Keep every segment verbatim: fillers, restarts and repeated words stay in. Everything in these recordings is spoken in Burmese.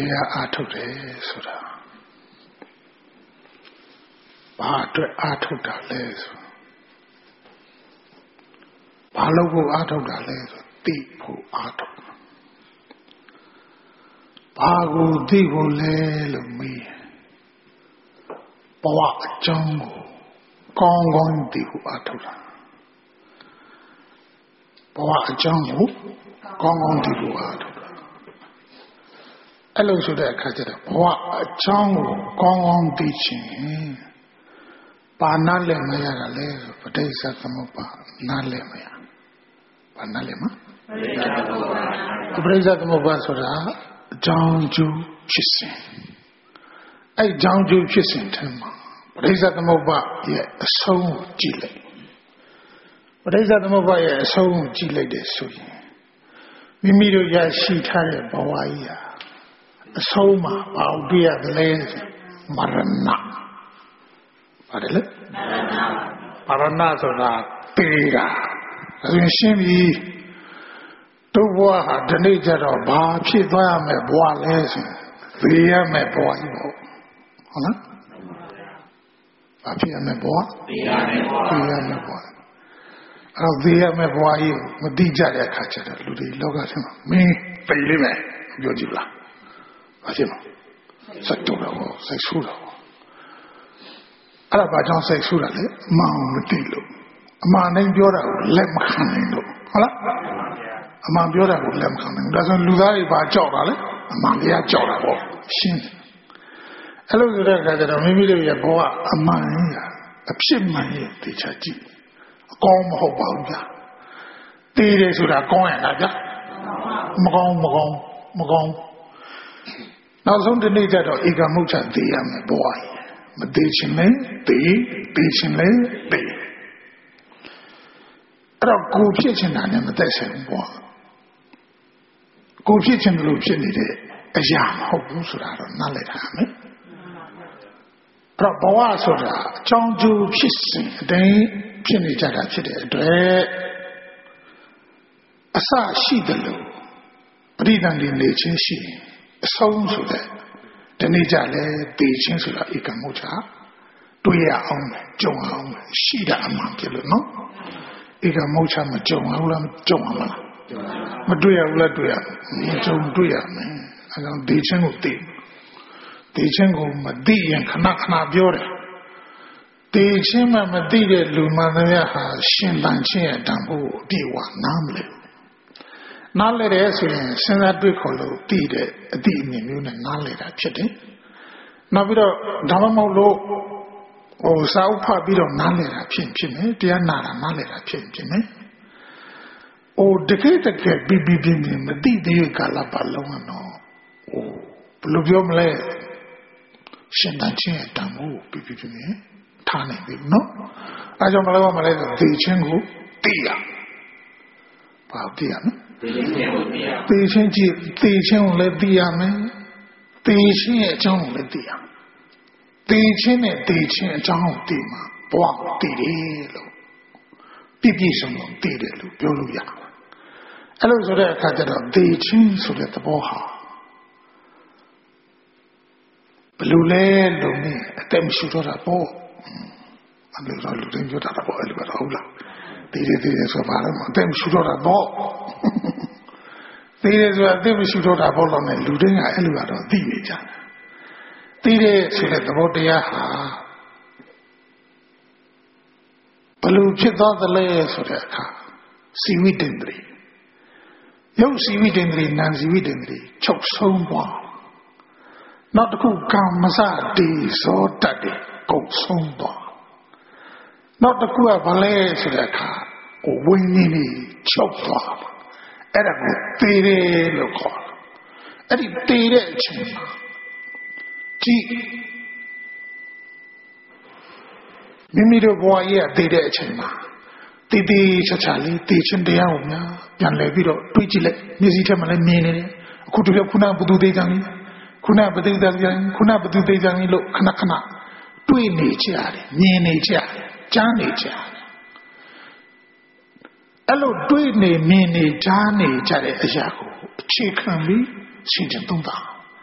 တရားအားထုတ်တယ်ဆိုတာဘာအတွက်အားထုတ်တာလဲဆိုဘာလို့ကိုအားထုတ်တာလဲဆိုသိဖို့အားထုတ်ဘာကိုသိဖို့လဲလို့မေးဘဝအကြောင်းကိုကောင်းကောင်းသိဖို့အားထုတ်တာဘဝအကြောင်းကိုကောင်းကောင်းသိဖို့အားထုတ်တာအဲ့လိုဆိုတဲ့အခါကျတော့ဘဝအကြောင်းကိုကောင်းကောင်းသိချင်ပါဏလည်းမရတာလဲဆိုပဋိစ္စသမုပ္ပါနားလည်းမရဘာနားလည်းမပဋိစ္စသမုပ္ပါဆိုတာအကြောင်းကျိုးဖြစ်စဉ်အဲ့အကြောင်းကျိုးဖြစ်စဉ်ထဲမှာပဋိစ္စသမုပ္ပါရဲ့အဆုံးကိုကြည့်လိုက်ပဋိစ္စသမုပ္ပါရဲ့အဆုံးကိုကြည့်လိုက်တဲ့ဆိုရင်မိမိတို့ရရှိထားတဲ့ဘဝကြီးဟာအဆုံးမှာဘာလို့တွေ့ရလဲမရဏပါတယ်လေမရဏဆိုတာပေတာအရင်ရှင်းပြီတို့ဘဝဟာဒီနေ့ကျတော့ဘာဖြစ်သွားရမယ်ဘဝလဲဆိုသေရမယ်ဘဝကြီးပေါ့ဟုတ်လားဘာဖြစ်ရမယ်ဘဝသေရမယ်ဘဝသေရမယ်ဘဝအဲ့တော့သေရမယ်ဘဝကြီးမတိကြတဲ့အခါကျတော့လူတွေလောကထဲမှာမင်းပြေးလိမ့်မယ်ပြောကြည့်လားဘာဖြစ်မလဲစိတ်တူတော့စိတ်ဆူတော့အဲ့ဒါဘာကြောင့်စိတ်ဆူတာလဲအမှန်မသိလို့အမှန်တိုင်းပြောတာကိုလက်မခံနိုင်လို့ဟုတ်လားအမှန်ပြောတာကိုလက်မခံနိုင်ဘူးဒါဆိုလူသားတွေဘာကြောက်တာလဲအမှန်တရားကြောက်တာပေါ့ရှင်းတယ်အဲ့လိုဆိုတဲ့အခါကျတော့မိမိတို့ရဲ့ဘဝအမှန်ကြီးအဖြစ်မှန်ရဲ့တေချာကြည့်အကောင်းမဟုတ်ပါဘူးဗျာတေးတယ်ဆိုတာကောင်းရလားဗျာမကောင်းမကောင်းမကောင်းနောက်ဆုံးဒီနေ့ကျတော့ဧကမုတ်ချသေးရမယ်ဘဝကြီးမသေးချင်လဲသေးသေးချင်လဲသေးအဲ့တော့ကိုဖြစ်ချင်တာနဲ့မသက်ဆိုင်ဘူးဘဝကိုဖြစ်ချင်တယ်လို့ဖြစ်နေတဲ့အရာမဟုတ်ဘူးဆိုတာတော့နားလည်ထားမယ်အဲ့တော့ဘဝဆိုတာအကြောင်းကျိုးဖြစ်စဉ်အတိုင်းဖြစ်နေကြတာဖြစ်တဲ့အတွက်အစရှိတယ်လို့ပရိသန္တိနေချင်းရှိအဆုံးဆိုတဲ့ဒီနေ့ကြလဲတည်ချင်းဆိုတာဧကမုတ်ချတွေ့ရအောင်ကြုံအောင်ရှိတာအမှန်ဖြစ်လို့နော်ဧကမုတ်ချမကြုံအောင်လားကြုံအောင်လားမတွေ့ရဘူးလားတွေ့ရမကြုံတွေ့ရမယ်အဲဒါတည်ချင်းကိုတည်တည်ချင်းကိုမသိရင်ခဏခဏပြောတယ်တည်ချင်းမှမသိတဲ့လူမှန်များဟာရှင်တန်ချင်းရဲ့တန်ဖိုးကိုအပြည့်အဝနားမလဲနားလဲတယ်ဆိုရင်စဉ်းစားတွေးခေါ်လို့တည်တဲ့အသည့်အမြင်မျိုးနဲ့နားလဲတာဖြစ်တယ်နောက်ပြီးတော့ဒါမှမဟုတ်လို့ဟိုစာအုပ်ဖတ်ပြီးတော့နားလဲတာဖြစ်ဖြစ်မယ်တရားနာတာနားလဲတာဖြစ်ဖြစ်မယ်ဟိုတကယ်တကယ်ပြီးပြီးပြင်းပြင်းမသိသေးတဲ့ကာလပတ်လုံးကတော့ဟိုဘယ်လိုပြောမလဲရှင်တန်ချင်းရဲ့တန်ဖိုးကိုပြီးပြီးပြင်းပြင်းထားနိုင်ပြီနော်အဲကြောင့်မလဲမလဲဆိုသိချင်းကိုသိရဘာသိရမလဲသိချင်းကြည့်သိချင်းကိုလည်းသိရမယ်သိချင်းရဲ့အကြောင်းကိုလည်းသိရမယ်သိချင်းနဲ့သိချင်းအကြောင်းကိုသိမှာဘဝကိုသိတယ်လို့ပြည့်ပြည့်စုံစုံသိတယ်လို့ပြောလို့ရတယ်အဲ့လိုဆိုတဲ့အခါကျတော့သိချင်းဆိုတဲ့သဘောဟာဘယ်လိုလဲလို့နည်းအသက်မရှိတော့တာပေါ့အဲ့လိုတော့လူတွေပြောတာပေါ့အဲ့လိုတော့ဟုတ်လားသိတယ်သိတယ်ဆိုပါတော့အသက်မရှိတော့တာပေါ့သိတယ်ဆိုတာအသက်မရှိတော့တာပေါ့လို့နဲ့လူတွေကအဲ့လိုတော့သိနေကြတယ်သိတယ်ဆိုတဲ့သဘောတရားဟာဘယ်လိုဖြစ်သွားသလဲဆိုတဲ့အခါစီဝိတ္တန္တရီရုပ်စီဝိတ္တန္တရီနာမ်စီဝိတ္တန္တရီချုပ်ဆုံးသွားနောက်တစ်ခုကာမစတိဇောတတ်တယ်ကုန်ဆုံးသွားနောက်တစ်ခုကဘာလဲဆိုတဲ့အခါဝိညာဉ်ကြီးချုပ်သွားအဲ့ဒါကိုသေတယ်လို့ခေါ်တယ်အဲ့ဒီသေတဲ့အချိန်မှာကြည့်မိမိတို့ဘဝကြီးကသေတဲ့အချိန်မှာတည်တည်ချာချာလေးတည်ချင်းတရားကိုများပြန်လည်ပြီးတော့တွေးကြည့်လိုက်မျက်စိထဲမှာလည်းမြင်နေတယ်အခုတည်းကခုနဘုသူသေးကြတယ်ခုနဘုသူသေးကြတယ်ခုနဘုသူသေးကြတယ်လို့ခဏခဏတွေးနေကြတယ်မြင်နေကြတယ်ကြားနေကြတယ်အဲ့လိုတွေးနေမြင်နေကြားနေကြတဲ့အရာကိုအခြေခံပြီးရှင်းတင်သုံးတာ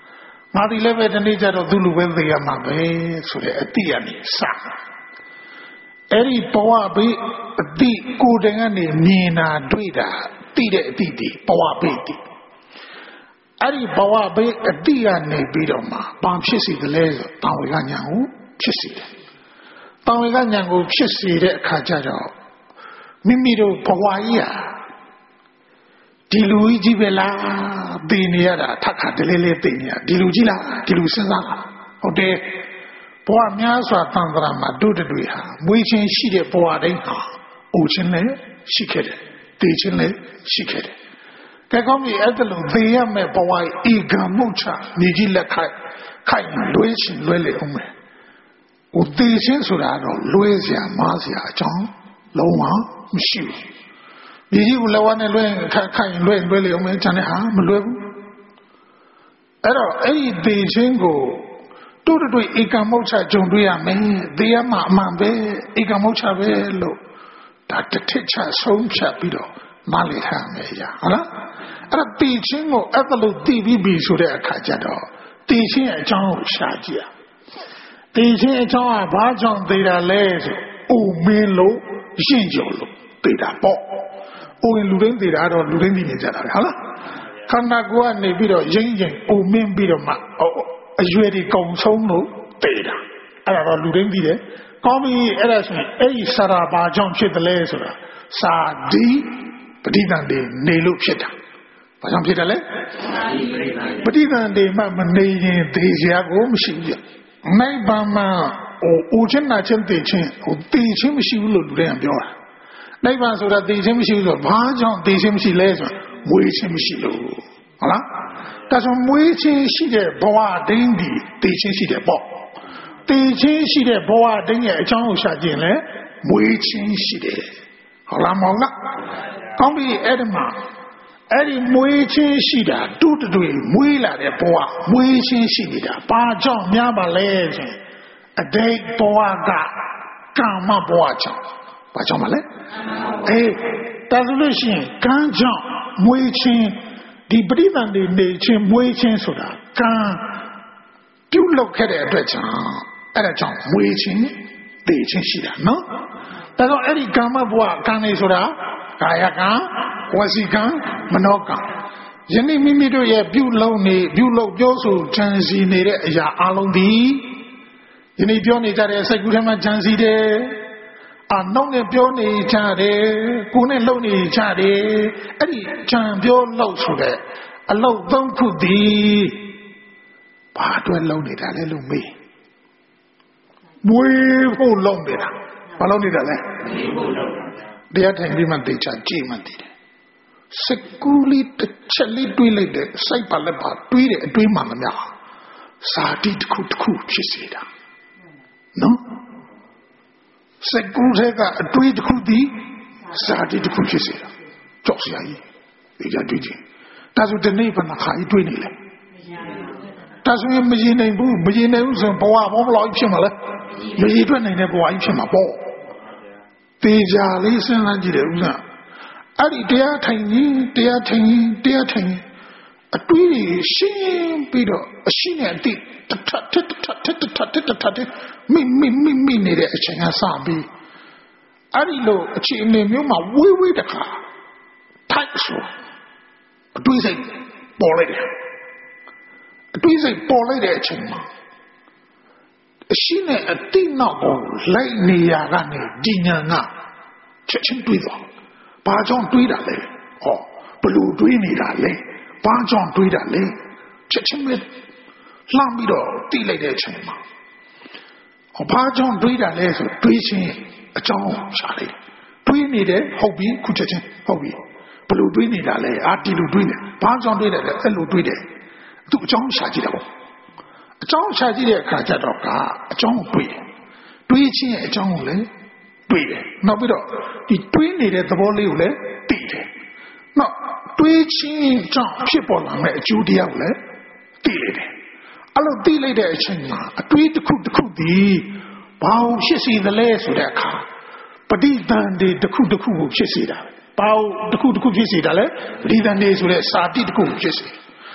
ငါဒီလည်းပဲဒီနေ့ကျတော့သူ့လူပဲသိရမှာပဲဆိုတဲ့အတိအနိစအဲ့ဒီဘဝဘေးအတိကိုယ်တိုင်ကနေမြင်တာတွေ့တာသိတဲ့အတိတိဘဝဘေးတိအဲ့ဒီဘဝဘေးအတိကနေပြီးတော့မှဘာဖြစ်စီသလဲဆိုတောင်ဝေကညာကိုဖြစ်စီတယ်တောင်ဝေကညာကိုဖြစ်စီတဲ့အခါကျတော့မိမိတို့ဘဝကြီးဟာဒီလူကြီးပဲလားသိနေရတာထပ်ခါတလေးလေးသိနေရဒီလူကြီးလားဒီလူစဉ်းစားဟုတ်တယ်ဘဝများစွာတန်ត្រာမှာတို့တွေဟာမွေးချင်းရှိတဲ့ဘဝတိုင်းဟာအိုချင်းလည်းရှိခဲ့တယ်သိချင်းလည်းရှိခဲ့တယ်ကဲကောင်းပြီအဲ့ဒါလို့သိရမယ်ဘဝဤကံမှုချနေကြီးလက်ခိုက်ခိုက်လွဲရှင်လွဲလေအောင်မယ်ဟိုသိချင်းဆိုတာတော့လွဲစရာမားစရာအကြောင်းလုံးဝမရှိဘူးဒီကြီးကိုလောဝနဲ့လွဲခိုက်ခိုက်လွဲလွဲလေအောင်မယ်ကျန်တဲ့ဟာမလွဲဘူးအဲ့တော့အဲ့ဒီသိချင်းကိုတို့တို့ဧကမုတ်ချကြုံတွေ့ရမယ်သိရမှာအမှန်ပဲဧကမုတ်ချပဲလို့ဒါတစ်ထစ်ချဆုံးဖြတ်ပြီးတော့မလေးထားမယ်ရဟုတ်လားအဲ့ဒါသိချင်းကိုအဲ့ဒါလို့သိပြီးပြီဆိုတဲ့အခါကျတော့သိချင်းအကြောင်းကိုရှာကြည့်ရသိချင်းအကြောင်းကဘာကြောင့်သိတာလဲဆိုအိုမင်းလို့ရှင်းကြလို့သိတာပေါ့အိုရင်လူတိုင်းသိတာတော့လူတိုင်းသိနေကြတာပဲဟုတ်လားခန္ဓာကိုယ်ကနေပြီးတော့ရင်းရင်အိုမင်းပြီးတော့မှအရွယ်ဒီကုံဆုံးလို့သိတာအဲ့ဒါတော့လူတိုင်းသိတယ်ကောင်းပြီအဲ့ဒါဆိုရင်အဲ့ဒီစာရာဘာကြောင့်ဖြစ်တယ်လဲဆိုတာစာဒီပဋိသန္ဓေနေလို့ဖြစ်တာဘာကြောင့်ဖြစ်တယ်လဲပဋိသန္ဓေမှမနေရင်သေစရာကိုမရှိဘူးနိဗ္ဗာန်မှာဟိုဦးချင်းနာချင်းသိချင်းဟိုသိချင်းမရှိဘူးလို့လူတွေကပြောတာနိဗ္ဗာန်ဆိုတာသိချင်းမရှိဘူးဆိုတော့ဘာကြောင့်သိချင်းမရှိလဲဆိုတော့မွေးချင်းမရှိလို့ဟုတ်လားဒါဆိုမွေးချင်းရှိတဲ့ဘဝတိုင်းဒီသိချင်းရှိတဲ့ပေါ့သိချင်းရှိတဲ့ဘဝတိုင်းရဲ့အကြောင်းကိုရှာကြည့်လဲမွေးချင်းရှိတယ်ဟုတ်လားမဟုတ်လားကောင်းပြီအဲ့ဒီမှာအဲ့ဒီမွေးချင်းရှိတာတူတူတွေမွေးလာတဲ့ဘဝမွေးချင်းရှိနေတာဘာကြောင့်များပါလဲဆိုအတိတ်ဘဝကကာမဘဝကြောင့်ဘာကြောင့်မလဲအေးဒါဆိုလို့ရှိရင်ကံကြောင့်မွေးချင်းဒီပဋိသန္ဓေနေချင်းမွေးချင်းဆိုတာကံပြုလုပ်ခဲ့တဲ့အတွက်ကြောင့်အဲ့ဒါကြောင့်မွေးချင်းသိချင်းရှိတာနော်ဒါကြောင့်အဲ့ဒီကာမဘဝကံနေဆိုတာကာယကံဝစီကံမနောကံယနေ့မိမိတို့ရဲ့ပြုလုပ်နေပြုလုပ်ပြောဆိုကြံစီနေတဲ့အရာအလုံးဒီယနေ့ပြောနေကြတဲ့စိတ်ကူးထဲမှာကြံစီတယ်အနှုတ်နဲ့ပြောနေကြတယ်ကိုယ်နဲ့လုပ်နေကြတယ်အဲ့ဒီကြံပြောလုပ်ဆိုတဲ့အလုပ်သုံးခုဒီဘာအတွက်လုပ်နေတာလဲလို့မေးမွေးဖို့လုပ်နေတာဘာလုပ်နေတာလဲမွေးဖို့လုပ်တရားထိုင်ပြီးမှသိချကြည့်မှသိတယ်စကူလီတစ်ချက်လေးတွေးလိုက်တဲ့စိုက်ပါလက်ပါတွေးတဲ့အတွေးမှမများစာတိတစ်ခုတစ်ခုဖြစ်စေတာနော်စကူတဲ့ကအတွေးတစ်ခုတည်းစာတိတစ်ခုဖြစ်စေတာကြောက်စရာကြီးဒီကြတွေးကြည့်ဒါဆိုဒီနေ့ဘယ်နှခါကြီးတွေးနေလဲဒါဆိုရင်မရင်နိုင်ဘူးမရင်နိုင်ဘူးဆိုဘဝဘောဘလောက်ဖြစ်မှာလဲမရင်တွေ့နိုင်တဲ့ဘဝကြီးဖြစ်မှာပေါ့တေချာလေးစဉ်းစားကြည့်တယ်ဥစ္စာအဲ့ဒီတရားထိုင်ရင်တရားထိုင်ရင်တရားထိုင်ရင်အတွေးကြီးရှင်းပြီးတော့အရှိနဲ့အတိတထထထထထထထထမိမိမိမိနေတဲ့အချိန်ကစပြီးအဲ့ဒီလိုအခြေအနေမျိုးမှာဝေးဝေးတခါထိုက်ဆိုအတွေးစိတ်ပေါ်လိုက်တယ်အတွေးစိတ်ပေါ်လိုက်တဲ့အချိန်မှာအရှိနဲ့အတိနောက်ကိုလိုက်နေရကနေဒီညာကချက်ချင်းတွေးသွားဘာကြောင့်တွေးတာလဲဟောဘလို့တွေးနေတာလဲဘာကြောင့်တွေးတာလဲချက်ချင်းပဲလှမ်းပြီးတော့တိလိုက်တဲ့အချိန်မှာဟောဘာကြောင့်တွေးတာလဲဆိုတွေးချင်းအကြောင်းရှာလိုက်တွေးနေတယ်ဟုတ်ပြီခုချက်ချင်းဟုတ်ပြီဘလို့တွေးနေတာလဲအာဒီလိုတွေးနေဘာကြောင့်တွေးတယ်လဲအဲ့လိုတွေးတယ်သူအကြောင်းရှာကြည့်တယ်ပေါ့အကြောင်းရှာကြည့်တဲ့အခါကျတော့ကအကြောင်းကိုတွေးတယ်တွေးချင်းရဲ့အကြောင်းကိုလည်းတွေးတယ်နောက်ပြီးတော့ဒီတွေးနေတဲ့သဘောလေးကိုလည်းသိတယ်နောက်တွေးချင်းကြောင့်ဖြစ်ပေါ်လာမယ့်အကျိုးတရားကိုလည်းသိလိုက်တယ်အဲ့လိုသိလိုက်တဲ့အချိန်မှာအတွေးတစ်ခုတစ်ခုဒီဘာလို့ဖြစ်စီသလဲဆိုတဲ့အခါပဋိသန္ဓေတစ်ခုတစ်ခုကိုဖြစ်စေတာဘာလို့တစ်ခုတစ်ခုဖြစ်စေတာလဲပဋိသန္ဓေဆိုတဲ့စာတိတစ်ခုကိုဖြစ်စေ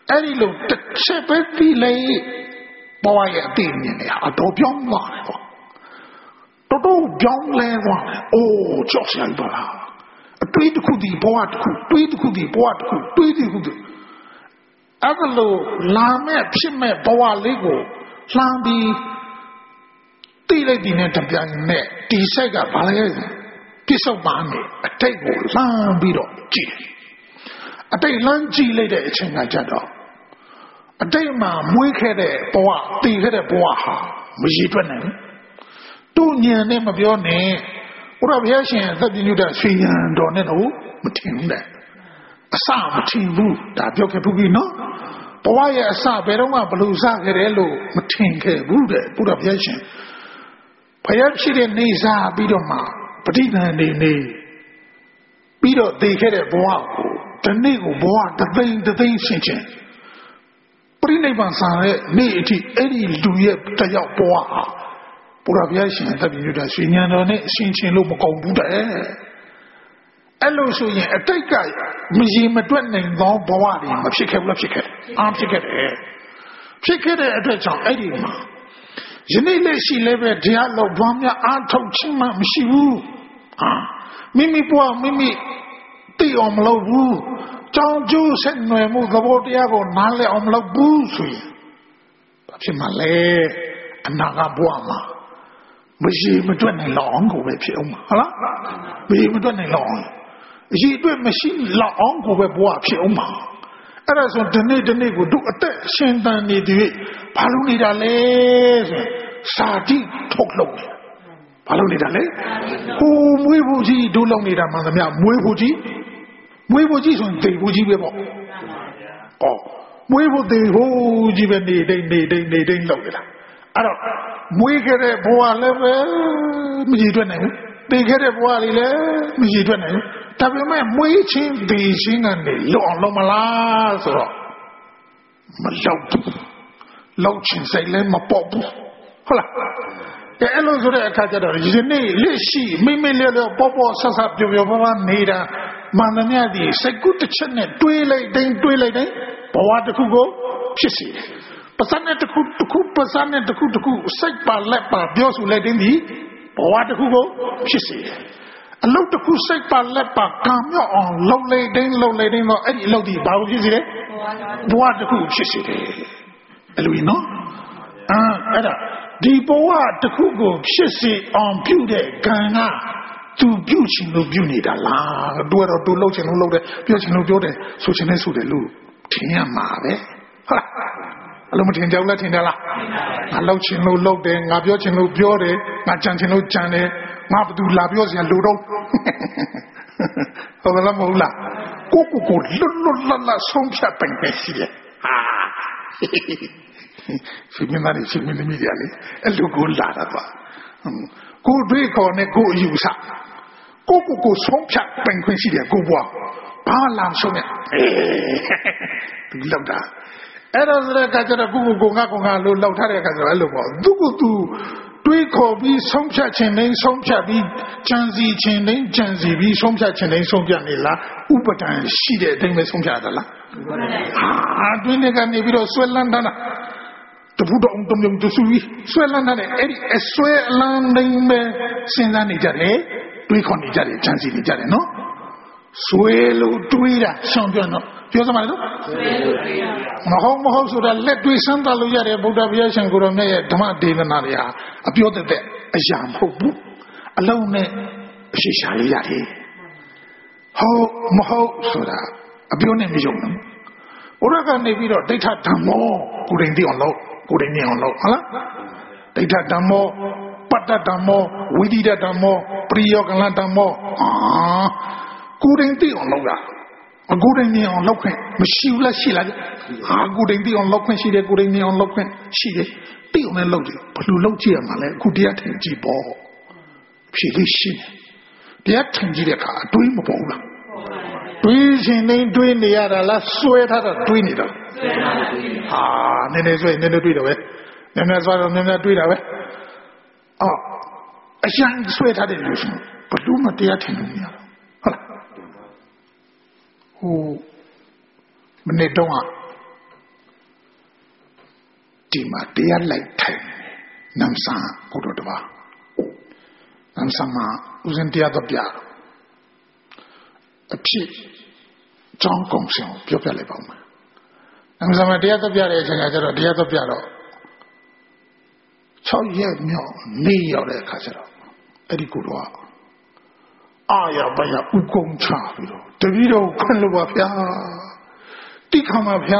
အဲ့ဒီလိုတစ်ချက်ပဲသိလိုက်ဘဝရဲ့အသိဉာဏ်တွေဟာတော့ပြောင်းသွားတယ်ပေါ့တော်တော်ပြောင်းလဲသွားတယ်အိုးကြောက်စရာပါလားအတွေးတစ်ခုတည်းဘဝတစ်ခုတွေးတစ်ခုတည်းဘဝတစ်ခုတွေးတစ်ခုတည်းအဲ့လိုလာမဲ့ဖြစ်မဲ့ဘဝလေးကိုလှမ်းပြီးသိလိုက်ဒီနဲ့တပြိုင်နဲ့ဒီစိတ်ကဘာလဲပြစ္ဆုတ်ပါနဲ့အတိတ်ကိုလှမ်းပြီးတော့ကြည့်အတိတ်လှမ်းကြည့်လိုက်တဲ့အချိန်ကကြတော့အတိတ်မှာမွေးခဲ့တဲ့ဘဝတည်ခဲ့တဲ့ဘဝဟာမရည်တွက်နိုင်သူ့ဉာဏ်နဲ့မပြောနဲ့ဘုရားဘုရားရှင်သက်ပြညွတ်တဲ့ဆွေဉာဏ်တော်နဲ့တော့မထင်ဘူးတဲ့အစမထင်ဘူးဒါပြောခဲ့ဘူးပြီနော်ဘဝရဲ့အစဘယ်တော့မှဘလို့စခဲ့တယ်လို့မထင်ခဲ့ဘူးတဲ့ဘုရားဘုရားရှင်ဘုရားရှိတဲ့နေစားပြီးတော့မှပဋိသန္ဓေနေပြီးတော့တည်ခဲ့တဲ့ဘဝကိုဒီနေ့ကိုဘဝတသိန်းတသိန်းရှင်းချင်းပြိနိဗ္ဗာန်ဆံရဲ့နေ့အထိအဲ့ဒီလူရဲ့တယောက်ဘဝဟာဘုရားဘုရားရှင်သက်ပြညွတ်တဲ့ဆွေဉာဏ်တော်နဲ့ရှင်းချင်းလို့မကုန်ဘူးတဲ့အဲ့လိုဆိုရင်အတိတ်ကမရည်မတွက်နိုင်သောဘဝတွေမဖြစ်ခဲ့ဘူးလားဖြစ်ခဲ့အားဖြစ်ခဲ့တယ်ဖြစ်ခဲ့တဲ့အတွက်ကြောင့်အဲ့ဒီမှာယနေ့လက်ရှိလည်းပဲတရားလောက်ပွားများအားထုတ်ခြင်းမှမရှိဘူးဟာမိမိဘဝမိမိသိအောင်မလုပ်ဘူးကြောင်းကျိုးဆက်နွယ်မှုသဘောတရားကိုနားလည်အောင်မလုပ်ဘူးဆိုရင်ဘာဖြစ်မှလဲအနာဂတ်ဘဝမှာမရည်မတွက်နိုင်လောက်အောင်ကိုပဲဖြစ်အောင်ဟုတ်လားမရည်မတွက်နိုင်လောက်အောင်အရေးအတွက်မရှိလောက်အောင်ကိုပဲဘဝဖြစ်အောင်ပါအဲ့ဒါဆိုဒီနေ့ဒီနေ့ကိုတို့အသက်ရှင်တန်နေသည်ဘာလို့နေတာလဲဆိုစာတိထုတ်လို့ဘာလို့နေတာလဲကိုမွေးဖို့ကြီးတို့လောက်နေတာမှန်သမျှမွေးဖို့ကြီးမွေးဖို့ကြီးဆိုရင်တိတ်ဖို့ကြီးပဲပေါ့ဩမွေးဖို့တိတ်ဖို့ကြီးပဲနေတိတ်နေတိတ်နေတိတ်လောက်နေတာအဲ့တော့မွေးခဲ့တဲ့ဘဝလည်းပဲမကြည့်တွေ့နိုင်ဘူးသိခဲ့တဲ့ဘဝလေးလည်းမကြည့်တွေ့နိုင်ဘူးဒါပေမဲ့မွေးချင်းဒီချင်းကနေလွတ်အောင်လုပ်မလားဆိုတော့မလုပ်ဘူးလုပ်ချင်စိတ်လည်းမပေါ့ဘူးဟုတ်လားအဲအဲ့လိုဆိုတဲ့အခါကျတော့ယနေ့လက်ရှိမိမိလေးလေးပေါ့ပေါ့ဆဆပြပြပပနေတာမှန်သမျှဒီစိတ်ကူးတစ်ချက်နဲ့တွေးလိုက်တိုင်းတွေးလိုက်တိုင်းဘဝတစ်ခုကိုဖြစ်စေတယ်ပစနဲ့တစ်ခုတစ်ခုပစနဲ့တစ်ခုတစ်ခုစိတ်ပါလက်ပါပြောဆိုလိုက်တိုင်းဒီဘဝတစ်ခုကိုဖြစ်စေတယ်အလုပ်တစ်ခုစိတ်ပါလက်ပါကံမြော့အောင်လှုပ်လိုက်တိုင်းလှုပ်လိုက်တိုင်းတော့အဲ့ဒီအလုပ်ဒီဘာလို့ဖြစ်စေလဲဘဝတစ်ခုဖြစ်စေတယ်အဲ့လိုနော်အာအဲ့ဒါဒီဘဝတစ်ခုကိုဖြစ်စေအောင်ပြုတဲ့ကံကသူပြုချင်လို့ပြုနေတာလားသူကတော့သူလှုပ်ချင်လို့လှုပ်တယ်ပြောချင်လို့ပြောတယ်ဆိုချင်လို့ဆိုတယ်လို့ထင်ရမှာပဲဟုတ်လားအလုံးမထင်ကြဘူးလားထင်တယ်လားငါလှုပ်ချင်လို့လှုပ်တယ်ငါပြောချင်လို့ပြောတယ်ငါကြံချင်လို့ကြံတယ်ငါဘသူလာပြောစရာလိုတော့ဟုတ်လားမဟုတ်လားကိုကိုကိုလွတ်လွတ်လပ်လပ်ဆုံးဖြတ်ပိုင်ပဲရှိတယ်ဟာရှင်မင်းသားရှင်မင်းသမီးတွေလေအဲ့လိုကိုလာတာပါကိုတွေးခေါ်နဲ့ကိုအယူဆကိုကိုကိုဆုံးဖြတ်ပိုင်ခွင့်ရှိတယ်ကိုဘွားဘာလာဆုံးရဒီလောက်တာအဲ့ဒါဆိုတဲ့အခါကျတော့ကိုကိုကိုငါကိုငါလို့လောက်ထားတဲ့အခါကျတော့အဲ့လိုပေါ့သူကသူတွေးခေါ်ပြီးဆုံးဖြတ်ခြင်းနဲ့ဆုံးဖြတ်ပြီးကြံစီခြင်းနဲ့ကြံစီပြီးဆုံးဖြတ်ခြင်းနဲ့ဆုံးဖြတ်နေလားဥပဒံရှိတဲ့အတိုင်းပဲဆုံးဖြတ်တာလားဟာတွင်းတွေကနေပြီးတော့ဆွဲလန်းတာတပူတော်တုံယုံတဆူပြီးဆွဲလန်းတဲ့အဲ့ဒီအဆွဲအလန်းတိုင်းပဲစဉ်းစားနေကြတယ်တွေးခေါ်နေကြတယ်ကြံစီနေကြတယ်နော်ဆွဲလို့တွေးတာရှောင်ပြောတော့ပြောစမ်းပါလို့ဆွဲလို့တွေးတာမဟုတ်မဟုတ်ဆိုတာလက်တွေးစမ်းသပ်လို့ရတယ်ဗုဒ္ဓဘုရားရှင်ကိုရောမြတ်ရဲ့ဓမ္မဒေသနာတွေဟာအပြောတတ်တဲ့အရာမဟုတ်ဘူးအလုံးနဲ့အရှိရှာလေးရတယ်ဟုတ်မဟုတ်ဆိုတာအပြောနဲ့မယုံဘူးဘုရားကနေပြီးတော့ဒိဋ္ဌဓမ္မောကိုရင်သိအောင်လုပ်ကိုရင်မြင်အောင်လုပ်ဟုတ်လားဒိဋ္ဌဓမ္မောပတ္တဓမ္မောဝိဓိဓမ္မောပရိယောကလဓမ္မောအာကိုရင်သိအောင်လုပ်တာအကိုရင်မြင်အောင်လုပ်ခွင့်မရှိဘူးလားရှိလားဟာကိုရင်သိအောင်လုပ်ခွင့်ရှိတယ်ကိုရင်မြင်အောင်လုပ်ခွင့်ရှိတယ်သိအောင်လည်းလုပ်တယ်ဘယ်လိုလုပ်ကြည့်ရမှာလဲအခုတရားထင်ကြည့်ပေါ့ဖြေလို့ရှိတယ်တရားထင်ကြည့်တဲ့အခါအတွေးမပေါ်ဘူးလားတွေးရှင်နေတွေးနေရတာလားစွဲထားတာတွေးနေတာစွဲထားတာတွေးနေတာဟာနည်းနည်းစွဲနည်းနည်းတွေးတော့ပဲနည်းနည်းစွဲတော့နည်းနည်းတွေးတာပဲအော်အရှမ်းစွဲထားတယ်လို့ဆိုဘလို့မတရားထင်လို့မရဘူးဟုတ်လားဟိုမနေ့တော့ဒီမှာတရားလိုက်ထိုင်နမ်ဆာကိုတော့တပါနမ်ဆာမှာဦးဇင်းတရားတော့ပြတော့အဖြစ်ကြောင်းကုန်ဆောင်ပြောပြလိုက်ပါဦးမယ်နမ်ဆာမှာတရားတော့ပြတဲ့အချိန်ကကျတော့တရားတော့ပြတော့၆ရက်မြောက်နေ့ရောက်တဲ့အခါကျတော့အဲ့ဒီကိုတော့အာရဘယဥကုံချပြီးတော့တပည့်တော်ခွင့်လို့ပါဗျာတိခါမှာဗျာ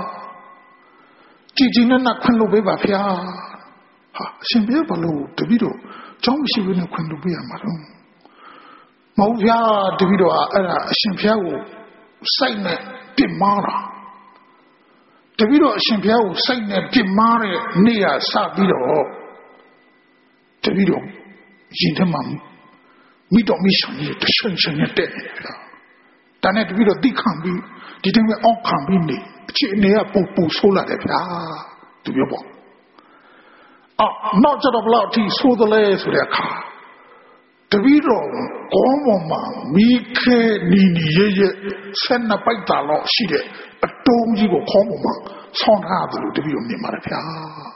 ကြည်ကြည်နဲ့ခွင့်လို့ပေးပါဗျာဟာအရှင်ဘုရားဘလို့တပည့်တော်ကြောင်းရှိဘူးနဲ့ခွင့်လို့ပေးရမှာတော့မဟုတ်ဗျာတပည့်တော်အဲ့ဒါအရှင်ဘုရားကိုစိုက်နဲ့ပြစ်မှားတာတပည့်တော်အရှင်ဘုရားကိုစိုက်နဲ့ပြစ်မှားတဲ့နေ့ကစပြီးတော့တပည့်တော်ရင်ထဲမှာမိတော်မိဆောင်ကြီးတရှင်းရှင်းနဲ့တက်နေတယ်ဗျာဒါနဲ့တပည့်တော်သိခံပြီးဒီတိုင်းပဲအောက်ခံပြီးနေအခြေအနေကပုံပူဆိုးလာတယ်ဗျာသူပြောပေါ့အော်နောက်ကျတော့ဘလောက်ထိဆိုးတယ်လဲဆိုတဲ့အခါတပည့်တော်ကောင်းပေါ်မှာမိခဲနီနီရဲရဲဆက်နှစ်ပိုက်တာတော့ရှိတဲ့အတုံးကြီးကိုခေါင်းပေါ်မှာဆောင်းထားတယ်လို့တပည့်တော်မြင်ပါတယ်ဗျာ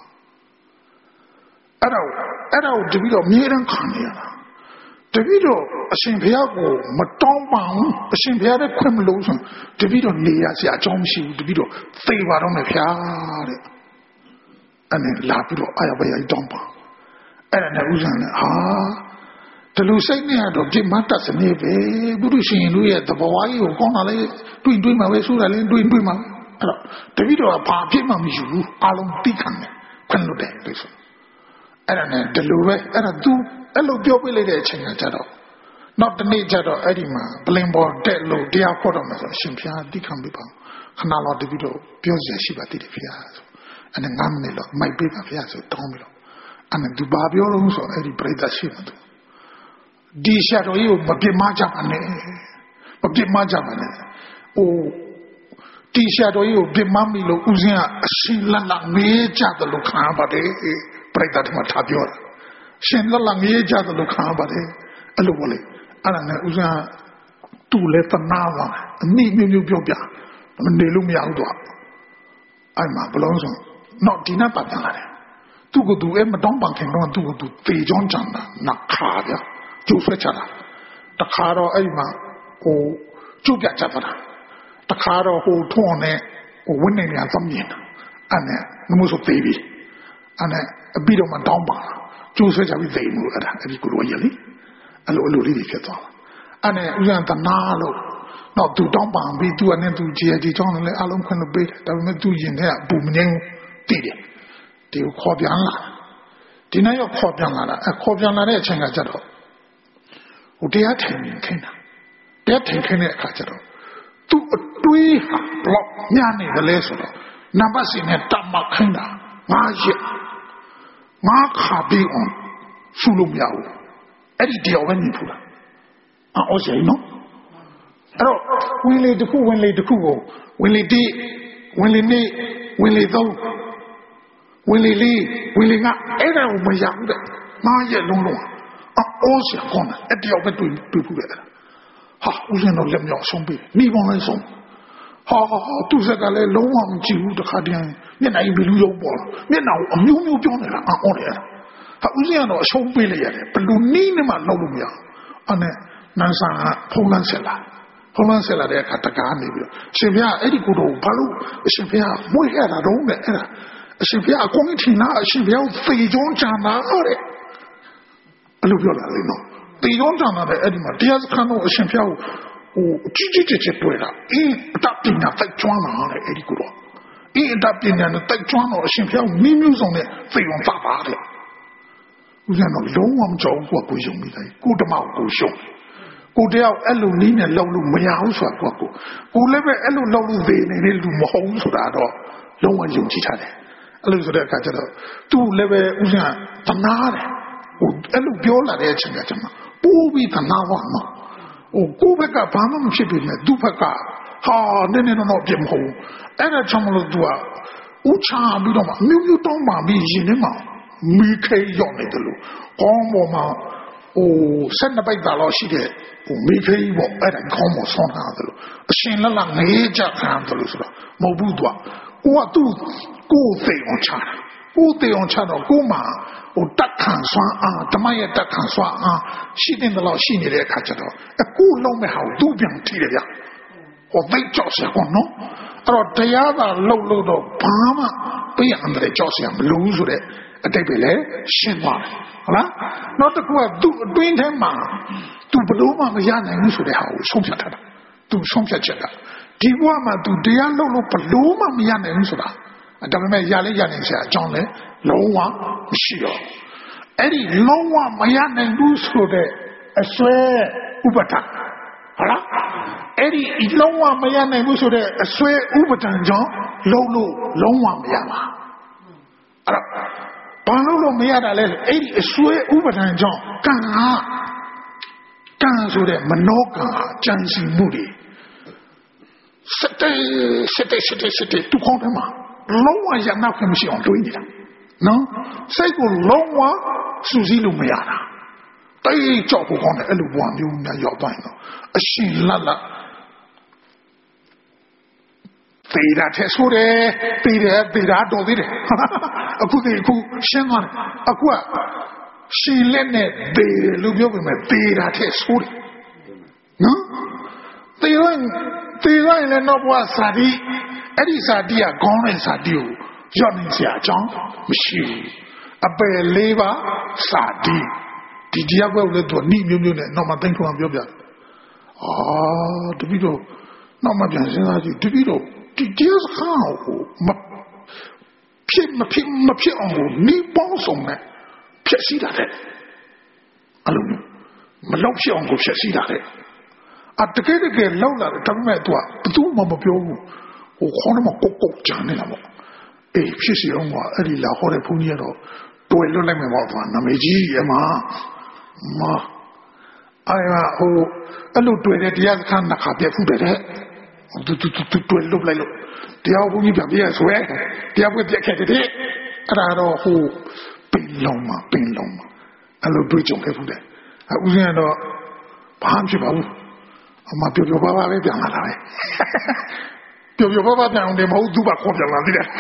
အဲ့တော့အဲ့တော့တပည့်တော်မြေတန်းခံနေရတာတပည့်တော်အရှင်ဘုရားကိုမတောင်းပန်ဘူးအရှင်ဘုရားရဲ့ခွင့်မလို့ဆိုတပည့်တော်နေရစရာအကြောင်းမရှိဘူးတပည့်တော်သေပါတော့မယ်ဗျာတဲ့အဲ့နဲ့လာပြီးတော့အာရဘယတောင်းပန်အဲ့ဒါနဲ့ဥစ္စာနဲ့ဟာတလူစိတ်နဲ့တော့ပြမတ်တစနေပဲဘုရုရှင်တို့ရဲ့သဘောကြီးကိုကောင်းတာလေတွေ့တွေ့မှာပဲဆိုတာလေတွေ့တွေ့မှာအဲ့တော့တပည့်တော်ကဘာဖြစ်မှမယူဘူးအလုံးသိခံတယ်ခွင့်လို့တယ်လို့ဆိုအဲ့ဒါနဲ့တလူပဲအဲ့ဒါ तू အဲ့လိုပြောပြလိုက်တဲ့အချိန်ကကြတော့နောက်တနေ့ကျတော့အဲ့ဒီမှာပလင်ပေါ်တက်လို့တရားခေါ်တော့မှဆိုရှင်ဖျားတိခံပြီးပါခဏလောက်တပည့်တော်ပြောစရာရှိပါသေးတယ်ဖျားဆိုအဲ့ဒါငါးမိနစ်လောက်မိုက်ပေးပါဖျားဆိုတောင်းပြီးတော့အဲ့ဒါ तू ဘာပြောလို့ဆိုအဲ့ဒီပြိဿရှိမှ तू ဒီရှာတော်ကြီးကိုမပြစ်မှားကြပါနဲ့မပြစ်မှားကြပါနဲ့ဟိုဒီရှာတော်ကြီးကိုပြစ်မှားမိလို့ဦးဇင်းကအရှင်လတ်လတ်မေးကြတယ်လို့ခံပါတယ်ပြိဿကမှထားပြောတာရှင်လတ်လတ်မေးကြတယ်လို့ခံပါတယ်အဲ့လိုပေါ့လေအဲ့ဒါနဲ့ဦးဇင်းတူလဲတနာပါအနည်းမျိုးမျိုးပြောပြမနေလို့မရဘူးတော့အဲ့မှာဘလုံးဆုံးတော့ဒီနာပတ်တယ်လားသူကသူအဲ့မတောင်းပန်ခင်တော့သူကသူသေကြောင်းကြံတာနာခါပြကျိုးဆွဲချတာတခါတော့အဲ့မှာဟိုကျုပ်ပြချတာတခါတော့ဟိုထွန်းနဲ့ဟိုဝင်းနေနေသမြင်အဲ့နဲ့နမို့ဆိုသေးပြီအဲ့နဲ့အပြီးတော့မှတောင်းပါကျိုးဆွဲချပြီးသိမှုအဲ့ဒါအဲ့ဒီကိုလိုရလေအဲ့လိုအလိုလေးဖြစ်သွားတာအဲ့နဲ့ဥစ္စာတနာလို့တော့သူတောင်းပန်ပြီးသူကနဲ့သူကြည်ကြည်ကြောင်းလည်းအလုံးခွင့်လို့ပေးတယ်ဒါပေမဲ့သူရင်ထဲကပူမငင်းတည်တယ်ဒီကိုခေါ်ပြန်လာဒီနေ့ရောက်ခေါ်ပြန်လာတာအခေါ်ပြန်လာတဲ့အချိန်ကကျတော့ဟိုတရားထိုင်နေခိုင်းတာတရားထိုင်ခိုင်းတဲ့အခါကျတော့သူအတွေးဟာဘလောက်ညနေတယ်လဲဆိုတော့နံပါတ်စီနဲ့တတ်မှခိုင်းတာငါရက်ငါခါပြီးအောင်ဆူလို့မရဘူးအဲ့ဒီတရားပဲနေဖူးတာအော်ဆိုင်နော်အဲ့တော့ဝင်လေတစ်ခုဝင်လေတစ်ခုကိုဝင်လေတိဝင်လေနေဝင်လေသုံးဝင်လေလေးဝင်လေငါအဲ့ဒါကိုမရဘူးတဲ့ငါရက်လုံးလုံးအော်ဆရာကောင်းတယ်အဲ့တယောက်ပဲတွေ့တွေ့ဘူးလေဟာဦးဇင်းတော့လက်မြောက်ဆုံးပြီမိဘလည်းဆုံးဟာသူစက်ကလည်းလုံးဝမကြည့်ဘူးတခါတည်းမျက်နှာကြီးဘီလူရုပ်ပေါ်မျက်နှာကိုအမျိုးမျိုးပြောနေတာအော်တယ်ဟာဦးဇင်းကတော့အရှုံးပေးလိုက်ရတယ်ဘလူနီးနဲ့မှလောက်လို့မရအဲ့နဲ့နန်းဆန်ကဖုံးလန်းဆက်လာဖုံးလန်းဆက်လာတဲ့အခါတကားနေပြီးတော့အရှင်ဘုရားအဲ့ဒီကိုတော့ဘာလို့အရှင်ဘုရားမွေးရတာတော့နဲ့အဲ့ဒါအရှင်ဘုရားအကုန်ထင်တာအရှင်ဘုရားသေကြောင်းကြံတာတဲ့အဲ့လိုပြောလာလေနော်တေကြောင်းကြံတာတဲ့အဲ့ဒီမှာတရားစခန်းတော့အရှင်ဖျားကိုဟိုအကြီးကြီးကျယ်တွေ့တာအေးအတပညာတိုက်ကျွမ်းလာတဲ့အဲ့ဒီကိုတော့အေးအတပညာနဲ့တိုက်ကျွမ်းတော့အရှင်ဖျားကိုမိမျိုးစုံနဲ့သေအောင်သတ်ပါတဲ့ဦးဇင်းတော့လုံးဝမကြောက်ဘူးကိုယုံမိတယ်ကိုတမောက်ကိုရှုံးကိုတယောက်အဲ့လိုနည်းနဲ့လှုပ်လို့မရဘူးဆိုတာကိုကိုလည်းပဲအဲ့လိုလှုပ်လို့သေနေတဲ့လူမဟုတ်ဘူးဆိုတာတော့လုံးဝယုံကြည်ထားတယ်အဲ့လိုဆိုတဲ့အခါကျတော့သူ့လည်းပဲဦးဇင်းကတနာတယ်ဟိုအဲ့လိုပြောလာတဲ့အချိန်ကကျမှပိုးပြီးတနာဝမှာဟိုကိုယ့်ဘက်ကဘာမှမဖြစ်ပြီနဲ့သူ့ဘက်ကဟာနည်းနည်းတော့ပြမဟုတ်အဲ့ဒါကြောင့်မလို့သူကဥချာပြီးတော့မှမြို့မြို့တောင်းပါပြီးရင်ထဲမှာမိခဲရောက်နေတယ်လို့ကောင်းပေါ်မှာဟိုဆက်နှစ်ပိုက်တာလောက်ရှိတဲ့ဟိုမိခဲပေါ့အဲ့ဒါကောင်းပေါ်ဆောင်းထားတယ်လို့အရှင်လက်လက်ငေးကြခံတယ်လို့ဆိုတော့မဟုတ်ဘူးသူကဟ我都ကိုယ်သိအောင်ချတာကိုယ်သိအောင်ချတော့ကိုယ်မှာဟိုတက်ခံစွမ်းအားဓမ္မရဲ့တက်ခံစွမ်းအားရှိတဲ့လောက်ရှိနေတဲ့အခါကျတော့အခုလုံးမဲ့ဟာကိုသူ့ပြန်ထိတယ်ဗျဟိုသိကြောက်စရာကောနော်အဲ့တော့တရားသာလှုပ်လို့တော့ဘာမှပြရတဲ့ကြောက်စရာမလိုဘူးဆိုတဲ့အတိတ်ပဲလေရှင်းသွားတယ်ဟုတ်လားနောက်တစ်ခုကသူ့အတွင်းထဲမှာသူဘလို့မှမရနိုင်ဘူးဆိုတဲ့ဟာကိုဆုံးဖြတ်ထားတာသူဆုံးဖြတ်ချက်ကဒီဘဝမှာသူတရားလှုပ်လို့ဘလို့မှမရနိုင်ဘူးဆိုတာဒါပေမဲ့ရလဲရနိုင်စရာအကြောင်းလဲလုံးဝမရှိတော့အဲ့ဒီလုံးဝမရနိုင်ဘူးဆိုတဲ့အစွဲဥပဒဟုတ်လားအဲ့ဒီလုံးဝမရနိုင်ဘူးဆိုတဲ့အစွဲဥပဒံကြောင့်လုံးလို့လုံးဝမရပါအဲ့တော့ဘာလို့လို့မရတာလဲအဲ့ဒီအစွဲဥပဒံကြောင့်ကံဟာကံဆိုတဲ့မနောကံဟာကြံစီမှုတွေစတဲ့စတဲ့စတဲ့စတဲ့သူခေါင်းထဲမှာလုံးဝရနာခွင့်မရှိအောင်တွေးနေတာနော်စိတ်ကိုလုံးဝစူးစီးလို့မရတာတိတ်ကြောက်ဖို့ကောင်းတယ်အဲ့လိုဘဝမျိုးများရောက်သွားရင်တော့အရှင်လတ်လတ်သေတာထဲဆိုတယ်သေတယ်သေတာတော်သေးတယ်အခုဒီအခုရှင်းသွားတယ်အခုကရှင်လက်နဲ့သေတယ်လို့ပြောပေမဲ့သေတာထဲဆိုတယ်နော်သေရင်သေရင်လည်းတော့ဘဝစာတိအဲ့ဒီစာတိကခေါင်းနဲ့စာတိကိုရော့နေစရာအကြောင်းမရှိဘူးအပယ်လေးပါစာတိဒီတရားပွဲကိုလည်းသူနိမျိုးမျိုးနဲ့နောက်မှသိန်းထွန်းပြောပြတယ်အာတပည့်တော်နောက်မှပြန်စဉ်းစားကြည့်တပည့်တော်ဒီတရားစကားကိုမဖြစ်မဖြစ်မဖြစ်အောင်ကိုနိပေါင်းဆုံးနဲ့ဖြစ်စီတာတဲ့အဲ့လိုမလောက်ဖြစ်အောင်ကိုဖြစ်စီတာတဲ့အတကယ်တကယ်လောက်လာတယ်ဒါပေမဲ့သူကဘယ်သူမှမပြောဘူးဟိုခေါင်းထဲမှာကုတ်ကုတ်ကြမ်းနေတာပေါ့အေးဖြစ်စီအောင်ကအဲ့ဒီလာဟောတဲ့ဘုန်းကြီးကတော့တွေ့လွတ်လိုက်မယ်ပေါ့ကွာနာမည်ကြီးအမမအဲ့ဒါဟိုအဲ့လိုတွေ့တဲ့တရားစခန်းနှစ်ခါပြတ်ဖူးတယ်တဲ့တူတူတူတွေ့လွတ်လိုက်လို့တရားဘုန်းကြီးပြန်ပြရဆွဲတရားပွဲပြတ်ခဲ့တဲ့အဲ့ဒါတော့ဟိုပင်လုံးမှာပင်လုံးမှာအဲ့လိုတွေ့ကြုံခဲ့ဖူးတယ်အဲ့ဦးဇင်းကတော့ဘာမှဖြစ်ပါဘူးအမပျော်ပျော်ပါပါပဲပြန်လာတာပဲပျော်ပျော်ပါပါပြန်အောင်တယ်မဟုတ်သူ့ဘာခေါ်ပြန်လာသေးတယ်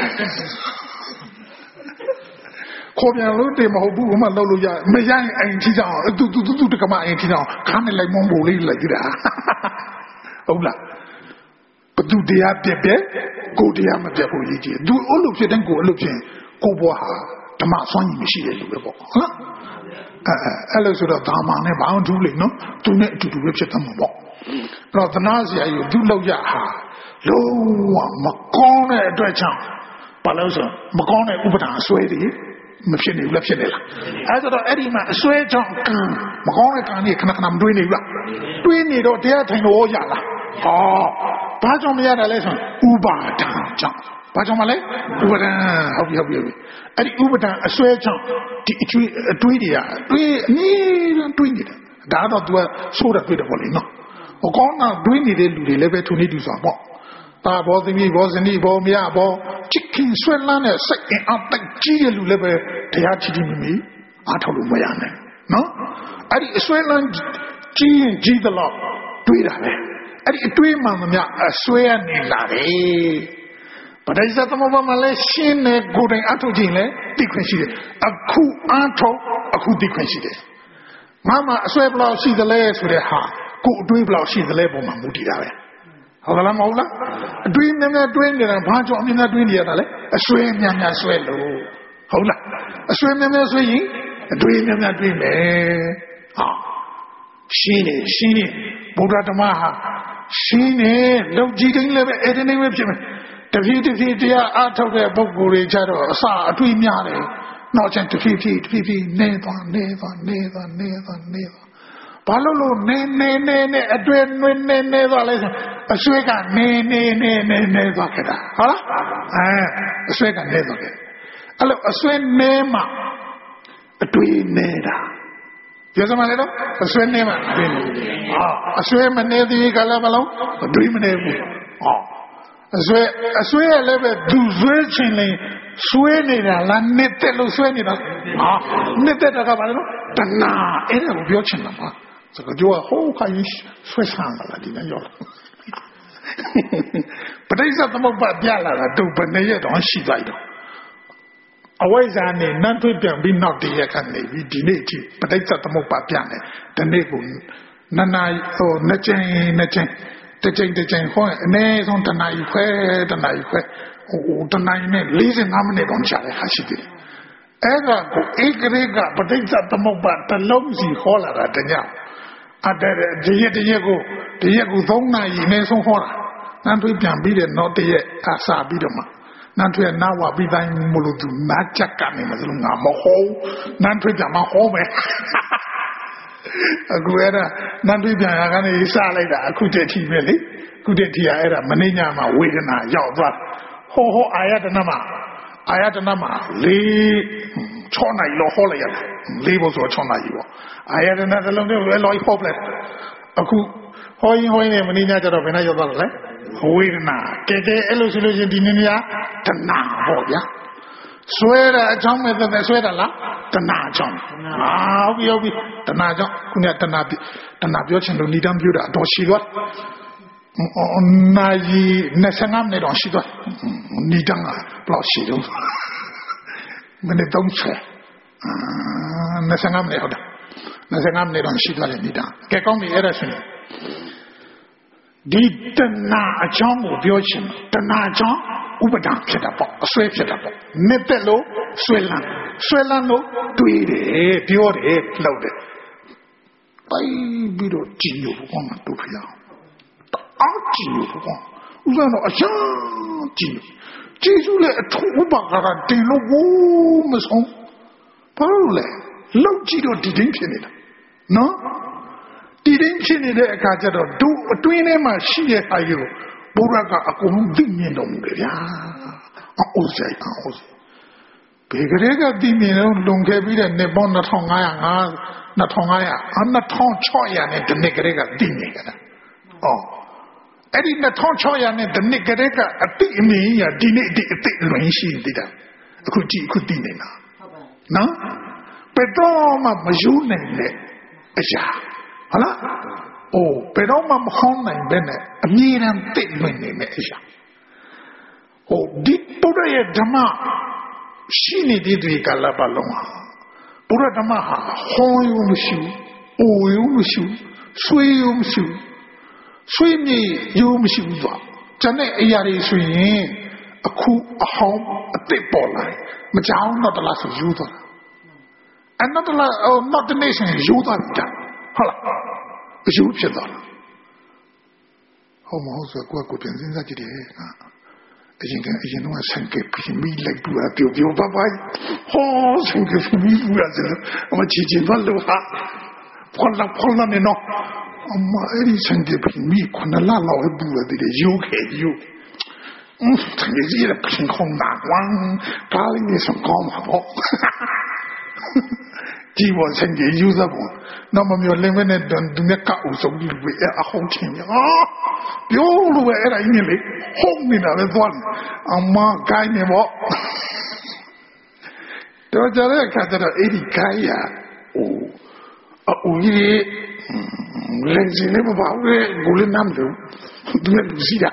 ခေါ်ပြန်လို့တယ်မဟုတ်ဘူးကမှလောက်လို့ရမရရင်အိမ်ထိကြအောင်တူတူတူတကမအိမ်ထိကြအောင်ခါနဲ့လိုက်မုံပိုလေးလိုက်ကြတာဟုတ်လားဘသူတရားပြက်ပြက်ကိုတရားမပြက်ဖို့ရည်ကြည်သူအဲ့လိုဖြစ်တဲ့ကိုအဲ့လိုဖြစ်ကိုဘွားဟာဓမ္မဆွမ်းရည်မရှိတဲ့လူပဲပေါ့ဟုတ်လားအဲအဲ့လိုဆိုတော့ဓမ္မနဲ့ဘာမှထူးလေနော်သူနဲ့အတူတူပဲဖြစ်တယ်မှာပေါ့အဲ့တော့သနာစရာကြီးသူလောက်ရဟာလုံးဝမကောင်းတဲ့အတွက်ကြောင့်ဘာလို့ဆိုမကောင်းတဲ့ဥပဒါအစွဲတွေမဖြစ်နေဘူးလားဖြစ်နေလားအဲဆိုတော့အဲ့ဒီမှာအစွဲကြောင့်ကံမကောင်းတဲ့ကံကြီးခဏခဏမတွေးနေဘူးလားတွေးနေတော့တရားထိုင်လို့ရလားဟောဘာကြောင့်မရတာလဲဆိုဥပါဒံကြောင့်ဘာကြောင့်မလဲဥပါဒံဟုတ်ပြီဟုတ်ပြီအဲ့ဒီဥပါဒံအစွဲကြောင့်ဒီအကျွေးအတွေးတွေကအတွေးအနည်းဆုံးတွေးနေတယ်ဒါတော့ तू ကဆိုးတာတွေ့တယ်ပေါ့လေနော်ဟောကောင်းတာတွေးနေတဲ့လူတွေလည်းပဲထုံနေတူဆိုပေါ့တာဘောသမီးဘောဇနီးဘောမရဘောချစ်ခင်ဆွဲလန်းတဲ့စိတ်အင်အားတိုက်ကြီးတဲ့လူလည်းပဲတရားချီတီမိမိအားထုတ်လို့မရနိုင်နော်အဲ့ဒီအဆွဲလန်းကြီးရင်ကြီးသလောက်တွေးတာပဲအဲ့ဒီအတွေးမှန်သမျှအဆွဲရနေလာတယ်ပဋိစ္စသမဘာမလဲရှင်းနေကိုယ်တိုင်အားထုတ်ခြင်းလဲသိခွင့်ရှိတယ်အခုအားထုတ်အခုသိခွင့်ရှိတယ်ငါမှအဆွဲဘလောက်ရှိသလဲဆိုတဲ့ဟာကိုယ်အတွေးဘလောက်ရှိသလဲပုံမှန်မူတည်တာပဲဟုတ်လားမဟုတ်လားအတွေးများများတွေးနေတာဘာကြောင့်အများများတွေးနေရတာလဲအဆွဲများများဆွဲလို့ဟုတ်လားအဆွဲများများဆွဲရင်အတွေးများများတွေးမယ်ဟာရှင်းနေရှင်းနေဗုဒ္ဓဓမ္မဟာရှင်းနေလောက်ကြည့်တိုင်းလည်းပဲအဲ့ဒီနေပဲဖြစ်မယ်တဖြည်းတဖြည်းတရားအားထုတ်တဲ့ပုဂ္ဂိုလ်တွေကြတော့အစအတွေးများတယ်နောက်ကျတဖြည်းဖြည်းတဖြည်းဖြည်းနေသွားနေသွားနေသွားနေသွားနေသွားဘာလို့လို့နေနေနေနေအတွဲနေနေနေသွားလဲဆိုအဆွဲကနေနေနေနေနေသွားခဲ့တာဟုတ်လားအဲအဆွဲကနေသွားခဲ့အဲ့လိုအဆွဲနေမှအတွေးနေတာပြောစမ်းလေတော့အဆွဲနေမှအတွေးနေဟာအဆွဲမနေသေးကလည်းမလုံးအတွေးမနေဘူးဟောအဆွဲအဆွဲလည်းပဲသူဆွဲချင်လေဆွဲနေတာလားနေတဲ့လို့ဆွဲနေတာဟာနေတဲ့တာကဘာလဲတော့တဏှာအဲ့ဒါကိုပြောချင်တာပါစကားကြောဟိုးခိုင်းဆွဲဆန်းလာဒီနေ့ရောပဋိစ္စသမုပ္ပါပြလာတာတို့ဘယ်နှစ်ရက်တော့ရှိသွားတော့အဝိဇ္ဇာနဲ့နတ်တွေ့ပြန်ပြီးနောက်တရက်ကနေပြီးဒီနေ့အထိပဋိစ္စသမုပ္ပါပြတယ်ဒီနေ့ကိုနနာဟိုနှစ်ချိန်နှစ်ချိန်တစ်ချိန်တစ်ချိန်ဟောအနည်းဆုံးတနားယူခွဲတနားယူခွဲဟိုတနားနဲ့၄၅မိနစ်တော့ကြာတယ်ဟာရှိတယ်အဲ့ဒါကိုဧကရေကပဋိစ္စသမုပ္ပါတစ်လုံးစီဟောလာတာတညအဲ့ဒါဒီရက်တရက်ကိုဒီရက်ကို၃နာရီအနည်းဆုံးဟောတာနန်းထွေးပြန်ပြီးတဲ့နောက်တရက်အစာပြီးတော့မှနန်းထွေးနာဝပြီးတိုင်းမလို့သူနားချက်ကနေမလို့ငါမဟောနန်းထွေးပြန်မဟောမယ်အခုအဲ့ဒါနန်းထွေးပြန်ရကနေစလိုက်တာအခုတည်းထိပဲလေအခုတည်းထိရအဲ့ဒါမနေညာမှာဝေဒနာရောက်သွားဟောဟောအာယတနာမှာအာယတနာမှာလေး၆နိုင်လို့ဟောလိုက်ရတယ်လေးဘုဆို၆နိုင်ပေါ့အာယတနာတစ်လုံးတည်းလွယ်လွယ်ဟောပလိုက်အခုဟောရင်ဟောရင်မနေညာကြတော့ဘယ်နဲ့ရောက်သွားလဲဝေဒနာကဲကဲအဲ့လိုဆိုလို့ချင်းဒီနေ့များတဏှာပေါ့ဗျာဆွဲတာအကြောင်းမဲ့တဲ့ဆွဲတာလားတဏှာအကြောင်းအာဟုတ်ပြီဟုတ်ပြီတဏှာအကြောင်းခုနကတဏှာတဏှာပြောချင်လို့ဏိဒံပြောတာတော့ရှိသွားနာရီ၂၅မိနစ်တော့ရှိသွားဏိဒံကဘယ်လောက်ရှိတော့မနေ့တုံးချဲအာ၂၅မိနစ်ဟုတ်တယ်၂၅မိနစ်တော့ရှိသွားတယ်ဏိဒံကဲကောင်းပြီအဲ့ဒါဆိုရင်ဒီတဏှာအကြောင်းကိုပြောချင်တဏှာအကြောင်းဥပဒံဖြစ်တာပေါ့အစွဲဖြစ်တာပေါ့နှစ်သက်လို့ဆွဲလန်းဆွဲလန်းလို့တွေးတယ်ပြောတယ်လှုပ်တယ်ပိုင်ပြီးတော့ကြည်လို့ဘောမှာတို့ဖျားအောက်ကြည်လို့ဘောဥစ္စာတော့အချမ်းကြည်ကြည်စုလေအထူးဥပကာရတင်လို့ဘောမဆုံးဘာလို့လဲလှုပ်ကြည့်တော့ဒီတိုင်းဖြစ်နေတာနော်ဒီတိုင်းဖြစ်နေတဲ့အခါကျတော့ဒုအတွင်းထဲမှာရှိတဲ့အာယုဘုရားကအကုန်လုံးသိမြင်တော်မူတယ်ဗျာအိုးဆိုင်အိုးဘယ်ကလေးကသိမြင်တော့လွန်ခဲ့ပြီးတဲ့နှစ်ပေါင်း၂၅၀၅ ၂၅၀၀အ၂၆၀၀နဲ့ဒီနှစ်ကလေးကသိမြင်ကြတာအော်အဲ့ဒီ၂၆၀၀နဲ့ဒီနှစ်ကလေးကအတိအမြင်ရဒီနေ့ဒီအတိလွင်ရှိသေးတာအခုကြည့်အခုသိနေတာနော်ဘယ်တော့မှမယူနိုင်တဲ့အရာဟုတ်လားအိုးဘယ်တော့မှမဟောင်းနိုင်ပဲနဲ့အမြဲတမ်းသိလွင်နေတဲ့အရာဟိုဒီပုရရဲ့ဓမ္မရှိနေတဲ့ဒီကလာပါလုံးဟာပုရဓမ္မဟာဟောရုံမရှိဘူးအိုရုံမရှိဘူးဆွေးရုံမရှိဘူးဆွေးမြေရုံမရှိဘူးသွားကျန်တဲ့အရာတွေဆိုရင်အခုအဟောင်းအသစ်ပေါ်လာတယ်မကြောက်တော့တလားဆိုယူသွားတာအနောက်တလား not the nation ယူသွားတာဟုတ်လားအယူဖြစ်သွားတာဟောမဟုတ်ဆိုကိုယ်ကိုပြန်စဉ်းစားကြည့်တယ်အရင်ကအရင်တော့ဆန်ကေပြီးမိလိုက်ပူတာပြောပြောပါပါဟောဆန်ကေပြီးမိပူတာဆိုတော့အမချီချင်တော့လို့ဟာဖော်လာဖော်လာနေတော့အမအဲ့ဒီဆန်ကေပြီးမိခုနလာလောက်ပူတယ်ယူခဲ့ယူอืมတကယ်ကြီးရပြင်ခုံးတာဝမ်းဒါလေးနေစကောင်းပါပေါ့ဒီဘောဆန်ကေယူသဘောတော့မမျိုးလင်းမဲ့တဲ့သူနဲ့ကောက်ဆုံးပြီးပဲအဟုန်ချင်းဟာပြောလို့ပဲအဲ့ဒါကြီးလေဟုတ်နေတာပဲသွားတယ်အမကိုင်းနေပေါ့တော့ကြတဲ့အခါကျတော့အဲ့ဒီကိုင်းရဟိုအူကြီးလင်းစီနေမပါဘူးကိုလည်းနမ်းတယ်သူလည်းလူစီတာ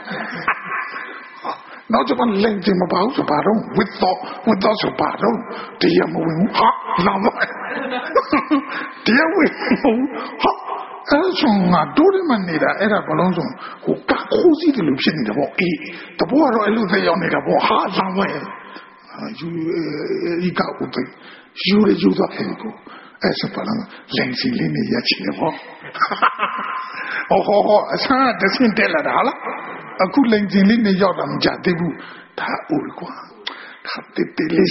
နောက်ကျမှလင်းစီမပါဘူးဆိုပါတော့ with thought with thought ဆိုပါတော့တရားမဝင်ဟာလာတော့တရားဝင်ဟာအဲ့ဆိုငါတို့ရမနေတာအဲ့ဒါဘလုံးဆုံးဟိုကခိုးစီတယ်လို့ဖြစ်နေတယ်ပေါ့အေးတဘောကတော့အဲ့လိုသက်ရောက်နေတာပေါ့ဟာလာမယ်ယူဒီကောက်ဦးယူရယူတော့အဲ့ကိုအဲ့စပါလားလင်းစီလေးနေရချင်တယ်ပေါ့ဟောဟောဟောအဆန်းတဆင်းတက်လာတာဟာလားအခုလင်းစီလေးနေရောက်တာမကြသေးဘူးဒါဦးကွာခတ်တေးတေးလေး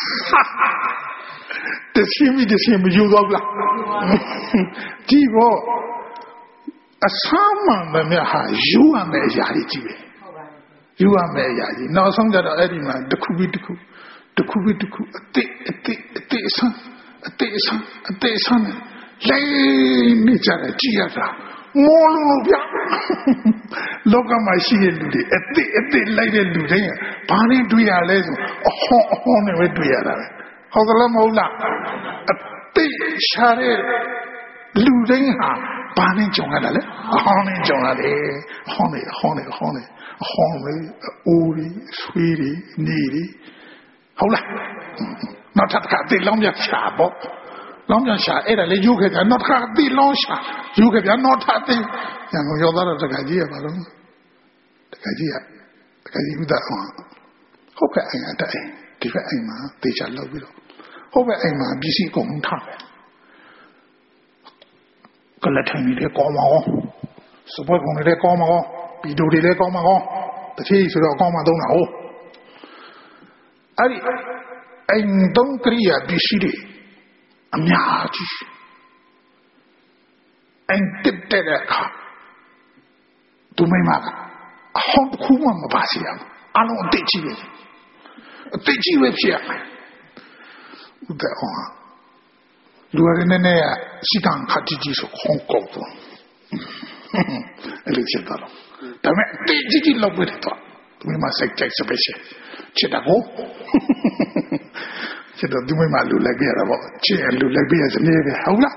တရှိမိတရှိမယူတော့ဘူးလားကြည့်ဖို့အဆမ်းမှန်ပဲမြတ်ဟာယူရမယ်အရာကြီးကြည့်ပဲယူရမယ်အရာကြီးနောက်ဆုံးကြတော့အဲ့ဒီမှာတစ်ခုပြီးတစ်ခုတစ်ခုပြီးတစ်ခုအတိအတိအတိအဆန်းအတိအဆန်းအတိအဆန်းလိမ့်နေကြတယ်ကြည့်ရတာမောလို့ဗျာလောကမှာရှိတဲ့လူတွေအတိအတိလိုက်တဲ့လူတွေဘာနဲ့တွေ့ရလဲဆိုအဟောအဟောနဲ့ပဲတွေ့ရတာပဲဟုတ်ကလားမဟုတ်လားအတိရှာတဲ့လူတိုင်းဟာဘာနဲ့ကြုံရတာလဲအဟောင်းနဲ့ကြုံရတယ်အဟောင်းနဲ့အဟောင်းနဲ့အဟောင်းနဲ့အဟောင်းနဲ့အိုးတွေဆွေးတွေနေတွေဟုတ်လားနောက်တစ်ခါတိလောင်းပြရှာပေါ့လောင်းပြရှာအဲ့ဒါလေယူခဲ့တယ်နောက်တစ်ခါတိလောင်းရှာယူခဲ့ပြန်နောက်ထပ်တိရန်ကုန်ရောက်တော့တခါကြီးရပါတော့တခါကြီးရတခါကြီးဥဒ္ဒအောင်ဟုတ်ကဲ့အိမ်အတိုင်ဒီဘက်အိမ်မှာတေချာလောက်ပြီးတော့ဟုတ်ကဲ့အိမ်မှာပစ္စည်းကုန်ထားတယ်ကလထိုင်နေကောင်းမအောင်စပွဲကုန်နေကောင်းမအောင်ပီတိုတွေလည်းကောင်းမအောင်တတိဆိုတော့ကောင်းမသုံးတာဟုတ်အဲ့ဒီအိမ်သုံးကရိယာပစ္စည်းတွေအများကြီးအိမ်တက်တဲ့အခါသူမိမကအဟောင်းတစ်ခုမှမပါစီရဘူးအလုံးအတိတ်ကြီးပဲအတိတ်ကြီးပဲဖြစ်ရမယ်ဥဒ္ဒအောင်လူရင်းနဲ့စီကံခတ်ကြီးဆိုခေါင်းကောက်တော့အဲ့လိုချက်တော့ဒါပေမဲ့အတိတ်ကြီးလောက်ပဲတော့သူမိမစိတ်ကြိုက်စပယ်ချက်ချက်တော့ချက်တော့သူမိမလူလိုက်ပြရတာပေါ့ချက်လူလိုက်ပြရစနေပဲဟုတ်လား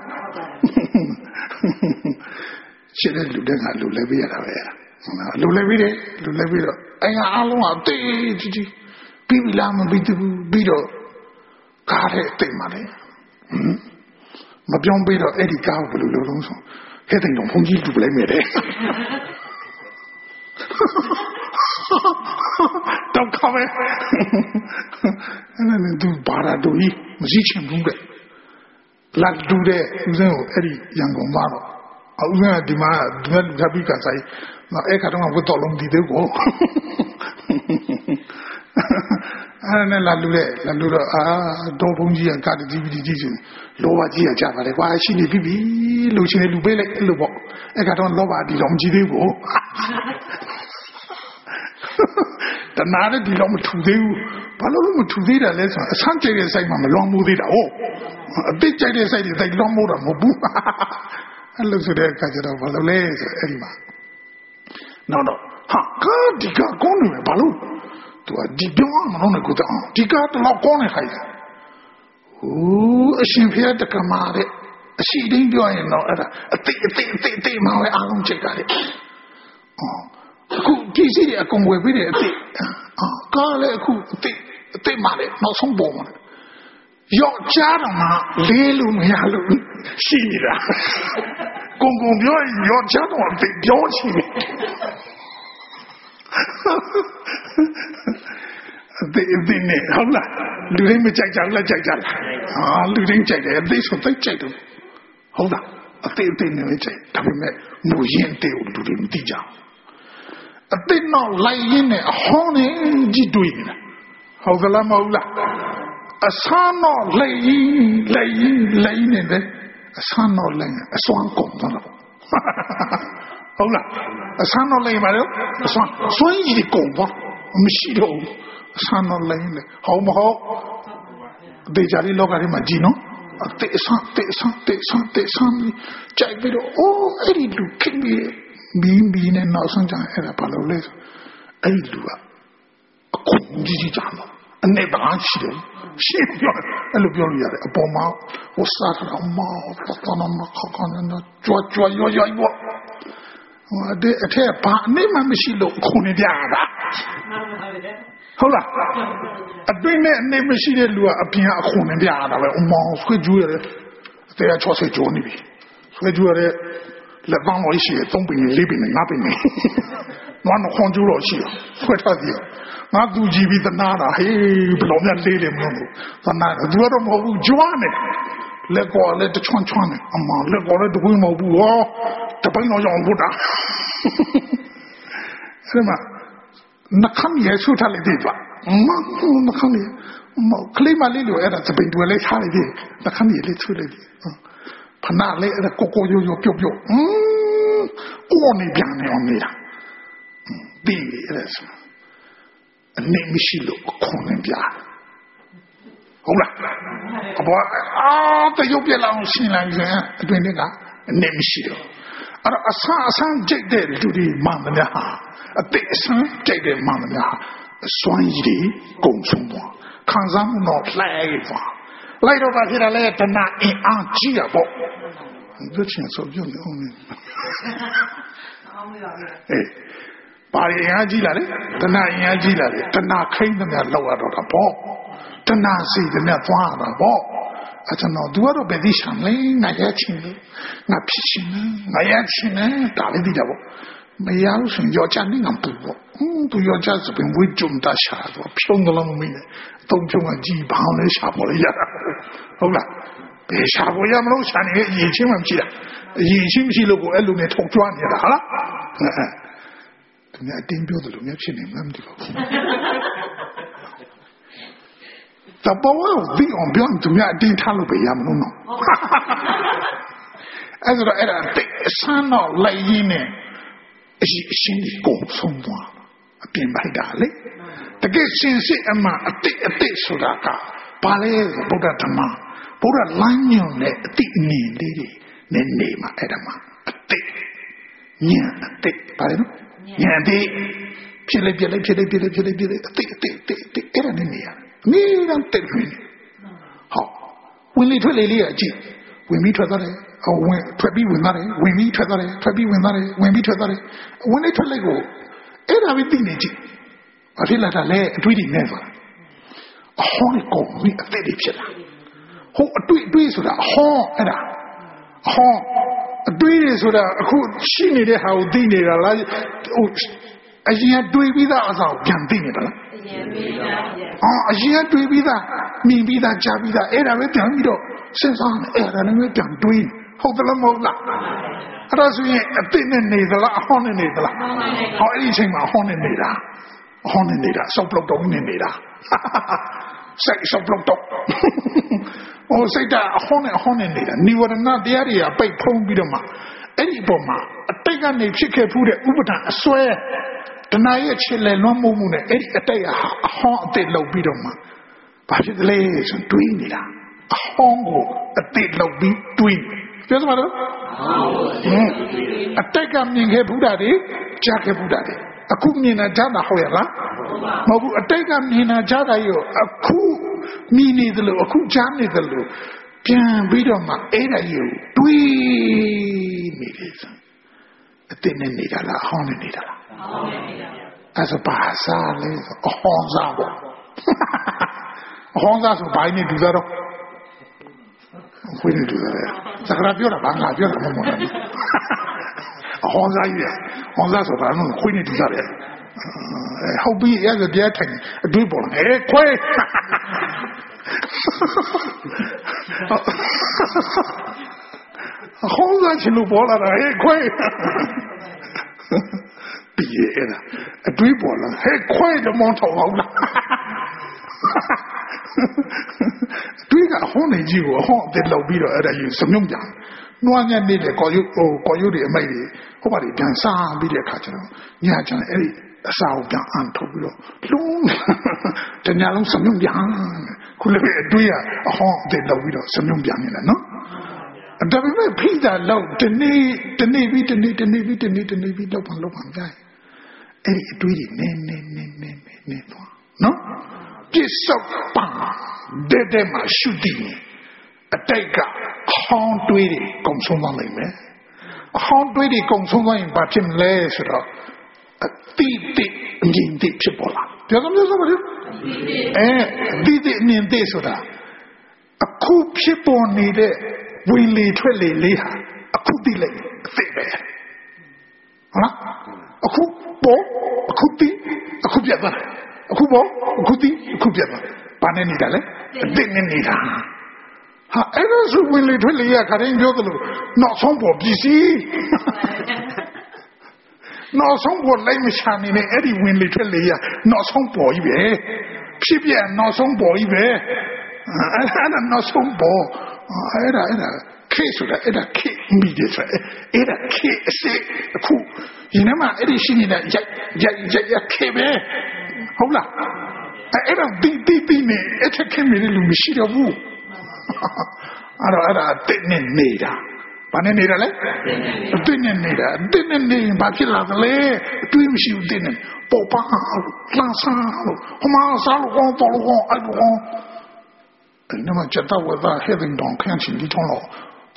ချက်တဲ့လူတွေကလူလိုက်ပြရတာပဲလူလိုက်ပြီးတယ်လူလိုက်ပြီးတော့အိမ်အားလုံးအသေးကြီးကြီးပြီးပြီလားမပြီးဘူးပြီးတော့ကားတဲ့တိတ်မှလည်းမပြောင်းပြီးတော့အဲ့ဒီကားကိုဘယ်လိုလုပ်လုံးဆိုဟဲ့တိတ်တော့ဘုံကြီးလူလိုက်မိတယ်တော့ခါပဲအဲ့ဒါနဲ့သူဘာသာတူကြီးမရှိချင်ဘူးတဲ့လာတူတဲ့ဦးစင်းကိုအဲ့ဒီရန်ကုန်သွားတော့ဦးစင်းကဒီမှာဒီမှာဓာပိကဆိုင်နော်အဲ့ကတော့ဝတ်တော်လုံးဒီသေးကိုအဲ့နဲ့လာလူတဲ့လာလူတော့အာတော်ဘုံကြီးကကားကြီးကြီးကြီးဆိုလောဘကြီးကကြပါတယ်ကွာရှိနေပြီပြီလူချင်းလူပေးလိုက်အဲ့လိုပေါ့အဲ့ကတော့လောဘဒီတော့မကြည့်သေးဘူးတနာနဲ့ဒီတော့မထူသေးဘူးဘာလို့လို့မထူသေးတာလဲဆိုတော့အဆန်းကျတဲ့စိုက်မှာမလွန်မှုသေးတာဟုတ်အတိတ်ကျတဲ့စိုက်တွေတိုက်လွန်မှုတာမဟုတ်ဘူးအဲ့လိုဆိုတဲ့အခါကျတော့ဘာလို့လဲဆိုအဲ့ဒီမှာနောက်တော့ဟာကားဒီကကောင်းနေဘာလို့သူကဒီပြောင်းမလို့နဲ့ကိုတော့ဒီကတော့ကောင်းနေခိုင်းတယ်ဟိုအရှင်ဖျက်တကမာတဲ့အရှိတိုင်းပြောရင်တော့အဲ့ဒါအတိတ်အတိတ်အတိတ်အတိတ်မှပဲအားလုံးချိန်ကြတယ်အော်အခုဒီစီအကုန်ဝယ်ပြီးတယ်အတိတ်အာကားလည်းအခုအတိတ်အတိတ်မှလည်းနောက်ဆုံးပေါ်မှာရော့ချတော့မှလေးလို့မရလို့ရှိနေတာကုန်ကုန်ပြောရင်ရော့ချတော့အတိတ်ပြောချင်တယ်အတိတ်အတိတ်နဲ့ဟုတ်လားလူတိုင်းမကြိုက်ကြဘူးလားကြိုက်ကြလားအာလူတိုင်းကြိုက်တယ်အတိတ်ဆိုသိကြိုက်တယ်ဟုတ်လားအတိတ်အတိတ်နဲ့ကြိုက်ဒါပေမဲ့မူရင်းတဲ့လူတွေမသိကြဘူးအတိတ်တော့လိုက်ရင်းနဲ့အဟောင်းနဲ့ကြည့်တွေ့နေတာဟုတ်ကလားမဟုတ်လားအဆန်းတော့လိုက်ရင်းလိုက်ရင်းလိုက်နေတယ်အဆန်းတော့လိုက်အစွမ်းကုန်တော့ဟုတ်လားအဆန်းတော့လိုက်ပါတော့အစွမ်းစွမ်းရည်ကုန်ပါမရှိတော့အဆန်းတော့လိုက်နေဟောမဟုတ်ဒေကြရီလောကထဲမှာကြည့်နော်အတေဆန်းတေဆန်းတေဆန်းတေဆန်းကြိုက်ပြီးတော့အိုးအဲ့ဒီလူခင်ပြီးမင်းမင်းနဲ့နောက်ဆုံးကြအဲ့ဒါဘာလို့လဲအဲ့ဒီလူကအကုန်ကြီးကြီးကြတော့အနေပါရှိတယ်ရှင်းပြောအဲ့လိုပြောလို့ရတယ်အပေါ်မှာဟိုစားတော့မောပတ်တော့မခခနနကြွကြွရောရောဟိုတဲ့အထက်ဘာအနေမှမရှိလို့ခုန်နေကြတာဟုတ်လားအတွင်းနဲ့အနေမရှိတဲ့လူကအပြင်အခုန်နေကြတာပဲအမောင်ဆွေးကြွရတယ်အသေးချောဆွေးကြွနေပြီဆွေးကြွရတဲ့လက်ပေါင်းလို့ရှိရသုံးပင်လေးပင်ငါးပင်နွားနှခွန်ကျူးလို့ရှိရဆွဲထားသေးငါသူကြည့်ပြီးသနာတာဟေးဘလုံးနဲ့လေးတယ်မလို့သနာသူတော့မဟုတ်ဘူးကြွားနေလက်ကောလက်တချွန်းချွန်းနေအမလက်ကောလက်တကွေးမဟုတ်ဘူးဟောတပိန်တော့ရောင်ဖို့တာအဲ့မှာနှခမ်းရဲဆူထားလိုက်တယ်ပါမနှခမ်းရဲမကလေးမလေးလို့အဲ့ဒါတပိန်တွေလေးထားလိုက်တယ်နှခမ်းရဲလေးဆူလိုက်တယ်ဖနာလေးအဲ့ဒါကိုကိုရိုးရိုးပြုတ်ပြုတ်ဟင်းကိုနေပြန်နေအောင်နေတာပြီးအဲ့ဒါအနေမရှိလို့ခုန်နေပြဟုတ်လားအပေါ်အာတရုပ်ပြလောင်ရှင်းလိုက်ရင်အတွင်းကအနေမရှိတော့အဲ့တော့အဆန်းအဆန်းကြိတ်တဲ့လူတွေမှန်တယ်ဟာအတိတ်အဆန်းကြိတ်တဲ့မှန်တယ်ဟာအစွမ်းရည်ကုန်ဆုံးသွားခံစားမှုတော့လှဲသွားလိုက်တော့ပါဖြစ်တယ်လေတဏှာအင်အားကြီးရပေါ့ဟ这钱收就了呢。哎，把人家来嘞，等那人家来嘞，等那开的那老啊多的包，等那谁的那抓的包，啊，这那多少别的想嘞，俺也请了，俺脾气呢，俺也请呢，打了的家不，没有说要家那俺不不，嗯，不要家这边为重大下子，骗到了我们的，都骗我几帮来下坡了呀，好了。别下过也没有下那个疫情问题了，疫情是如果一路面突转你了，好了，哎，人家顶标的路面去你们的了，咋包啊？对岸标怎么样？顶他路不一样么？弄，哎，这个哎呀，对，山老来人呢，是心里共松断，变白大嘞，这个信息啊嘛，对对说那个，把来不得他妈。不然懒牛呢，对年的的，年年嘛，哎的嘛，对，年对，把那个年的，撇来撇来撇来撇来撇来撇来，对对对对，哎的年呀，你让对分，好，问你出来了记，问你出到来，哦问出比问到来，问你出到来，出比问到来，问你出到来，问你出来个，哎的为对你记，我听了他来对你那个，好的讲你对你撇啦。好对对说的好哎啦好对的说的可心里的好对的了哦啊现在对比的少讲对的了啊现在对比的明比的假比的哎啦会讲比到身上哎啦能够讲对好的了冇啦啊那所以对的你的了好的你的了好一情嘛好的你的好的你的受不了懂你的哈哈哈谁受不了懂我说的好呢好呢你的你我的那第二日啊被碰ပြီးတော့嘛အဲ့ဒီပေါ်မှာအတိတ်ကနေဖြစ်ခဲ့မှုတဲ့ဥပဒံအစွဲတဏှာရဲ့ချစ်လေလွှမ်းမိုးမှုနဲ့အဲ့ဒီအတိတ်ဟာအဟောင်းအတိတ်လောက်ပြီးတော့မှာဘာဖြစ်လဲဆိုတွေးနေတာအဟောင်းကိုအတိတ်လောက်ပြီးတွေးပြောစမှာတော့အတိတ်ကမြင်ခဲ့ဘူးတာတွေကြားခဲ့ဘူးတာတွေအခုမြင်တာကြားတာဟုတ်ရလားမဟုတ်ဘူးအတိတ်ကမြင်တာကြားတာရောအခုမြင်နေတယ်လို့အခုကြားနေတယ်လို့ပြန်ပြီးတော့မှအဲ့ဒါကြီးကိုတွေးနေတယ်ဆိုအတိတ်နဲ့နေတာလားအဟောင်းနဲ့နေတာလားအဟောင်းနဲ့နေတာအဲ့ဆိုဘာစားလဲဆိုအဟောင်းစားပေါ့အဟောင်းစားဆိုဘာနဲ့တူစားတော့ခွေးနဲ့တူစားတယ်စကားပြောတာဘာငါပြောတာမဟုတ်ဘူးအဟောင်းစားကြီးဟောင်းစားဆိုတာတော့ခွေးနဲ့တူစားတယ်ဟုတ်ပြီအဲ့ဒါတရားထိုင်အတွေးပေါ်တယ်ခွေးဟောင်းစားချင်လို့ပေါ်လာတာဟဲ့ခွေးပြီးရဲ့အဲ့ဒါအတွေးပေါ်လာဟဲ့ခွေးတော့မောင်းထောင်အောင်လားတွေးကဟောင်းနေကြီးကိုဟောင်းအစ်လောက်ပြီးတော့အဲ့ဒါယူစမြုံကြနွားညက်နေတဲ့ကော်ရုပ်ဟိုကော်ရုပ်တွေအမိတ်တွေဟိုပါတွေပြန်စားပြီးတဲ့အခါကျတော့ညချင်အဲ့ဒီအစာကိုပြန်အန်ထုတ်ပြီးတော့လုံးတညလုံးစမြုံပြန်ခုလည်းအတွေးကအဟောင်းအစ်လောက်ပြီးတော့စမြုံပြန်နေတာနော်ဒါပေမဲ့ဖိတာလောက်တနေ့တနေ့ပြီးတနေ့တနေ့ပြီးတနေ့တနေ့ပြီးလောက်ပါလောက်ပါကြတယ်အဲ့ဒီအတွေးတွေနည်းနည်းနည်းနည်းနည်းသွားနော်ပြစ္ဆုတ်ပံတဲ့တဲ့မှာရှုတည်အတိတ်ကအဟောင်းတွေးတွေကုံဆုံးသွားနိုင်မယ်အဟောင်းတွေးတွေကုံဆုံးသွားရင်ဘာဖြစ်မလဲဆိုတော့အတိတ်တိအမြင်တိဖြစ်ပေါ်လာပြောကြမလို့ဆိုပါလေအဲအတိတ်တိအမြင်တိဆိုတာအခုဖြစ်ပေါ်နေတဲ့ဝင်လေထွက်လေလေးဟာအခုတိလိုက်အသိပဲဟုတ်လားအခုပေါ်အခုတိအခုပြတ်သွားအခုပေါ်အခုတိအခုပြတ်သွားဘာနဲ့နေတာလဲအသိနဲ့နေတာဟာအဲ့ဒါဆိုဝင်လေထွက်လေရခရင်ပြောသလိုနောက်ဆုံးပေါ်ပစ္စည်းနောက်ဆုံးပေါ်လိုက်မချနေနဲ့အဲ့ဒီဝင်လေထွက်လေရနောက်ဆုံးပေါ်ကြီးပဲဖြစ်ပြနောက်ဆုံးပေါ်ကြီးပဲအဲ့ဒါနောက်ဆုံးပေါ်အဲ့ဒါအဲ့ဒါခေဆိုတာအဲ့ဒါခေမိတယ်ဆိုအဲ့ဒါခေအစစ်အခုဒီနေ့မှာအဲ့ဒီရှိနေတဲ့ရိုက်ရိုက်ရိုက်ရခေပဲဟုတ်လားအဲ့ဒါဒီဒီဒီနဲ့အဲ့ချက်ခေမိတယ်လို့မရှိတော့ဘူးအဲ့တော့အဲ့ဒါတင်းနေနေတာဘာနဲ့နေတာလဲတင်းနေနေတာတင်းနေနေဘာဖြစ်လာသလဲအတွေးမရှိဘူးတင်းနေပေါ်ပါလှဆာလို့ဟိုမှာစားလို့ကောင်းပေါ်လို့ကောင်းအဲ့လိုကောင်း那么觉得我在黑人当看起你从了，不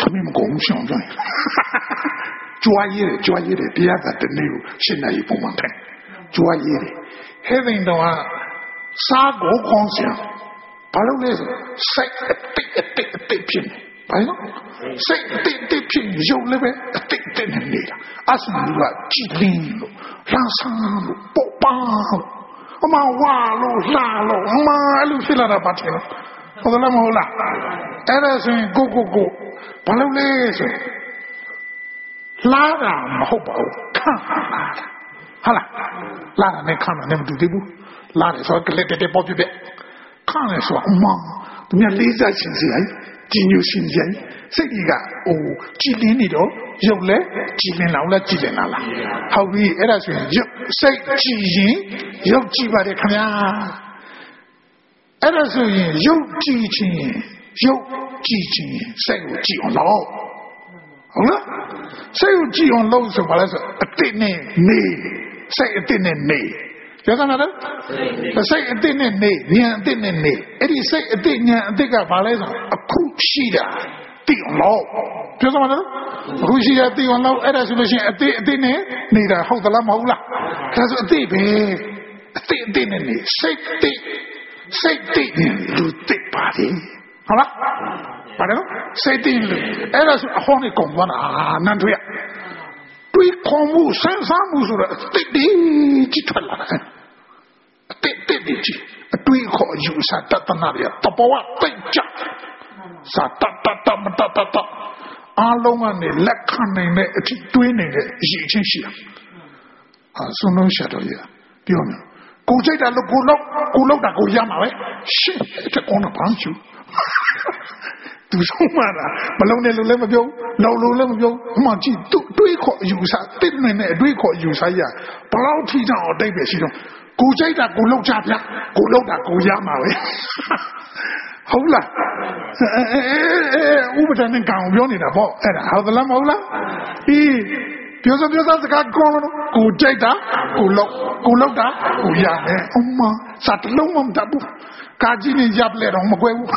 他们没共享着，专业的专业的，第二个的那个现在也不忙谈，专业的，还人的话，砂锅光想，把那个晒一堆一堆一堆片，哎喏，晒一堆一堆片，肉那边一堆一堆很累了，二十米了，几零了，拉上了，爆八了，我妈挖了拉了，我妈路去了那八天了，我说那么好了，哎那是go go go，把那个是拉的没好包，看拉的，好了，拉的你看了你们对对不？拉的说个来点点包对对，看了说妈，怎么样累在心上？金牛新鲜，这个哦，几年里头有嘞，几年老了，几年老了，后边那是有谁几年有几百的看呀？那是有几千，有几千，谁有几样老？好了，谁有几样老是话来说，一定呢你，谁一定呢你。叫啥么子？谁一定呢？你两一定呢？你，一定谁一定两这个把来上啊，苦西的地方老，叫啥么子？苦西的地方老，哎，那是不是一定一定呢？你的好得了冇啦？他说对呗，一定定呢？你谁对谁对呢？都对吧的，好了，把这个谁对了？哎，那是好的讲话啊，难对呀。对矿物、山上木说的，对对，几ထွက်了，对对对几，对好有啥哒哒那里啊，大包啊对家，啥哒哒哒么哒哒哒，阿龙啊你来看你那去对你的已经是啊，孙龙写到也，对没？古仔的路古路古路的古亚马喂，是这讲的棒球。读书嘛啦，不老年路来目标，老路来目标，忘记对对抗有啥？对面那对抗有啥呀？不老提倡我代表系统，古仔的古路诈骗，古路的古亚马喂，好了，哎哎哎哎，我不知道你讲标你的不？哎，好的了冇啦，咦。表示表示自家講咯，古仔的古路古路的古亞嘅，哦嘛，啥都攏我唔得不，家己你入嚟攏冇怪我，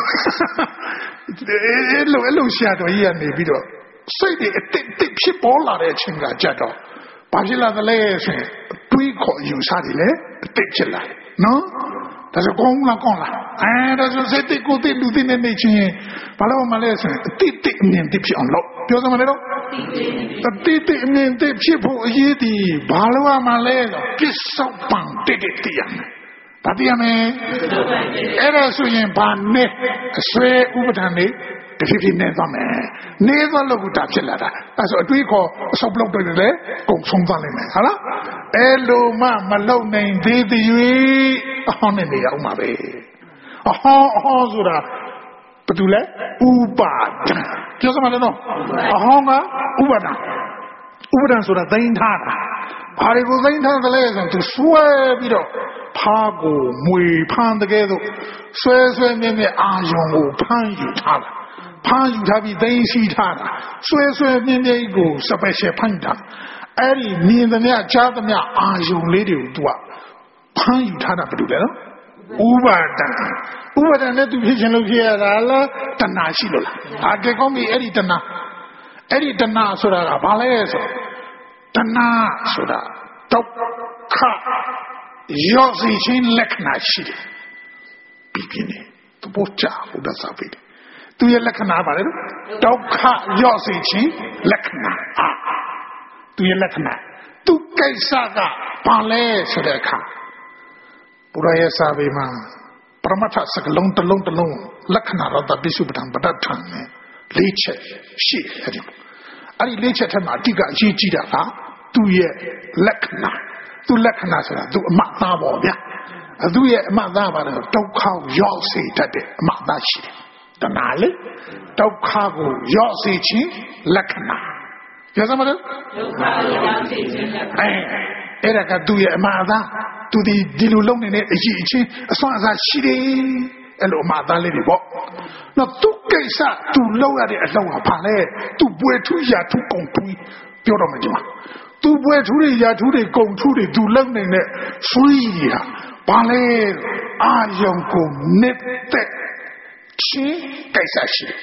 一路一路寫到伊啊你邊度，所以你一滴滴皮包拉嚟情感接到，把起來的嚟先對抗有啥的咧，滴起來，喏。但是講啦講啦，哎，但是誰對古對路對那那些，把那我們來說，對對面對皮安老，表示什麼來咯？對對面對皮膚一的，把那我們來咯，必須幫對對對樣，把對樣呢？哎，那雖然把呢，雖我不談呢，皮皮呢方面，呢方路不打起來的，但是對個手不落對的嘞，共衝上來呢，好了，哎，路嘛嘛路呢對對於。啊，那你要嘛呗？啊，好说的，不对嘞，五百单，叫什么的喏？啊，好嘛，五百单，五百单说的等他的，把这个等他的来上都甩比了，爬过没攀的个都，甩甩灭灭啊，用我攀有他了，攀有他比等西他的，甩甩灭灭一个十八些攀他，哎，你的俩加的俩啊，用来的多。攀有他那不对了，五百单，五百单那都皮钱路皮啊，了，单哪去了啦？啊，这讲比埃里单哪，埃里单哪说的，把来说，单哪说的，都卡，要是以前来看哪去的，比比呢，都不假，不得啥费的，都要来看哪把来的，都卡要是以前来看哪啊，都要来看哪，都该啥个，把来说的看。不然也啥为嘛？不然嘛，他是个弄的弄的弄，那看哪到必须不当不当长呢？理解是那种，而你理解他嘛，这个一记的啊，都也那看哪，都那看哪是啦，都马大宝的，都也马大宝的，都靠要谁他的马大去的，到哪里？都靠个要谁去那看哪？有什么的？都靠要谁去那看？哎，那个都也马大。都得一路弄的呢，以前算啥西的，一路马达来的不？那都该啥都老啊的老啊怕嘞，都不会出呀出公出，表到没的嘛？都不会出的呀出的公出的都弄的呢，所以呀，怕嘞啊用公那的钱该啥西？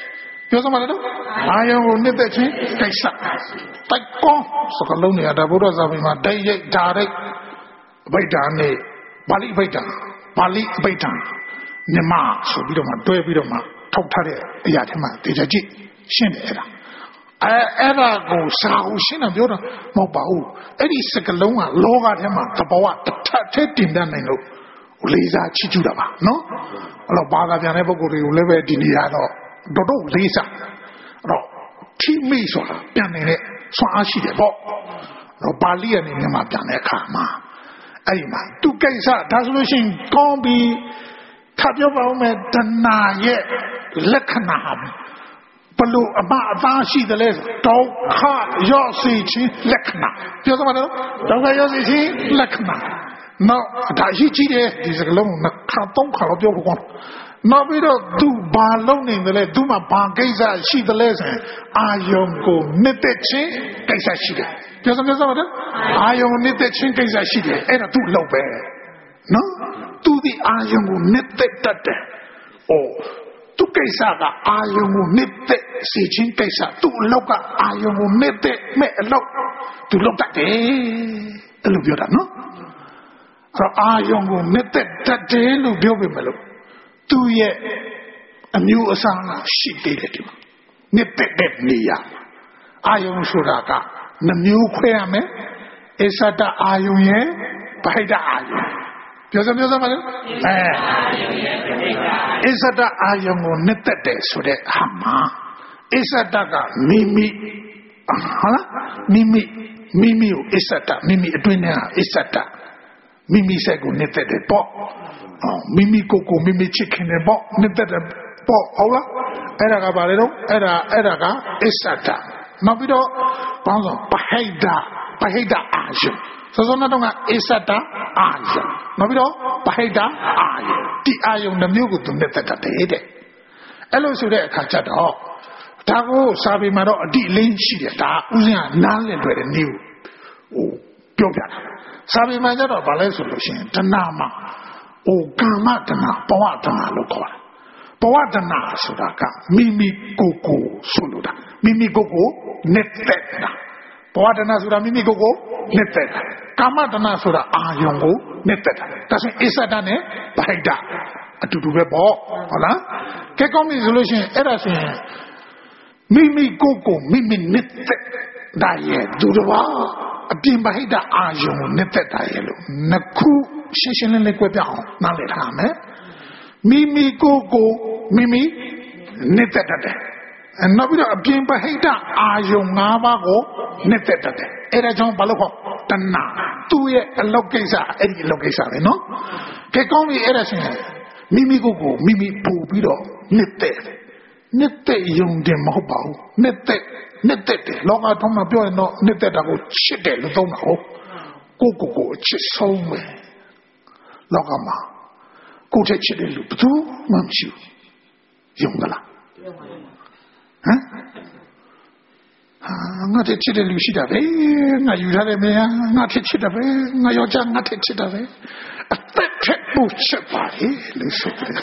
ပြောစမ်းပါတော့အာယုံကိုနှစ်သက်ခြင်းကိစ္စတိုက်ကောစကလုံးတွေကဒါဘုရားစာပေမှာတိုက်ရိုက်ဓာတ်အဘိဓါနဲ့ပါဠိအဘိဓါပါဠိအဘိဓါမြမဆိုပြီးတော့မှတွဲပြီးတော့မှထောက်ထားတဲ့အရာထဲမှာတေချာကြည့်ရှင်းတယ်အဲ့ဒါအဲအဲ့ဒါကိုစာအုပ်ရှင်းတာပြောတာမဟုတ်ပါဘူးအဲ့ဒီစကလုံးကလောကထဲမှာသဘောတစ်ထပ်ထဲတင်ပြနိုင်လို့လေးစားချီးကျူးတာပါနော်အဲ့တော့ဘာသာပြန်တဲ့ပုဂ္ဂိုလ်တွေကိုလည်းပဲဒီနေရာတော့တော်တော်လေးစားအဲ့တော့ထိမိဆိုတာပြန်နေတဲ့ဆွမ်းအားရှိတယ်ပေါ့အဲ့တော့ပါဠိကနေမြန်မာပြန်တဲ့အခါမှာအဲ့ဒီမှာသူကိစ္စဒါဆိုလို့ရှိရင်ကောင်းပြီးထပ်ပြောပါဦးမယ်တဏှာရဲ့လက္ခဏာဘလို့အမအသားရှိတယ်လဲဒုက္ခရော့စီခြင်းလက္ခဏာပြောစမ်းပါတော့ဒုက္ခရော့စီခြင်းလက္ခဏာနော်ဒါရှိကြည့်တယ်ဒီစကလုံးနှစ်ခါသုံးခါတော့ပြောဖို့ကောင်းနောက်ပြီးတော့သူဘာလုံးနေတယ်လဲသူမှဘာကိစ္စရှိတယ်လဲဆိုရင်အာယုံကိုနှစ်သက်ခြင်းကိစ္စရှိတယ်ပြောစမ်းပြောစမ်းပါတော့အာယုံနှစ်သက်ခြင်းကိစ္စရှိတယ်အဲ့ဒါသူ့လောက်ပဲနော်သူဒီအာယုံကိုနှစ်သက်တတ်တယ်ဩသူကိစ္စကအာယုံကိုနှစ်သက်စေခြင်းကိစ္စသူ့လောက်ကအာယုံကိုနှစ်သက်မဲ့အလောက်သူလောက်တတ်တယ်အဲ့လိုပြောတာနော်အဲ့တော့အာယုံကိုနှစ်သက်တတ်တယ်လို့ပြောပေမဲ့လို့သူ့ရဲ့အမျိုးအစားကရှိသေးတယ်ဒီမှာနှစ်သက်တဲ့နေရာအာယုံဆိုတာကနှမျိုးခွဲရမယ်အစ္ဆဒအာယုံရဲ့ဗဟိတအာယုံပြောစမ်းပြောစမ်းပါလေအဲအစ္ဆဒအာယုံကိုနှစ်သက်တယ်ဆိုတဲ့ဟာမှာအစ္ဆဒကမိမိဟာလားမိမိမိမိကိုအစ္ဆဒမိမိအတွင်းထဲဟာအစ္ဆဒမိမိစိတ်ကိုနှစ်သက်တယ်ပေါ့မိမိကိုယ်ကိုမိမိချစ်ခင်တယ်ပေါ့နှစ်သက်တယ်ပေါ့ဟုတ်လားအဲ့ဒါကဘာလဲတော့အဲ့ဒါအဲ့ဒါကအစ္ဆဒနောက်ပြီးတော့ဘောင်းဆိုပဟိတပဟိတအာယုစောစောတော့ကအစ္ဆဒအာယုနောက်ပြီးတော့ပဟိတအာယုဒီအာယုနှမျိုးကိုသူနှစ်သက်တယ်တဲ့အဲ့လိုဆိုတဲ့အခါကျတော့ဒါကိုစာပေမှာတော့အတိအလင်းရှိတယ်ဒါဥစဉ်ကနားလည်တွေ့တဲ့နေကိုဟိုပြောပြတာစာပေမှာကျတော့ဘာလဲဆိုလို့ရှိရင်တဏှာမှာဟိုကာမတဏှာဘဝတဏှာလို့ခေါ်တယ်ဘဝတဏှာဆိုတာကမိမိကိုယ်ကိုဆိုလိုတာမိမိကိုယ်ကိုနှစ်သက်တာဘဝတဏှာဆိုတာမိမိကိုယ်ကိုနှစ်သက်တာကာမတဏှာဆိုတာအာယုံကိုနှစ်သက်တာဒါဆိုရင်အစ္ဆဒနဲ့ဗဟိတအတူတူပဲပေါ့ဟုတ်လားကဲကောင်းပြီဆိုလို့ရှိရင်အဲ့ဒါဆိုရင်မိမိကိုယ်ကိုမိမိနှစ်သက်တာရဲ့သူတော်အပြင်ဗဟိတအာယုံကိုနှစ်သက်တာရဲ့လို့နှစ်ခုရှင်းရှင်းလင်းလင်းကြွပြအောင်နားလည်ထားမယ်မိမိကိုယ်ကိုမိမိနှစ်သက်တတ်တယ်နောက်ပြီးတော့အပြင်ဗဟိတအာယုံ၅ပါးကိုနှစ်သက်တတ်တယ်အဲ့ဒါကြောင့်ဘာလို့ခေါ်တဏှာသူ့ရဲ့အလောက်ကိစ္စအဲ့ဒီအလောက်ကိစ္စပဲနော်ကဲကောင်းပြီအဲ့ဒါဆိုရင်မိမိကိုယ်ကိုမိမိပို့ပြီးတော့နှစ်သက်နှစ်သက်ယုံတယ်မဟုတ်ပါဘူးနှစ်သက်နှစ်သက်တယ်လောကထုံးမှာပြောရင်တော့နှစ်သက်တာကိုချစ်တယ်လို့သုံးတာဟုတ်ကိုကိုကိုအချစ်ဆုံးပဲလောကမှာကိုတဲ့ချစ်တယ်လို့ဘယ်သူမှမရှိဘူးယုံသလားယုံပါဘူးဟမ်ဟာငါတဲ့ချစ်တယ်လူရှိတာပဲငါယူထားတယ်မင်းငါတဲ့ချစ်တယ်ပဲငါယောက်ျားငါတဲ့ချစ်တယ်ပဲအသက်ထက်ဖို့ချစ်ပါလေလို့ဆိုတယ်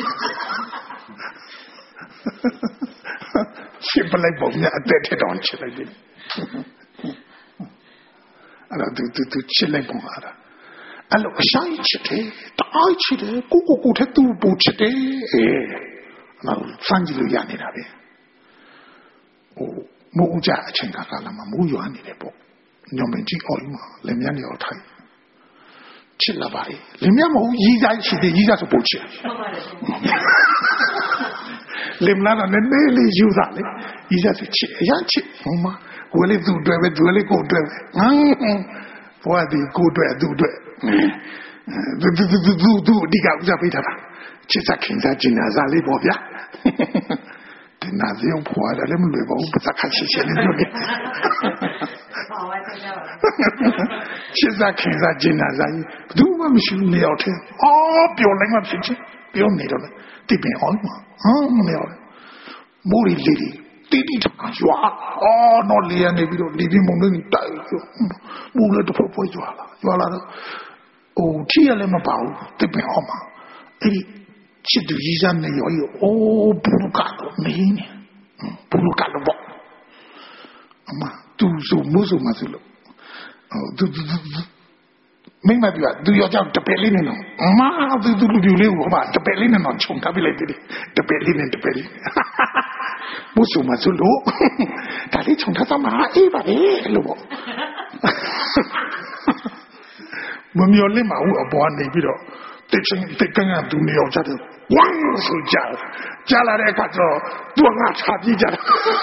ချစ်ပလိုက်ပုံနဲ့အသက်ထက်တောင်ချစ်လိုက်တယ်အဲ့တော့သူသူချစ်လိုက်ပုံအားအဲ့လိုအဆိုင်ချစ်တယ်တအားချစ်တယ်ကိုကိုကိုထက်သူ့ပူချစ်တယ်အေးနော်စမ်းကြည့်လို့ရနေတာပဲဟိုမိုးကြအချိန်ကလာမှာမိုးရွာနေတယ်ပေါ့ညောင်ပင်ကြီးအော်မှာလက်မြန်းတွေအော်ထိုင်ချစ်လာပါလေလက်မြန်းမဟုတ်ရီးစားချစ်တယ်ရီးစားဆိုပူချစ်ဟုတ်ပါတယ်လင်မလာတော့နည်းနည်းလေးယူတာလေရီးစားဆိုချစ်အရချစ်ဟိုမှာကိုယ်လေးသူ့အတွက်ပဲသူလေးကိုယ်အတွက်ပဲဟမ်ဘွားဒီကိုယ်အတွက်သူ့အတွက်သူသူသူသူသူဒီကဥစားပေးတာပါချစ်စခင်စားကျင်နာစားလေးပေါ့ဗျာဒီနာဇယုံဖွာတယ်လည်းမလွယ်ပါဘူးပစခါချစ်ချင်နေလို့ချစ်စခင်စားကျင်နာစားကြီးဘူးမှမရှိဘူးနေရောက်တယ်အော်ပြောလိုက်မှဖြစ်ချင်းပြောနေတော့တိပင်အောင်မှာဟမ်မနေအောင်မိုးရီလေးတီတီထားရွာအော်နော်လေရနေပြီးတော့ဒီဒီမုံလေးတိုက်မူလည်းတစ်ဖွဲ့ဖွဲ့ရွာလာရွာလာတော့ဟိုထီရလည်းမပါဘူးတိပင်အောင်မှာအဲ့ဒီချစ်သူကြီးစားနေရောအိုးဘူးကတော့မင်းနေ不如干了不？嘛，读书没书嘛是了，哦，读读读读，明白对吧？都要讲特别厉害呢，嘛，读读读读嘞，我嘛特别厉害呢，穷特别厉害的，特别厉害特别厉害，哈哈哈，没书嘛是了，但你穷他怎么哎吧嘞，了不？我们要立马我不按那边了，得请得跟俺读你要家的，光手家，家来来看着多俺差别家的。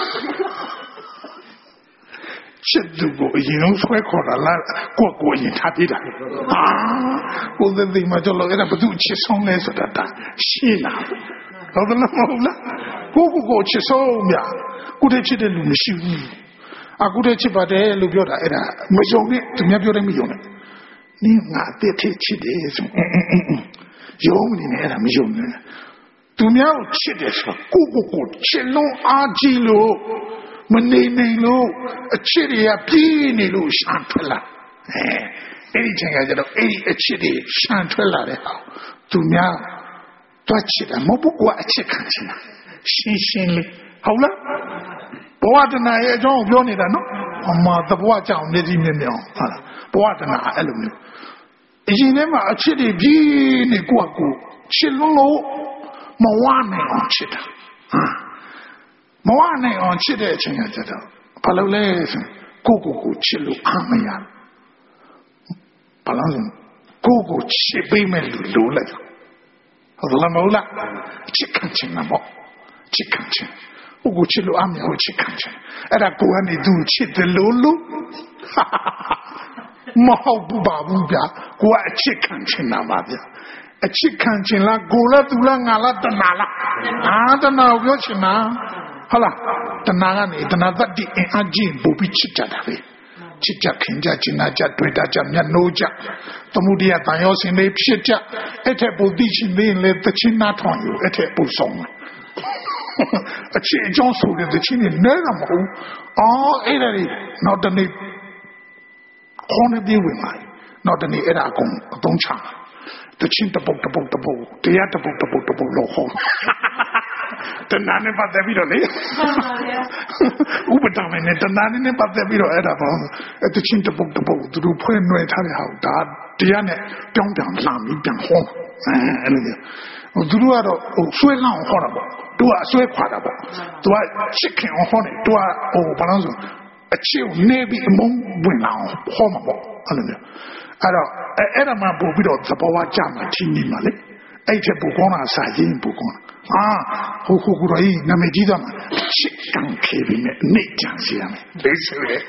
这都不形容出来可能了，过过瘾差别的啊！我在对嘛叫老给他不都吃松来说的的，是啦，老子那么了，个个个吃松呀，古代吃的路没修，啊，古代吃把的路标的哎啦，没用的，怎么样标的没用的？你俺得太吃的什么？嗯嗯嗯嗯，用的呢，他没用的，怎么样吃的是个个个吃龙阿基路。我内内路，吃的呀比内路上出来，哎，那以前也知道，哎，吃的上出来的好，怎么样？多吃的，我不过吃看起来，新鲜的，好了，不话的那也叫我表你的喏，我妈都不话讲那几面苗，好了，不话的那哎路呢，现在嘛吃的比那过过，吃龙楼，没话那样吃的，啊。冇话那样吃的，亲爱知道，把老来是个个个吃路阿没呀，把老人个个吃杯没路路来着，好了冇啦，吃看清了冇，吃看清，我个吃路阿没有吃看清，哎那过完你都吃的路路，哈哈哈哈，冇不把不表，我吃看清了嘛的。吃看清了，过了都了，俺了等哪了？啊，等哪不要钱呐？好了，等哪个呢？等哪个的安静不必吃家的呗？吃家看家进那家对大家面怒家，怎么的呀？但要是你撇家，一天不地钱的来得去那团油，一天不送了。这种说的钱你那个么好？哦，哎那里，那等你可能比为嘛？那等你一打工东厂。的钱得不得不得不，对呀得不得不得不落后，等哪年把这比了嘞？我不当面呢，等哪年把这比了哎，他帮，哎，的钱得不得不，都都判断他的好，他对呀呢，边边浪一边好，哎，那个，我都话到，哦，所以浪好了不？都话所以快了不？都话吃看好呢，都话哦，不能说，只有那边蒙问浪好嘛不？啊那个。哎咯，哎哎，他妈不比到直播话讲嘛，听你嘛嘞，哎，这不光了，啥人不光了啊？呼呼呼的，咦，那没记得嘛？七缸开里面内讲些没，没事嘞，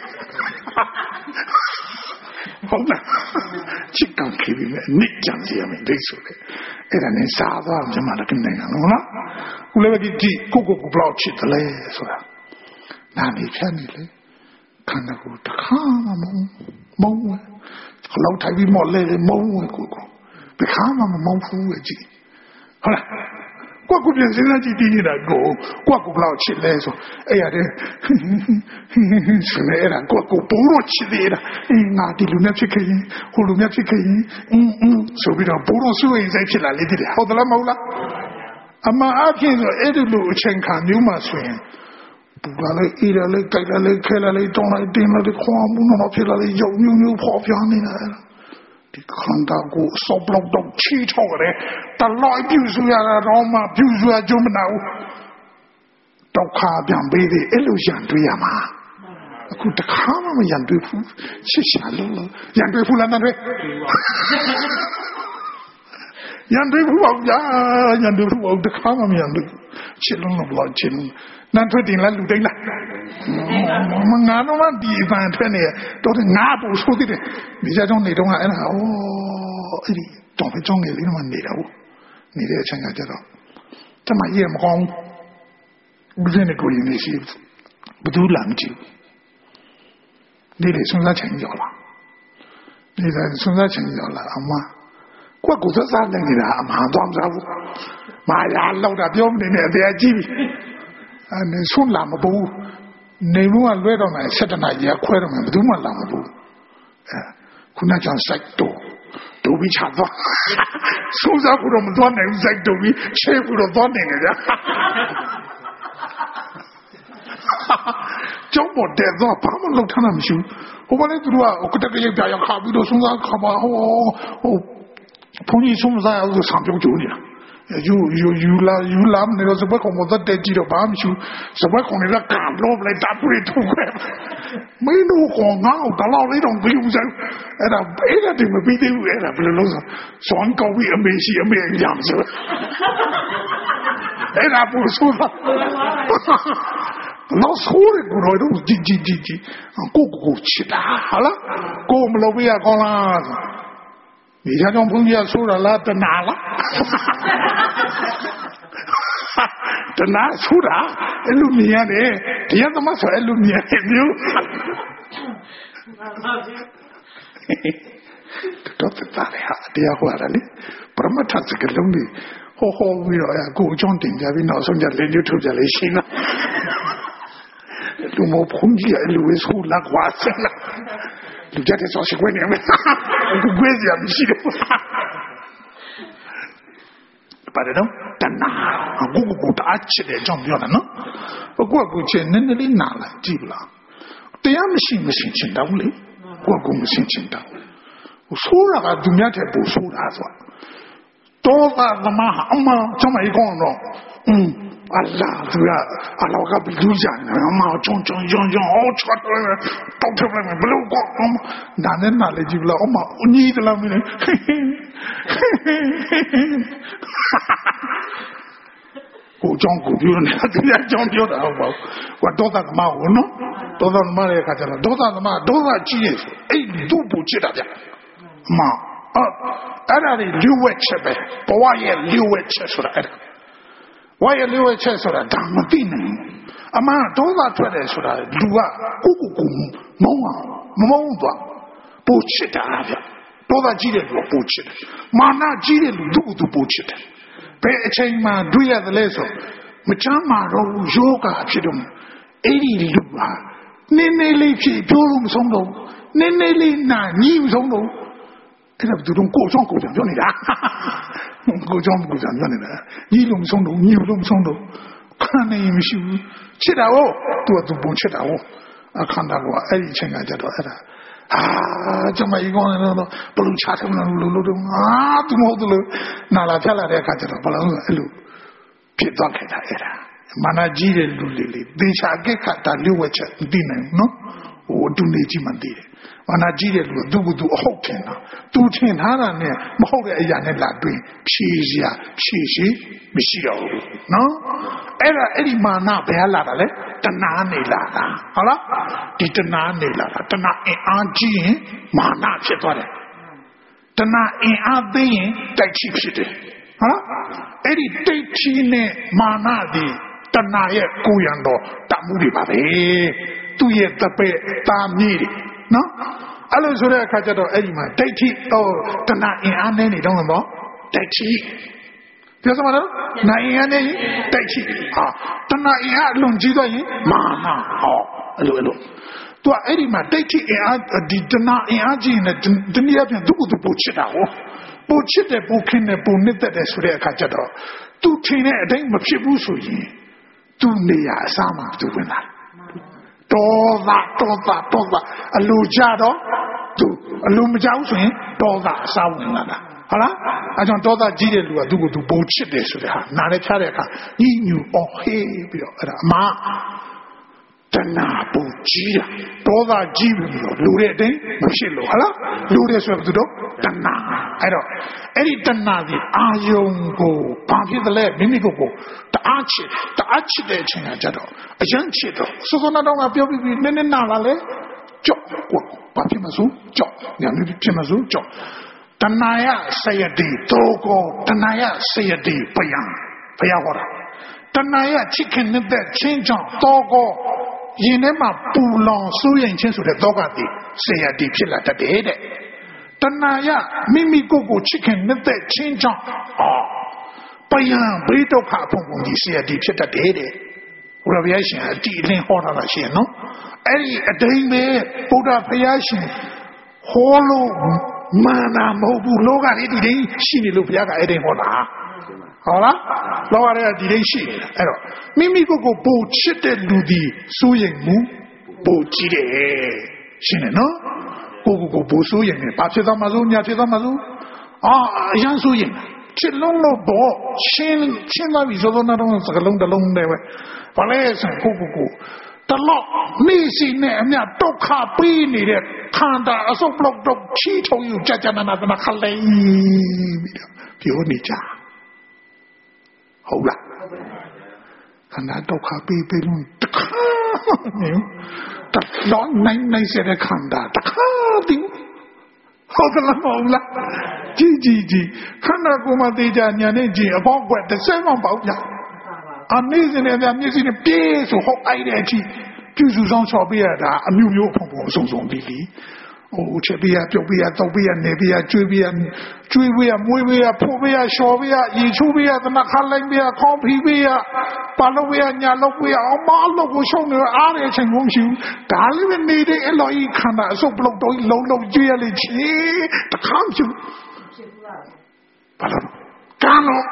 好了，七缸开里面内讲些没，没事嘞，哎，那你啥子啊？就嘛那跟那样了，后来我就记，个个不老吃的嘞，是吧？那你骗你嘞？看到过，他看嘛懵懵啊。老太比莫来来冇啊个个，别看嘛嘛冇苦嘅字，好啦，我嗰边先生字啲嚟讲，我个老切嚟说，哎呀咧，算嚟啦，我个保罗切嚟啦，哎，我啲路面切开，好路面切开，嗯嗯，所以就保罗所以在切来你啲，好得啦冇啦，阿妈阿片说，哎，啲路前看牛嘛算。不来来，一来来，改来来，开来来，东来顶来的，花木弄到皮来来，有扭扭跑偏的来了。你看到过少不了到起草的，但来比如说呀，老嘛，比如说呀，就么闹，到卡边背的一路相对呀嘛，我得看嘛嘛，相对付，去下路了，相对付了那对。yan对付我呀，yan对付我得看嘛，yan对付，切龙了不老切龙。那推定了路定了，我们俺那么地方推呢，都是俺不说的的，你家种那种啊，哦，哎，种会种的你那么你了，你这现在知道，这么眼光，不是那个人那些不都冷静，你得送他钱交了，你得送他钱交了，阿妈，我估计啥人的阿妈装啥不，妈呀，老大表妹呢，在几里。啊，你说那么多，你们啊来到那，吃的那也快了嘛，不都嘛那么多，哎，可能讲食多，都比差多，说啥不那么多能食多比，吃不了多能的呀， ကျောင်းပေါ်တက်တော့ဘာမှလုပ်ထားတာမရှိဘူးဟိုဘာလဲသူတို့ကကတကယ်ပြရခါပြီးတော့ဆုံးစားခါပါဟိုဟိုဘုန်းကြီးဆုံးစားအောင်ဆောင်ပြုံးကြနေတာယူယူယူလာယူလာမနေတော့စပတ်ကောင်မသက်တဲ့ကြည့်တော့ဘာမှမရှိဘူးစပတ်ကောင်တွေကကံလို့လိုက်တာပြည့်ထုတ်ခဲ့မင်းတို့ကငါ့ကိုတလောက်လေးတော့ပြီးဦးစမ်းအဲ့ဒါအဲ့ဒါတင်မပြီးသေးဘူးအဲ့ဒါဘယ်လိုလုပ်ဆိုစွမ်းကောက်ပြီးအမေရှိအမေရမ်းဆိုအဲ့ဒါပူဆိုးတာနောက်ဆိုးတယ်ကိုတော့ជីជីជីជីကိုကိုချစ်တာဟာလားကိုမလုပ်ပြရကောင်းလားဒီကြောင့်ဘုန်းကြီးကဆိုးတာလားတနာလားတနာဆိုးတာအဲ့လိုမြင်ရတယ်တရားသမားဆိုအဲ့လိုမြင်ရတယ်မျိုးတော့တာရတရားဟောရလေပရမတ်စကလုံးကြီးဟောဟောပြီးတော့ကိုအကြောင်းတင်ကြပြီးနောက်ဆုံးကြလင်းညှို့ထုတ်ကြလေရှင်းလားလူမဘုန်းကြီးအဲ့လိုဆိုးလာကွာဆက်လားလူကြတဲ့ဆောက်ရှိခွင့်နေမယ်သူကွေးစရာမရှိဘူးပါတယ်တော့တနာကိုကိုကိုတအားချစ်တဲ့အကြောင်းပြောတာနော်ကိုကကိုချစ်နည်းနည်းလေးနာလာကြည့်ပလားတရားမရှိမရှိချင်တောင်းလေကိုကကိုမရှိချင်တောင်းဆိုးတာကသူများတဲ့ပူဆိုးတာဆိုတော့တာသမားအမချမကြီးကောင်းတော့อืมအလားသူကအလောကပြီးလူကြတယ်အမချွန်ချွန်ယွန်ယွန်အော်ချတ်တယ်တောက်တယ်ဘလို့ကောနာနဲ့နာလေကြည့်လို့အမအညီတလားမင်းကိုကြောင့်ကိုပြောနေတာသူကကြောင့်ပြောတာဟုတ်ပါဘူးဟိုတော့တာသမားဟိုနော်တော့တာသမားရဲ့ခါကျတော့တော့တာသမားတော့တာကြီးရဲ့အဲ့သူ့ပူချစ်တာဗျအမအဲ့ဒါတွေလူဝက်ချက်ပဲဘဝရဲ့လူဝက်ချက်ဆိုတာအဲ့ဒါဝါရဲ့လူဝက်ချက်ဆိုတာဒါမသိနိုင်အမှန်တော့တာထွက်တယ်ဆိုတာလူကကိုကိုကိုမောင်းအောင်မမောင်းတော့ပူချစ်တာဗျတော့တာကြီးတဲ့လူကပူချစ်တယ်မာနကြီးတဲ့လူသူ့သူပူချစ်တယ်ဘယ်အချိန်မှတွေ့ရတယ်လဲဆိုမချမ်းမာတော့ယောဂဖြစ်တော့အဲ့ဒီလူကနည်းနည်းလေးဖြစ်ပြောလို့မဆုံးတော့နည်းနည်းလေးနာညီမဆုံးတော့အဲ့ဒါသူတို့ကိုကြောင့်ကိုကြောင့်ပြောနေတာကိုကြောင့်ကိုကြောင့်ပြောနေတာညီလို့မဆုံးတော့ညီလို့မဆုံးတော့ခံနေမရှိဘူးချစ်တာဟုတ်သူကသူပုံချစ်တာဟုတ်အခန္ဓာကအဲ့ဒီအချိန်ကကြတော့အဲ့ဒါအာကျွန်မကြီးကောင်းတယ်တော့ဘလူချတယ်မလို့လို့လို့အာသူမဟုတ်ဘူးလို့နာလာဖြတ်လာတဲ့အခါကျတော့ဘလို့အဲ့လိုဖြစ်သွားခဲ့တာအဲ့ဒါမနာကြီးတဲ့လူလေးလေးသေချာကက်ကတာလျှို့ဝှက်ချက်သိနိုင်နော်ဟိုအတူနေကြီးမှသိတယ်မနာကြီးတဲ့လူကသူ့ကသူအဟုတ်ထင်တာသူထင်ထားတာနဲ့မဟုတ်တဲ့အရာနဲ့လာတွေ့ဖြေစရာဖြေရှိမရှိတော့ဘူးနော်အဲ့ဒါအဲ့ဒီမာနဘယ်လာတာလဲတဏှာနေလာတာဟုတ်လားဒီတဏှာနေလာတာတဏှာအင်အားကြီးရင်မာနဖြစ်သွားတယ်တဏှာအင်အားသိရင်တိုက်ချိဖြစ်တယ်ဟုတ်လားအဲ့ဒီတိုက်ချိနဲ့မာနဒီတဏှာရဲ့ကိုယ်ရံတော့တမှုတွေပါပဲသူ့ရဲ့တပည့်သားမြည်တယ်နော်အဲ့လိုဆိုတဲ့အခါကျတော့အဲ့ဒီမှာဒိဋ္ဌိတော့တဏှာအင်အားနဲ့နေတော့တော့ဒိဋ္ဌိပြောစမှာတော့နိုင်ရနေဒိဋ္ဌိဟာတဏှာအင်အားလွန်ကြီးတော့ရင်မာနဟောအဲ့လိုအဲ့လိုသူကအဲ့ဒီမှာဒိဋ္ဌိအင်အားဒီတဏှာအင်အားကြီးနဲ့တနည်းအားဖြင့်သူ့ကိုယ်သူပို့ချစ်တာဟောပို့ချစ်တယ်ပို့ခင်းတယ်ပို့နစ်သက်တယ်ဆိုတဲ့အခါကျတော့သူထင်တဲ့အတိုင်းမဖြစ်ဘူးဆိုရင်သူ့နေရာအစားမှာသူဝင်လာတော်သာတော်သာတော်သာအလိုကြတော့သူအလိုမကြောက်ဆိုရင်တော်သာအစားဝင်လာတာဟုတ်လားအဲကြောင့်တော်သာကြီးတဲ့လူကသူ့ကိုသူပုံချစ်တယ်ဆိုတဲ့ဟာနားနဲ့ချတဲ့အခါညှိညူအော်ဟေးပြီးတော့အဲ့ဒါအမတဏှာပုံကြီးတာတော်သာကြီးပြီးတော့လူတဲ့အတိုင်းမဖြစ်လို့ဟုတ်လားလူတဲ့ဆိုတော့သူတို့တဏှာအဲ့တော့အဲ့ဒီတဏှာဒီအာယုံကိုဘာဖြစ်တယ်လဲမိမိကိုယ်ကိုတအားချစ်တအားချစ်တဲ့အချိန်ကကြတော့အယံချစ်တော့စောစောနာတော့ကပြောပြီးပြီးနည်းနည်းနာလာလဲကြောက်ကွာဘာဖြစ်မစို့ကြောက်ညာနေဖြစ်မစို့ကြောက်တဏှာရဆယတိတောကောတဏှာရဆယတိပယံဘုရားဟောတာတဏှာရချစ်ခင်တဲ့ချင်းကြောင့်တောကောရင်ထဲမှာပူလောင်စိုးရိမ်ခြင်းဆိုတဲ့တောကတိဆယတိဖြစ်လာတတ်တယ်တဲ့တဏှာရမိမိကိုယ်ကိုချစ်ခင်တဲ့ချင်းကြောင့်အော်ပယံဘေးဒုက္ခအဖုံဖုံကြီးဆရာဒီဖြစ်တတ်တယ်တဲ့ဘုရားဘုရားရှင်အတိအလင်းဟောတာရှိရင်နော်အဲ့ဒီအတိမ်ပဲဘုရားဘုရားရှင်ဟောလို့မာနာမဟုတ်ဘူးလောကကြီးဒီတိုင်းရှိနေလို့ဘုရားကအဲ့ဒီဟောတာ好啦，老话咧ဒီလေးရှိနေတာအဲ့တော့မိမိကိုယ်ကိုပိုချစ်တဲ့လူဒီစိုးရိမ်မှုပိုကြီးတယ်ရှင်းတယ်နော်ကိုကိုကိုပိုစိုးရိမ်နေဘာဖြစ်သွားမှစိုးညာဖြစ်သွားမှစိုးအာအရန်စိုးရိမ်ချစ်လုံးလို့ဘောရှင်းရှင်းသွားပြီဆိုတော့တော့စကလုံးတစ်လုံးတည်းပဲဘာလဲဆိုကိုကိုကိုတလောက်နေစီနဲ့အမြတ်ဒုက္ခပေးနေတဲ့ခန္ဓာအစုပ်လောက်တော့ချီထုံယူကြကြနာနာတခါလေးပြီးတော့ပြောနေကြဟုတ်လားခန္ဓာဒုက္ခပေးပေးလို့တခါနေတလောနိုင်နိုင်စေတဲ့ခန္ဓာတခါတည်းဟုတ်ကလားမဟုတ်လားကြည်ကြည်ကြည်ခန္ဓာကိုယ်မှာသိကြညာနဲ့ကြည်အပေါက်ကွက်တစ်စက်မှပေါက်ကြအနေစင်းနဲ့ပြမျက်စိနဲ့ပြေးဆိုဟောက်အိုက်တဲ့အထိပြုစုဆောင်ချော်ပေးရတာအမျိုးမျိုးဖုံဖုံအစုံစုံပြီးပြီးဟိုချက်ပေးရပြုတ်ပေးရတောက်ပေးရနေပေးရကျွေးပေးရကျွေးပေးရမွေးပေးရဖိုးပေးရလျှော်ပေးရရေချိုးပေးရသမခါလိုက်ပေးရခေါင်းဖီးပေးရပါလို့ပေးရညာလို့ပေးရအောင်မလို့ကိုရှုံနေအားတဲ့အချိန်ကုန်ရှိဒါလေးပဲနေတဲ့အလောကြီးခန္ဓာအစုပ်ပလုတ်တော့လုံးလုံးကျွေးရလေချီတခါမှမရှိဘာလို့ကံလို့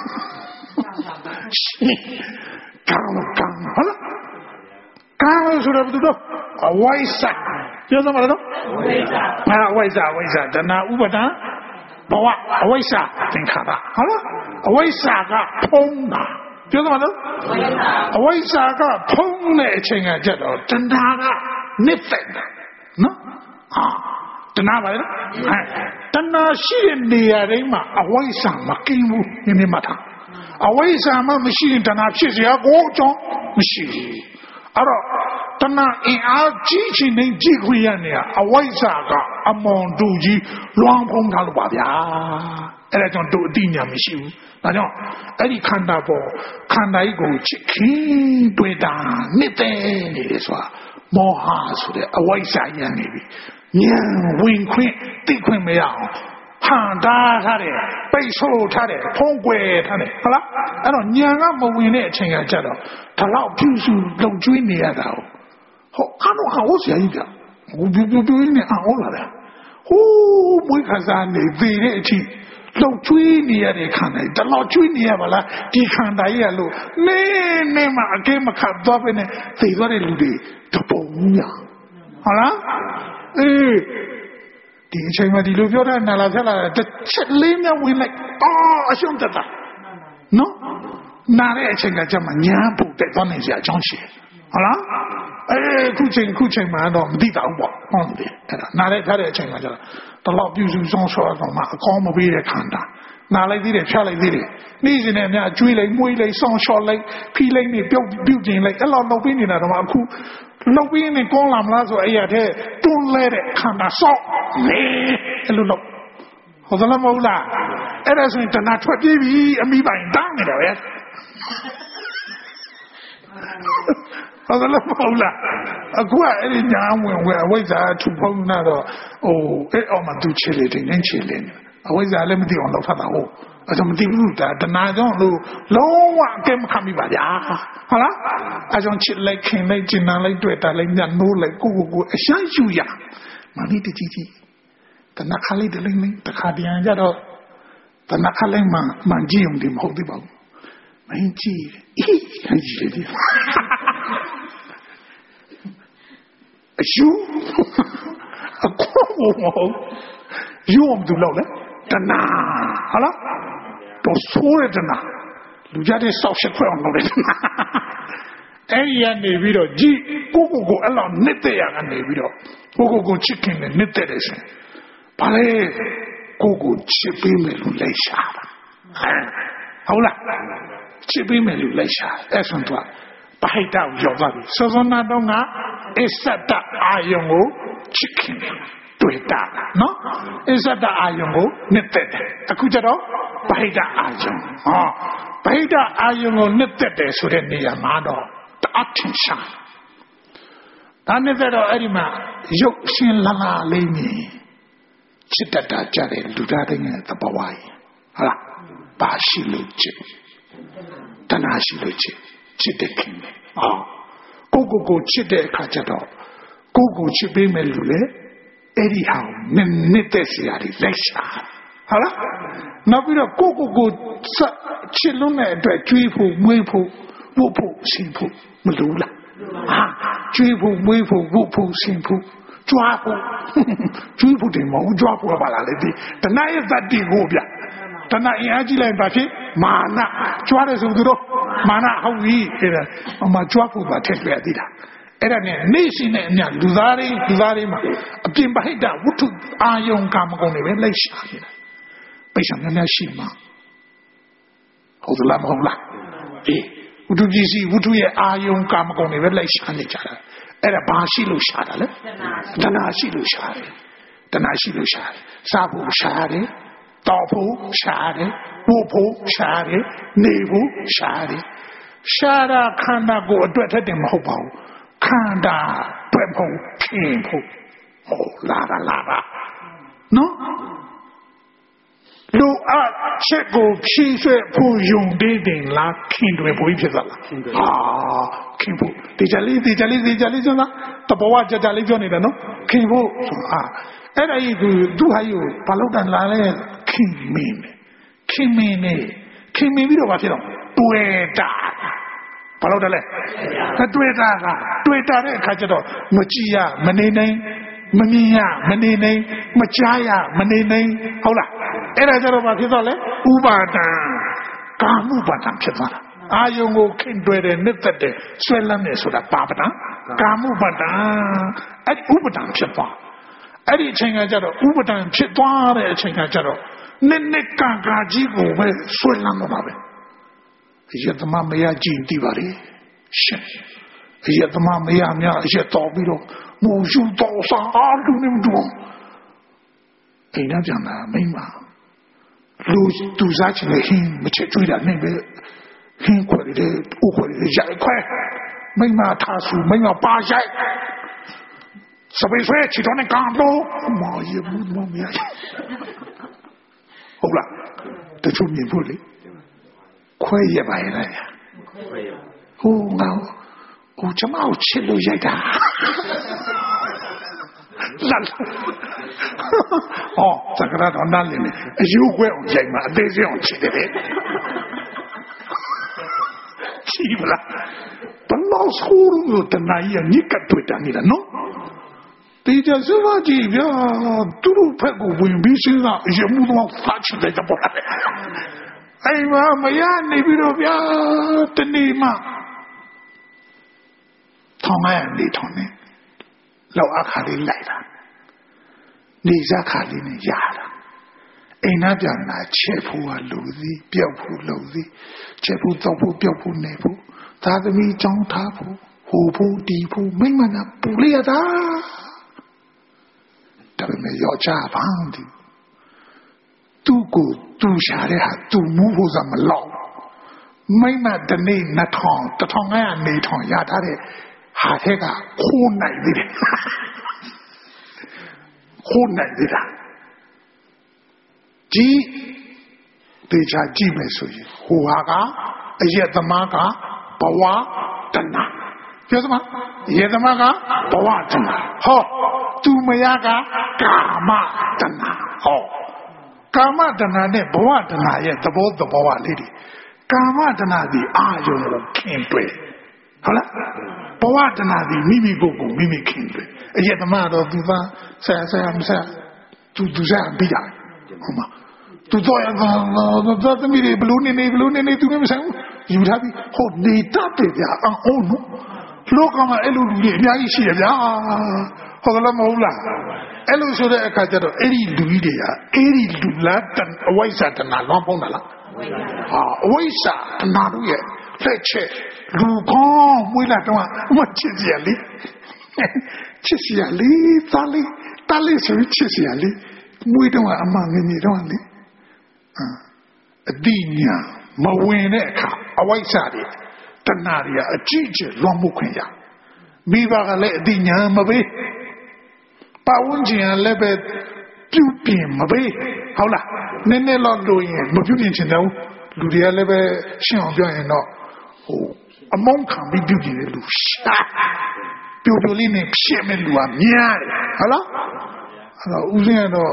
ကံကံဟာကံဆိုတော့ဘယ်သူတော့အဝိဇ္ဇာပြောသမှာလားအဝိဇ္ဇာဟာအဝိဇ္ဇာအဝိဇ္ဇာတဏှာဥပါဒံဘဝအဝိဇ္ဇာသင်္ခါရဟုတ်လားအဝိဇ္ဇာကဖုံးတာပြောသမှာလားအဝိဇ္ဇာကဖုံးတဲ့အချိန်ကကြတော့တဏှာကနစ်သက်တာနော်ဟာတဏှာပါလေနော်တဏှာရှိတဲ့နေရာတိုင်းမှာအဝိဇ္ဇာမကင်းဘူးနည်းနည်းမှတ်ထားအဝိဇ္ဇာမှမရှိရင်တဏှာဖြစ်เสียကိုအကြောင်းမရှိဘူးအဲ့တော့တဏှာအင်အားကြီးချင်နေကြည့်ခွင့်ရနေရအဝိဇ္ဇာကအမွန်တူကြီးလွှမ်းဖုံးထားလို့ပါဗျာအဲ့ဒါကြောင့်တို့အတိညာမရှိဘူးဒါကြောင့်အဲ့ဒီခန္ဓာပေါ်ခန္ဓာကြီးကိုချစ်ခင်တွေ့တာနှစ်သိနေတယ်ဆိုတာမောဟဆိုတဲ့အဝိဇ္ဇာရနေပြီဉာဏ်ဝင်ခွင့်သိခွင့်မရအောင်ဟန်တာထားတယ်ပိတ်ဆို့ထားတယ်ဖုံးကွယ်ထားတယ်ဟုတ်လားအဲ့တော့ဉာဏ်ကမဝင်တဲ့အချိန်ကကြတော့ဒါတော့ပြုစုလုံကျွေးနေရတာဟောအတော့ဟောဆရာကြီးပြဟိုပြပြပြနေအောင်လာတယ်ဟိုးမွေးခစားနေသေးတဲ့အထိလုံကျွေးနေရတဲ့ခန္ဓာဒါတော့ကျွေးနေရပါလားဒီခန္ဓာကြီးကလို့နေနေမှာအကဲမခတ်တော့ပဲနဲ့သိသွားတဲ့လူတွေတပုံညာဟုတ်လားအေးဒီအချိန်မှာဒီလိုပြောတာနာလာဆက်လာတစ်ချက်လေးများဝင်လိုက်အော်အရှုံးတက်တာနော်နာတဲ့အချိန်ကကြမှာညာဖို့တက်သွားနေစရာအကြောင်းရှိတယ်ဟုတ်လားအဲခုချိန်ခုချိန်မှာတော့မသိတာဘူးပေါ့ဟုတ်တယ်အဲ့ဒါနားလိုက်ထားတဲ့အချိန်မှာကျတော့တလောက်ပြုစုဆောင်ဆောတော့မှအကောင်းမပေးတဲ့ခန္ဓာနားလိုက်သေးတယ်ဖြတ်လိုက်သေးတယ်နေ့စဉ်နဲ့အများကျွေးလိုက်မွေးလိုက်ဆောင်ဆောလိုက်ဖီးလိုက်နေပြုတ်ပြုတ်ကျင်လိုက်အဲ့လောက်လုပ်ပေးနေတာတော့မှအခုလုပ်ပြီးနေကောင်းလာမလားဆိုအဲ့ရတဲ့တွန်းလဲတဲ့ခန္ဓာဆောက်နေအဲ့လိုလုပ်ဟုတ်သလားမဟုတ်လားအဲ့ဒါဆိုရင်တဏှာထွက်ပြေးပြီအမိပိုင်တောင်းနေတယ်ပဲဟုတ်တယ်လို့မဟုတ်လားအခုကအဲ့ဒီညာဝင်ဝဲအဝိဇ္ဇာထူဖုံးနာတော့ဟိုအဲ့အောင်မှသူချေလေတင်နေချေလေအဝိဇ္ဇာလည်းမသိအောင်လုပ်ဖတ်တာဟုတ်အဲ့ဒါမသိဘူးဒါတဏှာကြောင့်လို့လုံးဝအကဲမခံမိပါဗျာဟုတ်လားအဲ့ကြောင့်ချစ်လိုက်ခင်လိုက်ကျင်နာလိုက်တွေ့တာလိုက်ညနိုးလိုက်ကိုကိုကိုအရှမ်းယူရမနည်းတကြီးကြီးတဏှာခလေးတလိမ့်လိမ့်တခါတည်းကြတော့တဏှာခလေးမှမှကြည့်ုံဒီမဟုတ်သေးပါဘူးမင်းကြည့်အေးဟန်ကြည့်တယ်အယူအကောမဟုတ်ယူအောင်သူလောက်လေတဏှာဟာလားတော့ဆိုးရတဏှာလူကြတဲ့ဆောက်ရှက်ခွဲအောင်လုပ်တယ်အဲ့ဒီကနေပြီးတော့ကြည့်ကိုကိုကိုအဲ့လောက်နှစ်သက်ရကနေပြီးတော့ကိုကိုကိုချစ်ခင်နဲ့နှစ်သက်တယ်ဆိုဘာလဲကိုကိုချစ်ပေးမယ်လို့လိုက်ရှာတာဟုတ်လားချစ်ပေးမယ်လို့လိုက်ရှာအဲ့ဆိုတော့ပဟိတကိုရောက်သွားပြီစောစောနာတော့ကအစ္ဆတအာယုံကိုချစ်ခင်တွေ့တာနော်အစ္ဆတအာယုံကိုနှစ်သက်တယ်အခုကျတော့ပဟိတအာယုံဟောပဟိတအာယုံကိုနှစ်သက်တယ်ဆိုတဲ့နေရာမှာတော့တအထင်ရှားဒါနဲ့တော့အဲ့ဒီမှာရုပ်ရှင်လာလာလေးမြင်ချစ်တတ်တာကြတဲ့လူသားတိုင်းရဲ့သဘောဝါးဟုတ်လားပါရှိလို့ချစ်တဏှာရှိလို့ချစ်ချစ်တဲ့ခင်အော်ကိုကိုကိုချစ်တဲ့အခါကျတော့ကိုကိုချစ်ပေးမယ်လို့လေအဲ့ဒီဟာနစ်နစ်တဲ့စရာတွေလက်ရှာ好了，နောက်ပြီးတော့ကိုကိုကိုစချစ်လုံးတဲ့အတွက်ကျွေးဖို့မွေးဖို့ဝတ်ဖို့ရှင်ဖို့မလိုလားဟာကျွေးဖို့မွေးဖို့ဝတ်ဖို့ရှင်ဖို့ကြွားဖို့ကျွေးဖို့တင်မဟုတ်ကြွားဖို့ပါလားလေဒီတဏှာရဲ့တတ္တိကိုဗျတဏှာအင်အားကြီးလိုက်ပါဖြစ်မာနကြွားတယ်ဆိုသူတို့မာနဟုတ်ပြီအဲ့ဒါအမှကြွားဖို့ပါထည့်တွေ့သေးတာအဲ့ဒါနဲ့နေရှိနဲ့အမြလူသားတွေလူသားတွေမှာအပြင်ပဟိတဝတ္ထုအာယုံကာမဂုဏ်တွေပဲလိုက်ရှာနေတာပိဿံများများရှိမှာဟုတ်သလားမဟုတ်လားအေးဝတ္ထုပစ္စည်းဝတ္ထုရဲ့အာယုံကာမဂုဏ်တွေပဲလိုက်ရှာနေကြတာအဲ့ဒါဘာရှိလို့ရှာတာလဲတဏှာရှိလို့ရှာတယ်တဏှာရှိလို့ရှာတယ်စားဖို့ရှာတယ်တောက်ဖို့ရှာတယ်ဝတ်ဖို့ရှာတယ်နေဖို့ရှာတယ်ရှာတာခန္ဓာကိုယ်အတွက်ထက်တယ်မဟုတ်ပါဘူးခန္ဓာတွေ့ဖို့ခင်ဖို့ဟောလာတာလာတာနော်လူအချက်ကိုဖြည့်ဆွဲဖို့ယုံသေးတယ်လားခင်တွေဖို့ဖြစ်သလားဟာခင်ဖို့ဒီကြလေးဒီကြလေးဒီကြလေးဆိုတာတဘောဝကြကြလေးပြောနေတယ်နော်ခင်ဖို့ဟာအဲ့ဒါကြီးသူသူဟာယူဘာလို့တန်လာလဲခင်မင်းခင်မင်းနဲ့ခင်မင်းပြီးတော့ဘာဖြစ်တော့တွေ့တာဘာလို့တလဲတွေ့တာကတွေ့တာတဲ့အခါကျတော့မကြည့်ရမနေနိုင်မမြင်ရမနေနိုင်မကြားရမနေနိုင်ဟုတ်လားအဲ့ဒါကြတော့ဘာဖြစ်တော့လဲဥပါဒံကာမှုပါဒံဖြစ်သွားတာအာယုံကိုခင်တွေ့တယ်နှစ်သက်တယ်ဆွဲလန်းတယ်ဆိုတာပါပဒံကာမှုပါဒံအဲ့ဥပဒံဖြစ်သွားအဲ့ဒီအချိန်ကကြတော့ဥပဒံဖြစ်သွားတဲ့အချိန်ကကြတော့နှစ်နှစ်ကံကာကြီးကိုပဲဆွဲလန်းတော့ပါပဲရတမမရကြည့်သိပါလေရှင်ရတမမရများရတော်ပြီးတော့မူယူတော်စားအားလုံးနေတော့အိမ်နောက်ပြန်လာမိမလူသူစားချင်တဲ့ဟင်းမချစ်ကြွေးတာနဲ့ပဲဟင်းခွက်တွေဥခွက်တွေရိုက်ခွဲမိမထားဆူမိမပါရိုက်စပယ်ဆွဲချီတော့နဲ့ကတော့မော်ရဘူးမမရဟုတ်လားတချို့မြင်ဖို့လေခွဲရပါရဲ့လားဟိုငါဟိုကျမကိုချစ်လို့ရိုက်တာလာ哦，这个他到哪里呢？有怪我讲嘛，对这样起的嘞，气不啦？本老粗鲁的那样，你敢对的你了喏？对着什么地方，都都拍过文笔身上，也没多发起来就不来。哎妈，没呀，你比如别的你嘛，他妈呀，你他呢？老阿卡里来了。နေစားခါလေးနဲ့ရတာအိမ်သားပြန်လာချက်ဖို့ကလူစီပျောက်ဖို့လူစီချက်ဖို့တော့ဖို့ပျောက်ဖို့နေဖို့သာသမီကြောင်းထားဖို့ဟိုဖို့ဒီဖို့မိမနာပူလိုက်ရတာဒါပေမဲ့ရောချပါအောင်ဒီသူ့ကိုသူ့ရှာတဲ့ဟာသူ့မူဖို့စမလောက်မိမတနေ့နှစ်ထောင်တစ်ထောင်ငါးရာနေထောင်ရထားတဲ့ဟာထဲကခိုးနိုင်သေးတယ်ခိုးနိုင်သေးတာဒီတေချာကြည့်မယ်ဆိုရင်ဟိုဟာကအယက်သမားကဘဝတဏပြောစမ်းအယက်သမားကဘဝတဏဟောသူမရကကာမတဏဟောကာမတဏနဲ့ဘဝတဏရဲ့သဘောသဘောဝလေးတွေကာမတဏဒီအာယုံကိုခင်တွေ့ဟုတ်လားဘဝတဏဒီမိမိကိုယ်ကိုမိမိခင်တွေ့အယက်သမားတော့သူကဆရာဆရာမဆရာသူသူစားပြီးတာဟုတ်မှာသူတော့ရတော့သမီးတွေဘလို့နေနေဘလို့နေနေသူလည်းမဆိုင်ဘူးယူထားပြီးဟိုနေတတ်တယ်ဗျာအော်နော်လောကမှာအဲ့လိုလူတွေအများကြီးရှိရဗျာဟုတ်လားမဟုတ်လားအဲ့လိုဆိုတဲ့အခါကျတော့အဲ့ဒီလူကြီးတွေကအဲ့ဒီလူလားအဝိဇ္ဇာတဏှာလောင်းပုံးတာလားဟာအဝိဇ္ဇာတဏှာတို့ရဲ့လက်ချက်လူကောင်းမွေးလာတော့မချစ်ကြလေချစ်စရာလေးသားလေးသားလေးဆိုချစ်စရာလေးမွေးတော့အမှငနေတော့လေအတိညာမဝင်တဲ့အခါအဝိဇ္ဇာတွေတဏှာတွေအကြည့်ကျလွန်မှုခွင့်ရမိဘကလည်းအတိညာမပေးပတ်ဝန်းကျင်ကလည်းပဲပြုပြင်မပေးဟုတ်လားနည်းနည်းတော့လို့ရင်မပြုပြင်ချင်တော့လူတွေကလည်းပဲရှင်းအောင်ပြောရင်တော့ဟိုအမုန်းခံပြီးပြုပြင်တဲ့လူရှာပြိုပြိုလေးနဲ့ဖြစ်မဲ့လူကများတယ်ဟုတ်လားအဲ့တော့ဦးဇင်းကတော့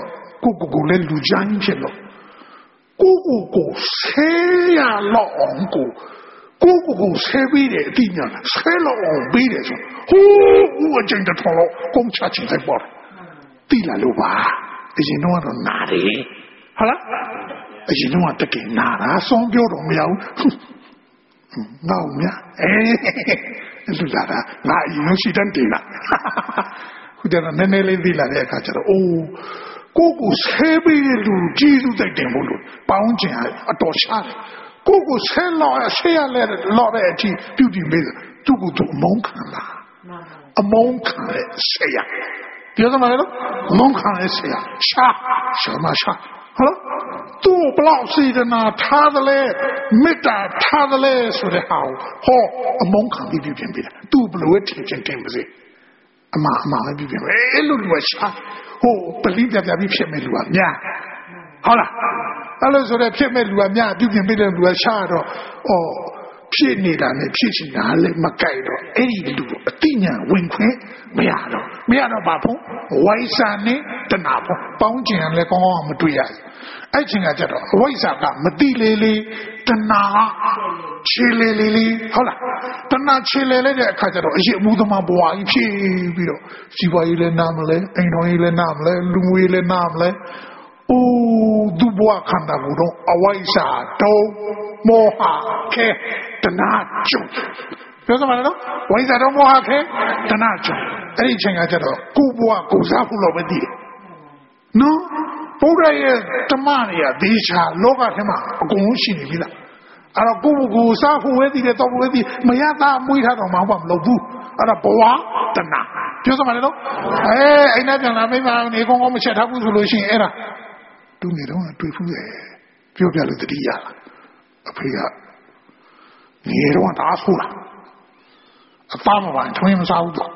ကိုကိုကိုလည်းလူချမ်းဖြစ်လို့ကိုကိုကိုဆဲရလောက်အောင်ကိုကိုကိုကိုဆဲပြီးတယ်အတိညာဆဲလောက်အောင်ပြီးတယ်ဆိုဟိုးဦးအကျဉ်းတော်လို့ကုန်ချချင်တယ်ပေါ့တိလာလို့ပါအရင်တော့နာတယ်ဟုတ်လားအရင်တော့တကယ်နာတာဆောင်းပြောတော့မရဘူးငေါ့မြအဲလူလာတာငါအရင်ရှိတန်းတင်လာခုတည်းကနည်းနည်းလေးသိလာတဲ့အခါကျတော့အိုးကိုကိုဆဲပြီးတဲ့လူကြီးစုတိုက်တယ်မို့လို့ပေါင်းကျင်အတော်ရှားတယ်ကိုကိုဆဲလောက်ဆဲရလဲလော်တဲ့အထိပြုတ်ပြီးမေးသူ့ကိုသူအမုန်းခံလာအမုန်းခံတဲ့ဆဲရပြောသမားလေအမုန်းခံတဲ့ဆဲရရှာရှာမရှာဟုတ်သူ့ဘလောက်စီဒနာထားတယ်လေမေတ္တာထားတယ်လေဆိုတဲ့ဟာဟောအမုန်းခံပြီးပြုတ်ပြင်ပေးတာသူ့ဘလို့ထင်ချင်းတင်ပါစေအမအမပဲပြုတ်ပြင်အဲ့လိုလူကရှာဟိုပလိပြပြပြီးဖြစ်မဲ့လူကများဟုတ်လားအဲ့လိုဆိုတော့ဖြစ်မဲ့လူကများပြုတ်ပြင်ပေးတဲ့လူကရှာတော့ဩဖြစ်နေတာနဲ့ဖြစ်ချင်တာလည်းမကြိုက်တော့အဲ့ဒီလူကိုအတိညာဝင်ခွင့်မရတော့မရတော့ဘာဖို့ဝိုင်းစာနဲ့တဏှာဖို့ပေါင်းကျင်လည်းကောင်းကောင်းမတွေ့ရဘူးအဲ့ချိန်ကကြတော့ဝိုင်းစာကမတိလေးလေးတဏှာခြေလေးလေးလေးဟုတ်လားတဏှာခြေလေးလေးတဲ့အခါကျတော့အရှိအမှုသမားဘဝကြီးဖြစ်ပြီးတော့စီပွားရေးလည်းနားမလဲအိမ်တော်ရေးလည်းနားမလဲလူငွေလည်းနားမလဲအိုးသူ့ဘဝခန္ဓာကိုယ်တော့အဝိုင်းစာတုံးမောဟခဲတဏှာကျုံပြောစမ်းပါလားဝိဇ္ဇာတော့မောဟခဲတဏှာကျုံအဲ့ဒီချိန်ကကျတော့ကိုယ်ဘဝကိုစားဖို့လို့ပဲတည်တယ်နော်ဘုရားရဲ့ဓမ္မတွေကဒေချာလောကထဲမှာအကုန်လုံးရှိနေပြီလားအဲ့တော့ကိုယ်ကိုစားဖို့ဝဲတည်တယ်တော့ဝဲတည်မရတာမွေးထားတော့မှဘာမလုပ်ဘူးအဲ့ဒါဘဝတဏှာပြောစမ်းပါလားအဲအဲ့နဲ့ပြန်လာမိမနေကောင်းကောင်းမချက်ထားဘူးဆိုလို့ရှိရင်အဲ့ဒါသူနေတော့တွေ့ဖူးတယ်ပြောပြလို့တတိယလားအဖေကနေတော့တားဆိုးလားအသားမပါထွင်းမစားဘူးတော့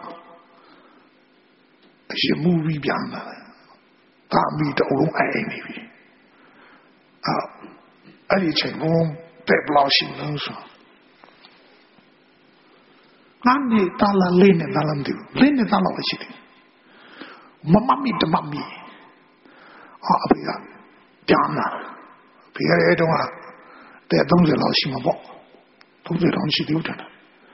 အရှင်မူပြီးပြန်လာတယ်ဒါမီတော့လုံးအိုင်နေပြီအော်အဲ့ဒီချိန်ဘုံတဲ့ဘလောက်ရှိလို့ဆိုငါနေတာလာလေးနဲ့လာလမ်းတူလေးနဲ့လာလို့ရှိတယ်မမမီတမမီအော်အဖေကပြန်လာဖေရတဲ့တော့တဲ့သုံးဆယ်လောက်ရှိမှာပေါ့သုံးဆယ်လောက်ရှိသေးတယ်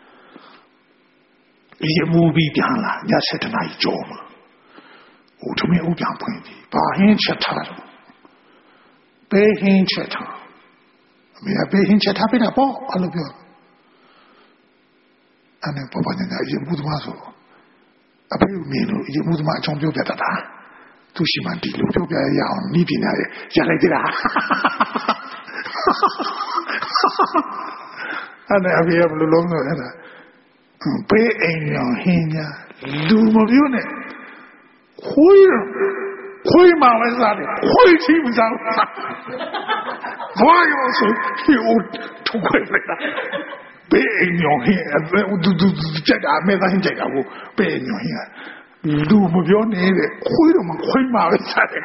ဒီအမှုပြီးပြန်လာညဆယ်တနားကြောမှာဟိုထမင်းဥပြန်ဖွင့်ပြီဘာဟင်းချက်ထားတော့ဘေးဟင်းချက်ထားအမေကဘေးဟင်းချက်ထားပြီလားပေါ့အဲ့လိုပြောအဲ့နဲ့ပပညာကြီးမှုသမားဆိုအဖေမြင်လို့ဒီမှုသမားအကြောင်းပြောပြတတ်တာသူရှိမှဒီလိုပြောပြရအောင်ဤပညာရဲ့ရလိုက်ကြတာအဲ့ဒါအဖေကဘယ်လိုလုံးလို့အဲ့ဒါဘေးအိမ်ရောဟင်းညာလူမပြောနဲ့ခွေးခွေးမှမစားတယ်ခွေးချီမစားဘူးဘာရောဆိုဒီအိုထုတ်ခွေးလိုက်တာဘေးအိမ်ရောဟင်းဒူဒူကြက်တာအမေသားဟင်းကြက်တာကိုဘေးအိမ်ရောဟင်းလူမပြောနဲ့တဲ့ခွေးတော့မခွေးမှပဲစားတယ်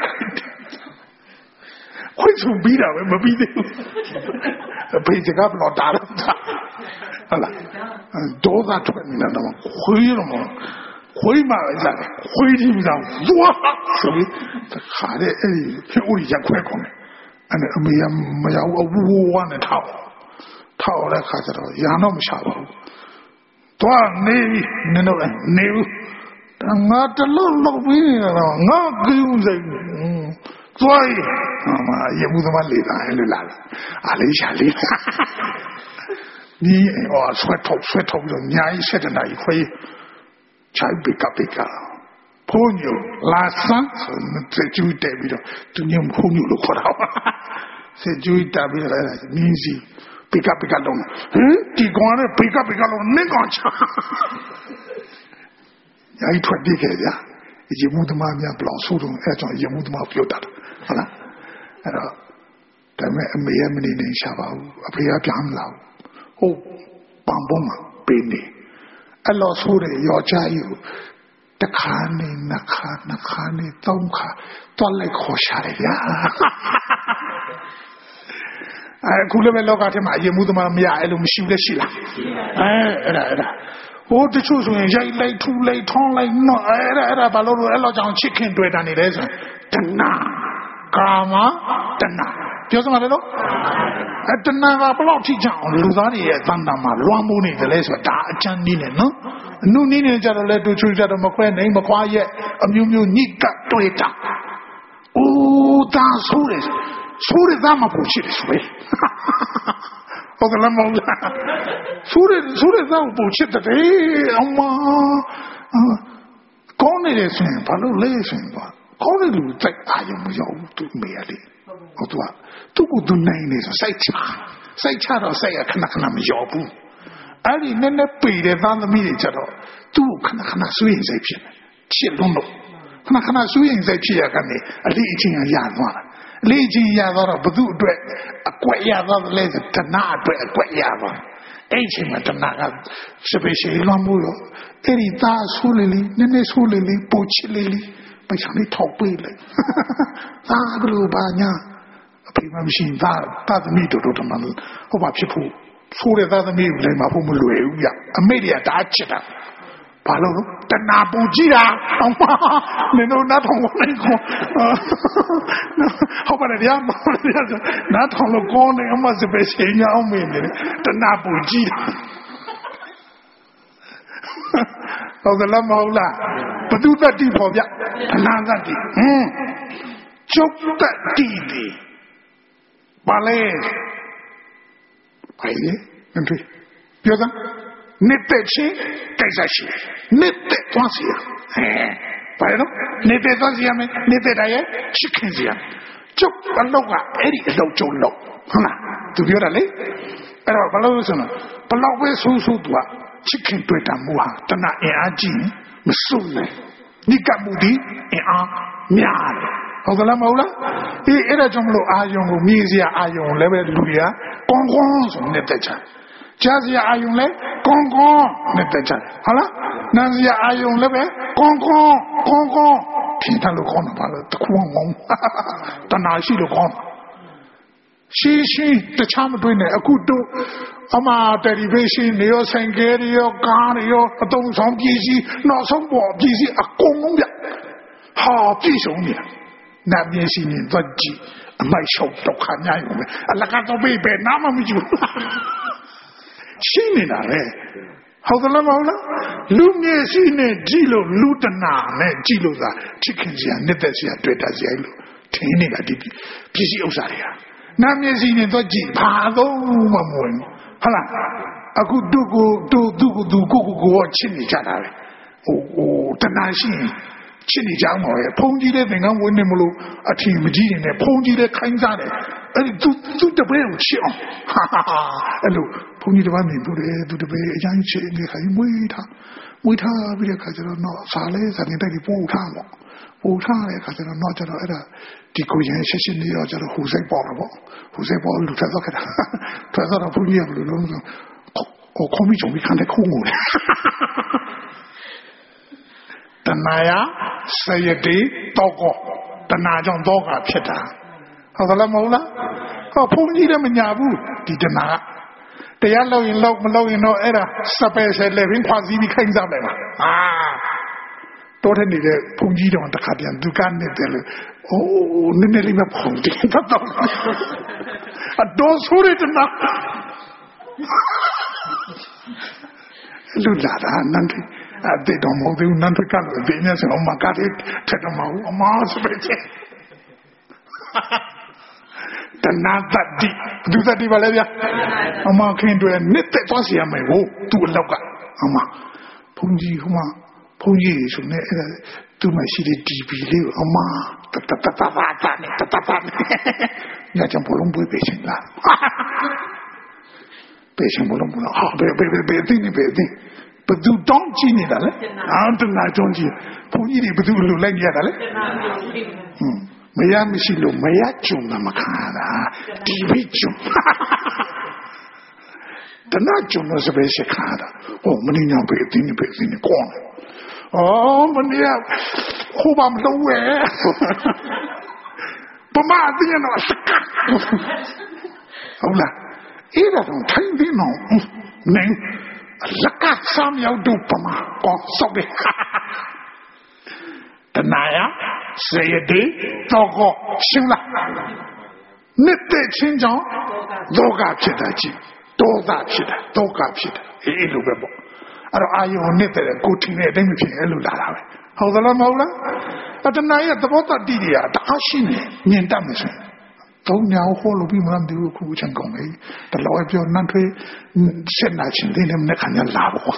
ခွေးဆိုပြီးတာပဲမပြီးသေးဘူးဘေးကဘလို့တာတော့ဟုတ်လားဒေါသထွက်နေတာတော့ခွေးတော့ခွေးမှပဲစားတယ်ခွေးကြီးမစားဘူးသွားဆိုပြီးခါတဲ့အဲ့ဒီဖြစ်ဦးရခွဲကုန်တယ်အဲ့ဒါအမေကမရဘူးအဝဝဝနဲ့ထောက်ထောက်တဲ့ခါကျတော့ရံတော့မချပါဘူးသွားနေနေတော့နေဘူးငါတလုံးလောက်ပြီးနေတော့ငါကြည့်ဦးစိတ်သွားရမရမှုသမားလေတာဟဲ့လို့လာအလေးရှာလေး你哦，甩头甩头就伢一晒的那一块，才被嘎被嘎。朋友拉山，这就代表着都你朋友都看到，这就代表着你是被嘎被嘎弄。嗯，地光呢被嘎被嘎弄，没讲强。伢一ထွက်地开的，一木他妈伢不老手中，哎，装一木他妈不要打的，好了，哎了，咱们没也没你能下吧，不要讲了。ဟုတ်ပန်ပုံမှာပေးနေအဲ့လိုဆိုရရောကြယူတခါနဲ့နှစ်ခါနှစ်ခါနဲ့သုံးခါတော့လိုက်ခေါ်ရှာတယ်ဗျာအခုလည်းပဲလောကထဲမှာအရင်မှုသမားမရအဲ့လိုမရှိဘူးလက်ရှိလားအဲအဲ့ဒါအဲ့ဒါဟိုတချို့ဆိုရင်ရိုက်လိုက်ထူလိုက်ထောင်းလိုက်နော်အဲ့ဒါအဲ့ဒါဘာလို့လဲအဲ့လိုကြောင့်ချစ်ခင်တွေ့တာနေလဲဆိုတဏှာကာမတဏပြောစမ်းတယ်နော်အတဏကဘလောက်ထိကြအောင်လူသားတွေရဲ့တဏ္ဍာမှာလွှမ်းမိုးနေတယ်လဲဆိုတာဒါအချမ်းနည်းနဲ့နော်အနုနည်းနဲ့ကြတော့လဲတူချူကြတော့မခွဲနိုင်မခွာရဲ့အမျိုးမျိုးညစ်ကပ်တွေ့တာအိုးဒါဆိုးတယ်ဆိုးတယ်သားမပူချစ်တယ်ဆိုရင်ဟုတ်ကဲ့မဟုတ်လားဆိုးတယ်ဆိုးတယ်သားပူချစ်တယ်အမကောင်းနေတယ်ဆိုရင်ဘာလို့လဲဆိုရင်ကောင်းတဲ့လူစိတ်အားရမရောက်ဘူးသူမေရလေဟုတ်သူကသူ့ကိုသူနိုင်နေဆိုစိတ်ချစိတ်ချတော့စိတ်ရခဏခဏမရောက်ဘူးအဲ့ဒီနည်းနည်းပေတဲ့သားသမီးတွေကြတော့သူ့ခဏခဏဆွေးရင်စိတ်ဖြစ်တယ်ချစ်လုံးလို့ခဏခဏဆွေးရင်စိတ်ဖြစ်ရကနေအလေးအချင်းရရသွားတာအလေးအချင်းရသွားတော့ဘသူ့အတွက်အကွက်ရသွားတယ်လဲတဏှာအတွက်အကွက်ရသွားအဲ့ဒီချိန်မှာတဏှာကစပယ်ရှယ်လွန်မှုလို့အဲ့ဒီသားဆိုးလေလေနည်းနည်းဆိုးလေလေပိုချစ်လေလေไปฉันนี่ถอกไปเลยตาก็รู้ป่ะเนี่ยพี่มันไม่ใช่ตาตาจะมีตัวตัวทำมันเขาบอกพี่ผู้สู้เลยตาจะมีเลยมาพูดมันรวยอย่างอเมริกาตาจิตอ่ะป่าเราแต่นาปูจีอ่ะเอามาเนี่ยเราหน้าทองอะไรก็เขาบอกอะไรเนี่ยมาเนี่ยหน้าทองเราก้อนเนี่ยเอามาจะไปเชียร์เอาเมย์เนี่ยแต่นาปูจีอ่ะဟုတ်ကဲ့လားမဟုတ်လားဘသူတတိပေါ်ပြအနာဂတ်တိဟင်းကျုပ်တတိဒီဘာလဲဘာလဲနင်ပြောစမ်းနေတဲ့ချင်းကြိုက်စားရှိနေတဲ့သွားစီရဟဲ့ဘာလို့နေတဲ့သွားစီရမယ်နေတဲ့တည်းရဲ့ချစ်ခင်စီရကျုပ်အလောက်ကအဲ့ဒီအလောက်ကျုံလောက်ဟုတ်လားသူပြောတာလေအဲ့တော့ဘာလို့လဲဆိုတော့ဘလောက်ပဲဆူဆူသူကချစ်ခင်တွေ့တာမူဟာတဏှာအင်အားကြီးမစွန့်နိုင်နိကမှုဒီအင်အားများတယ်ဟုတ်ကလားမဟုတ်လားအေးအဲ့ဒါကြောင့်မလို့အာယုံကိုမြည်စရာအာယုံလည်းပဲလူတွေကကောင်းကောင်းဆိုနေတဲ့ချာကြားစရာအာယုံလည်းကောင်းကောင်းနေတဲ့ချာဟုတ်လားနားစရာအာယုံလည်းပဲကောင်းကောင်းကောင်းကောင်းထင်တယ်လို့ကောင်းတာပါလို့တခုံကောင်းတဏှာရှိလို့ကောင်းရှိရှိတခြားမတွေ့နဲ့အခုတို့အမတယ်လီဗေးရှင်းနေရောဆိုင်ကယ်ရောကားရောအတုံးဆောင်ပြည်စီနောက်ဆုံးပေါ်ပြည်စီအကုန်လုံးပြဟာပြည်ဆုံးနေတာနာမည်ရှိနေတော့ကြည့်အမိုက်ရှောက်တော့ခါညာရုံပဲအလကတော့ဘေးပဲနားမမကြည့်ဘူးရှင်းနေတာလေဟုတ်ကဲ့မဟုတ်လားလူမျက်စိနဲ့ကြည့်လို့လူတနာနဲ့ကြည့်လို့သာချစ်ခင်စရာနှစ်သက်စရာတွေ့တာစရာလို့ထင်နေတာဒီပြည်စီဥစ္စာတွေဟာနာမည်ရှိနေတော့ကြည့်ဘာတော့မှမဝင်ဟုတ်လားအခုသူ့ကိုသူ့သူ့ကိုသူကိုကိုကိုချစ်နေကြတာပဲဟိုဟိုတဏှာရှိချစ်နေကြမှာပဲဖုန်းကြီးတဲ့သင်္ကန်းဝင်နေမလို့အထင်မကြီးနေနဲ့ဖုန်းကြီးတဲ့ခိုင်းစားတယ်အဲ့ဒီသူသူတပည့်ကိုချစ်အောင်ဟာဟာအဲ့လိုဖုန်းကြီးတစ်ပါးမြင်သူတယ်သူတပည့်အရင်ချစ်နေခိုင်းမွေးထားမွေးထားပြီးတဲ့ခါကျတော့တော့စားလဲစားနေတဲ့ဒီပို့ထားတော့ပို့ထားတဲ့ခါကျတော့တော့ကျတော့အဲ့ဒါဒီကိုရင်ရှင်းရှင်းလေးတော့ကျတော့ဟိုစိတ်ပေါ်တော့ပေါ့ဟိုစိတ်ပေါ်လူထွက်တော့ခတာထွက်တော့ဘုန်းကြီးကဘယ်လိုလုပ်လဲဟိုခွန်မီချုံပြီးခံတဲ့ခုံးကိုတဏှာရဆယတိတောကောတဏှာကြောင့်တောကဖြစ်တာဟုတ်ကဲ့မဟုတ်လားဟောဘုန်းကြီးလည်းမညာဘူးဒီတဏှာတရားလောက်ရင်လောက်မလောက်ရင်တော့အဲ့ဒါစပယ်ဆယ်လည်းရင်းခွာစည်းပြီးခိုင်းစားတယ်မှာအာတော်တဲ့နေတဲ့ဘုန်းကြီးတော်တခါပြန်သူကနေတယ်လို့အိုးနည်းနည်းလေးမဖုန်တယ်တော့အတော်ဆိုရတဲ့နာလူလာတာနန်းအတဲ့တော်မဟုတ်ဘူးနန်းကလည်းဒီနေ့ဆိုမှကားတဲ့ထက်တော့မဟုတ်အမားစပယ်ချေတနာတတိဒုသတိပါလေဗျာအမခင်တွေနှစ်သက်သွားစီရမယ်ဟိုသူ့အလောက်ကအမဘုန်းကြီးဟိုမှာဘုန်းကြီးဆိုနေအဲ့ဒါသူ့မှာရှိတဲ့ ဒီ ဗီ လေးကိုအမတတတတပါတာနဲ့တတပါနဲ့ညချံဘလုံးပွေးပေးချင်လားပေးချင်ဘလုံးပွေးဟာဘယ်ဘယ်ဘယ်တင်းနေဘယ်တင်းဘသူတောင်းကြည့်နေတာလဲအာတနာတောင်းကြည့်ဘုန်းကြီးတွေဘသူလိုလိုက်ရတာလဲဟွန်းမရမရှိလို့မရကြုံတာမခါတာဒီဝိကြုံတနာကြုံလို့စပယ်ရှိခါတာဟိုမင်းညောင်ပဲအတင်းပဲအတင်းကောင်းအော်မင်းရဟိုဘာမလုပ်ဝဲပမာအတင်းတော့စကဟုတ်လားအဲ့ဒါတော့ထိုင်ပြီးတော့နင်းလက်ကစမ်းရောက်တော့ပမာကောဆောက်တယ်တနာရစေရတေတော့ကောရှင်းလားနေတဲ့ချင်းကြောင့်ဒုက္ခဖြစ်တာကြည့်ဒေါသဖြစ်တာဒုက္ခဖြစ်တာအေးလိုပဲပေါ့အဲ့တော့အာယုံနေတဲ့ကိုထင်တဲ့အတိုင်းမဖြစ်အဲ့လိုလာတာပဲဟုတ်သလားမဟုတ်လားအတဏှာရဲ့သဘောတတိတွေကတအားရှိနေမြင်တတ်မှဆိုသုံးညာဟောလို့ပြီးမှမသိဘူးခုချင်ကုန်ပြီတလောပြောနန်းထွေးဆက်နာချင်းတဲ့လည်းနဲ့ခံရလာပေါ့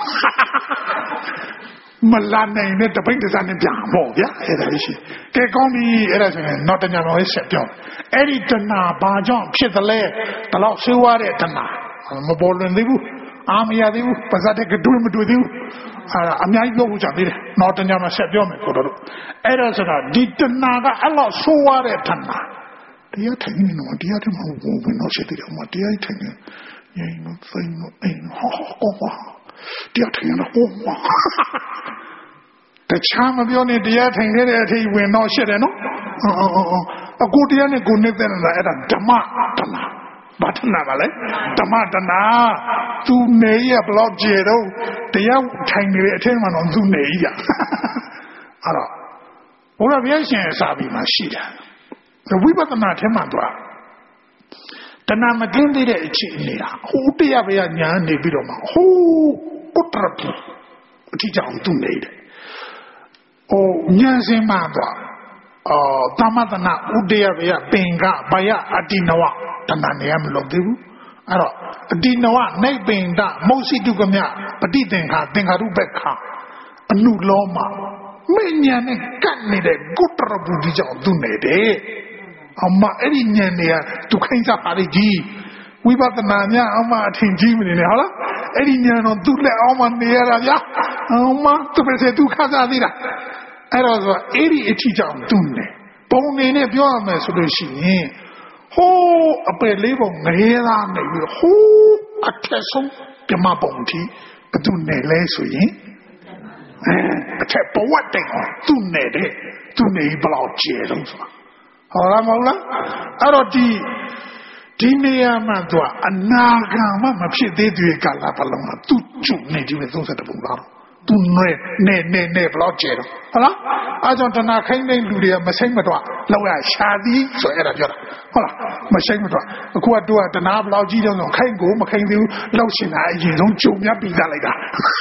မလာနိုင်တဲ့တပိတ်တစားနဲ့ပြန်ပေါ့ဗျာအဲ့ဒါလေးရှိကဲကောင်းပြီအဲ့ဒါဆိုရင်တော့တညာတော်ရဲ့ဆက်ပြောအဲ့ဒီတဏှာဘာကြောင့်ဖြစ်သလဲဘယ်လောက်ဆိုးရတဲ့တဏှာမပေါ်လွင်သေးဘူးအာမရသေးဘူးပါဇတ်တဲ့ကတွေးမတွေ့သေးဘူးအဲ့ဒါအများကြီးပြောဖို့ကြသေးတယ်တော့တညာမှာဆက်ပြောမယ်ကိုတို့အဲ့ဒါဆိုတာဒီတဏှာကအဲ့လောက်ဆိုးရတဲ့တဏှာတရားထိုင်နေတော့တရားတွေမဟုတ်ဘူးဘယ်တော့ရှိသေးတယ်မတရားထိုင်နေငြိမ်လို့သိလို့အိမ်ဟောဟောဟောတရားထိုင်နေတော့ဟောတခြားမပြောနဲ့တရားထိုင်နေတဲ့အထိဝင်တော့ရှိတယ်နော်အခုတရားနဲ့ကိုနေတဲ့လားအဲ့ဒါဓမ္မတဏှာဘာတဏှာပါလဲဓမ္မတဏှာသူနေရဘလောက်ကျေတော့တရားထိုင်နေတဲ့အထိမှတော့သူနေရအဲ့တော့ဘုရားဘုရားရှင်စာပြီးမှရှိတယ်ဝိပဿနာထဲမှာတော့တဏှာမကင်းသေးတဲ့အခြေအနေဟာဟိုတရားပဲညာနေပြီးတော့မှဟိုကုတ္တရတိအထီးကြောင့်သူနေတယ်ဟိုဉာဏ်စင်မှာတော့အော်သမတနာဥဒယပဲပင်ကဘယအတိနဝတဏှာနေရမလို့သေးဘူးအဲ့တော့အတိနဝနေပင်တမௌစိတုကမြပฏิသင်္ခာသင်္ခါရုပ္ပခအနုလောမမဉာဏ်နဲ့ကတ်နေတဲ့ကုတ္တရပုဒီကြောင့်သူနေတယ်အမအဲ့ဒီဉာဏ်တွေကသူခိုင်းစားပါလေကြီးဝိပဿနာများအမအထင်ကြီးမနေနဲ့ဟုတ်လားအဲ့ဒီဉာဏ်တော့သူ့လက်အောင်မနေရတာဗျာအမသူပဲသူခါစားသေးတာအဲ့တော့ဆိုအဲ့ဒီအထီးကြောင့်သူနေပုံနေနဲ့ပြောရမယ်ဆိုလို့ရှိရင်ဟိုးအပယ်လေးပုံငရဲသားနေပြီးဟိုးအထက်ဆုံးပြမပုံတီဘသူနေလဲဆိုရင်အဲအထက်ဘဝတိတ်သူနေတဲ့သူနေဘလောက်ကျဲတော့ဆိုတာဟုတ်လားမဟုတ်လားအဲ့တော့ဒီဒီနေရာမှာသူကအနာဂံမှမဖြစ်သေးတဲ့ကာလပတ်လုံးမှာသူကျွနေဒီမဲ့သုံးဆယ်ပုံလားသူနဲ့နဲ့နဲ့နဲ့ဘလောက်ကျဲတော့ဟုတ်လားအဲကြောင့်တဏှာခိုင်းတဲ့လူတွေကမစိမ့်မတော့လောက်ရရှာသည်ဆိုအဲ့ဒါပြောတာဟုတ်လားမစိမ့်မတော့အခုကသူကတဏှာဘလောက်ကြီးတော့ခိုင်းကိုမခိုင်းသေးဘူးလောက်ရှင်တာအရင်ဆုံးကြုံမြပြီးသားလိုက်တာ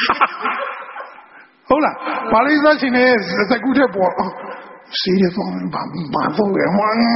ဟုတ်လားဘာလို့ဆိုရှင်နေစကူတဲ့ပေါ်စီရဆုံးဘာဘာတော့လဲဟွန်း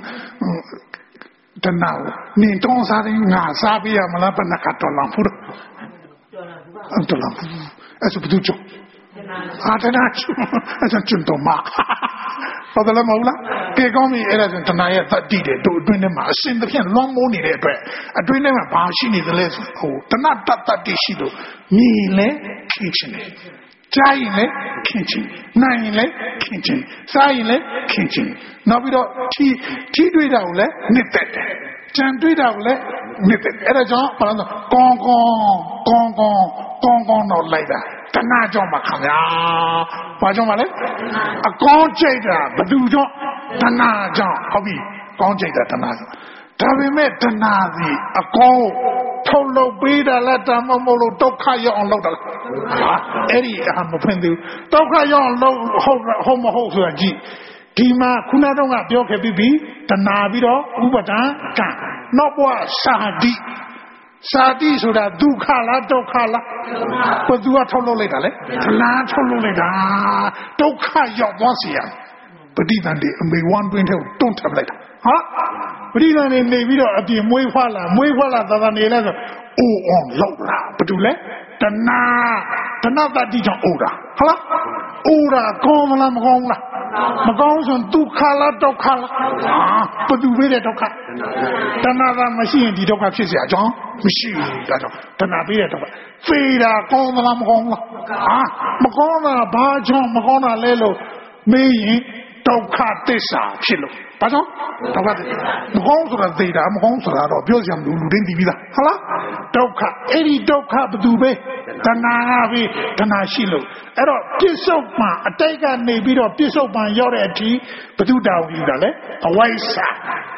တနာနေတော့စားရင်ငါစားပြရမလားဘယ်နှကတော့လာဖူးတော့တော်လာဖူးအဲ့ဆိုဘယ်သူကြောအာတနာချအဲ့ဆိုကျွန်းတော်မှာဟုတ်တယ်မဟုတ်လားကဲကောင်းပြီအဲ့ဒါဆိုတနာရဲ့တတိတဲ့တို့အတွင်းထဲမှာအစင်တစ်ဖြင့်လွန်မိုးနေတဲ့အတွက်အတွင်းထဲမှာဘာရှိနေသလဲဆိုဟိုတနာတတတိရှိလို့မြည်လဲခင်ချင်တယ်ကြားရင်လည်းခင်ချင်းနိုင်ရင်လည်းခင်ချင်းစားရင်လည်းခင်ချင်းနောက်ပြီးတော့ထီထီတွေ့တာကိုလည်းနှစ်သက်တယ်ကြံတွေ့တာကိုလည်းနှစ်သက်အဲ့ဒါကြောင့်ဘာလို့ကောင်းကောင်းကောင်းကောင်းကောင်းကောင်းတော့လိုက်တာတဏှာကြောင့်ပါခင်ဗျာဘာကြောင့်ပါလဲအကောင်းကြိတ်တာဘယ်သူကြောင့်တဏှာကြောင့်ဟုတ်ပြီကောင်းကြိတ်တာတဏှာကြောင့်ဒါပေမဲ့တဏှာစီအကောင်းထုတ်လုပ်ပေးတာလားတမမလို့ဒုက္ခရောက်အောင်လုပ်တာလားအဲ့ဒီအမဖွင့်သေးဘူးဒုက္ခရောက်အောင်လုပ်ဟုတ်ဟုတ်မဟုတ်ဆိုတာကြည့်ဒီမှာခုနတော့ကပြောခဲ့ပြီးပြီတဏှာပြီးတော့ဥပဒံကံနောက်ဘဝစာတိစာတိဆိုတာဒုက္ခလားဒုက္ခလားဘယ်သူကထုတ်လုပ်လိုက်တာလဲတဏှာထုတ်လုပ်လိုက်တာဒုက္ခရောက်သွားစီရပဋိသန္ဓေအမေဝမ်းတွင်းထဲကိုတွန်းထပ်လိုက်တာဟာပရိသတ်နေနေပြီးတော့အပြင်မွေးဖွားလာမွေးဖွားလာသာသာနေလဲဆိုအိုးအောင်လောက်လာဘာတူလဲတဏှာတဏှာတတိကြောင့်အိုးတာဟုတ်လားအိုးတာကောင်းမလားမကောင်းဘူးလားမကောင်းဆိုဒုက္ခလားဒုက္ခလားဘာတူပဲတဲ့ဒုက္ခတဏှာကမရှိရင်ဒီဒုက္ခဖြစ်เสียအကြောင်းမရှိဘူးဒါကြောင့်တဏှာပေးတဲ့ဒုက္ခဖေးတာကောင်းမလားမကောင်းဘူးလားဟာမကောင်းတာဘာကြောင့်မကောင်းတာလဲလို့မေးရင်ဒုက္ခသစ္စာဖြစ်လို့ဘာကြောင့်ဒုက္ခသစ္စာမကောင်းဆိုတာသိတာမကောင်းဆိုတာတော့ပြောစရာမလိုလူတိုင်းသိပြီးသားဟုတ်လားဒုက္ခအဲ့ဒီဒုက္ခဘယ်သူပဲတဏှာကပဲတဏှာရှိလို့အဲ့တော့ပြစ္ဆုတ်ပံအတိတ်ကနေပြီးတော့ပြစ္ဆုတ်ပံရောက်တဲ့အထိဘယ်သူတောင်းယူတာလဲအဝိဇ္ဇာ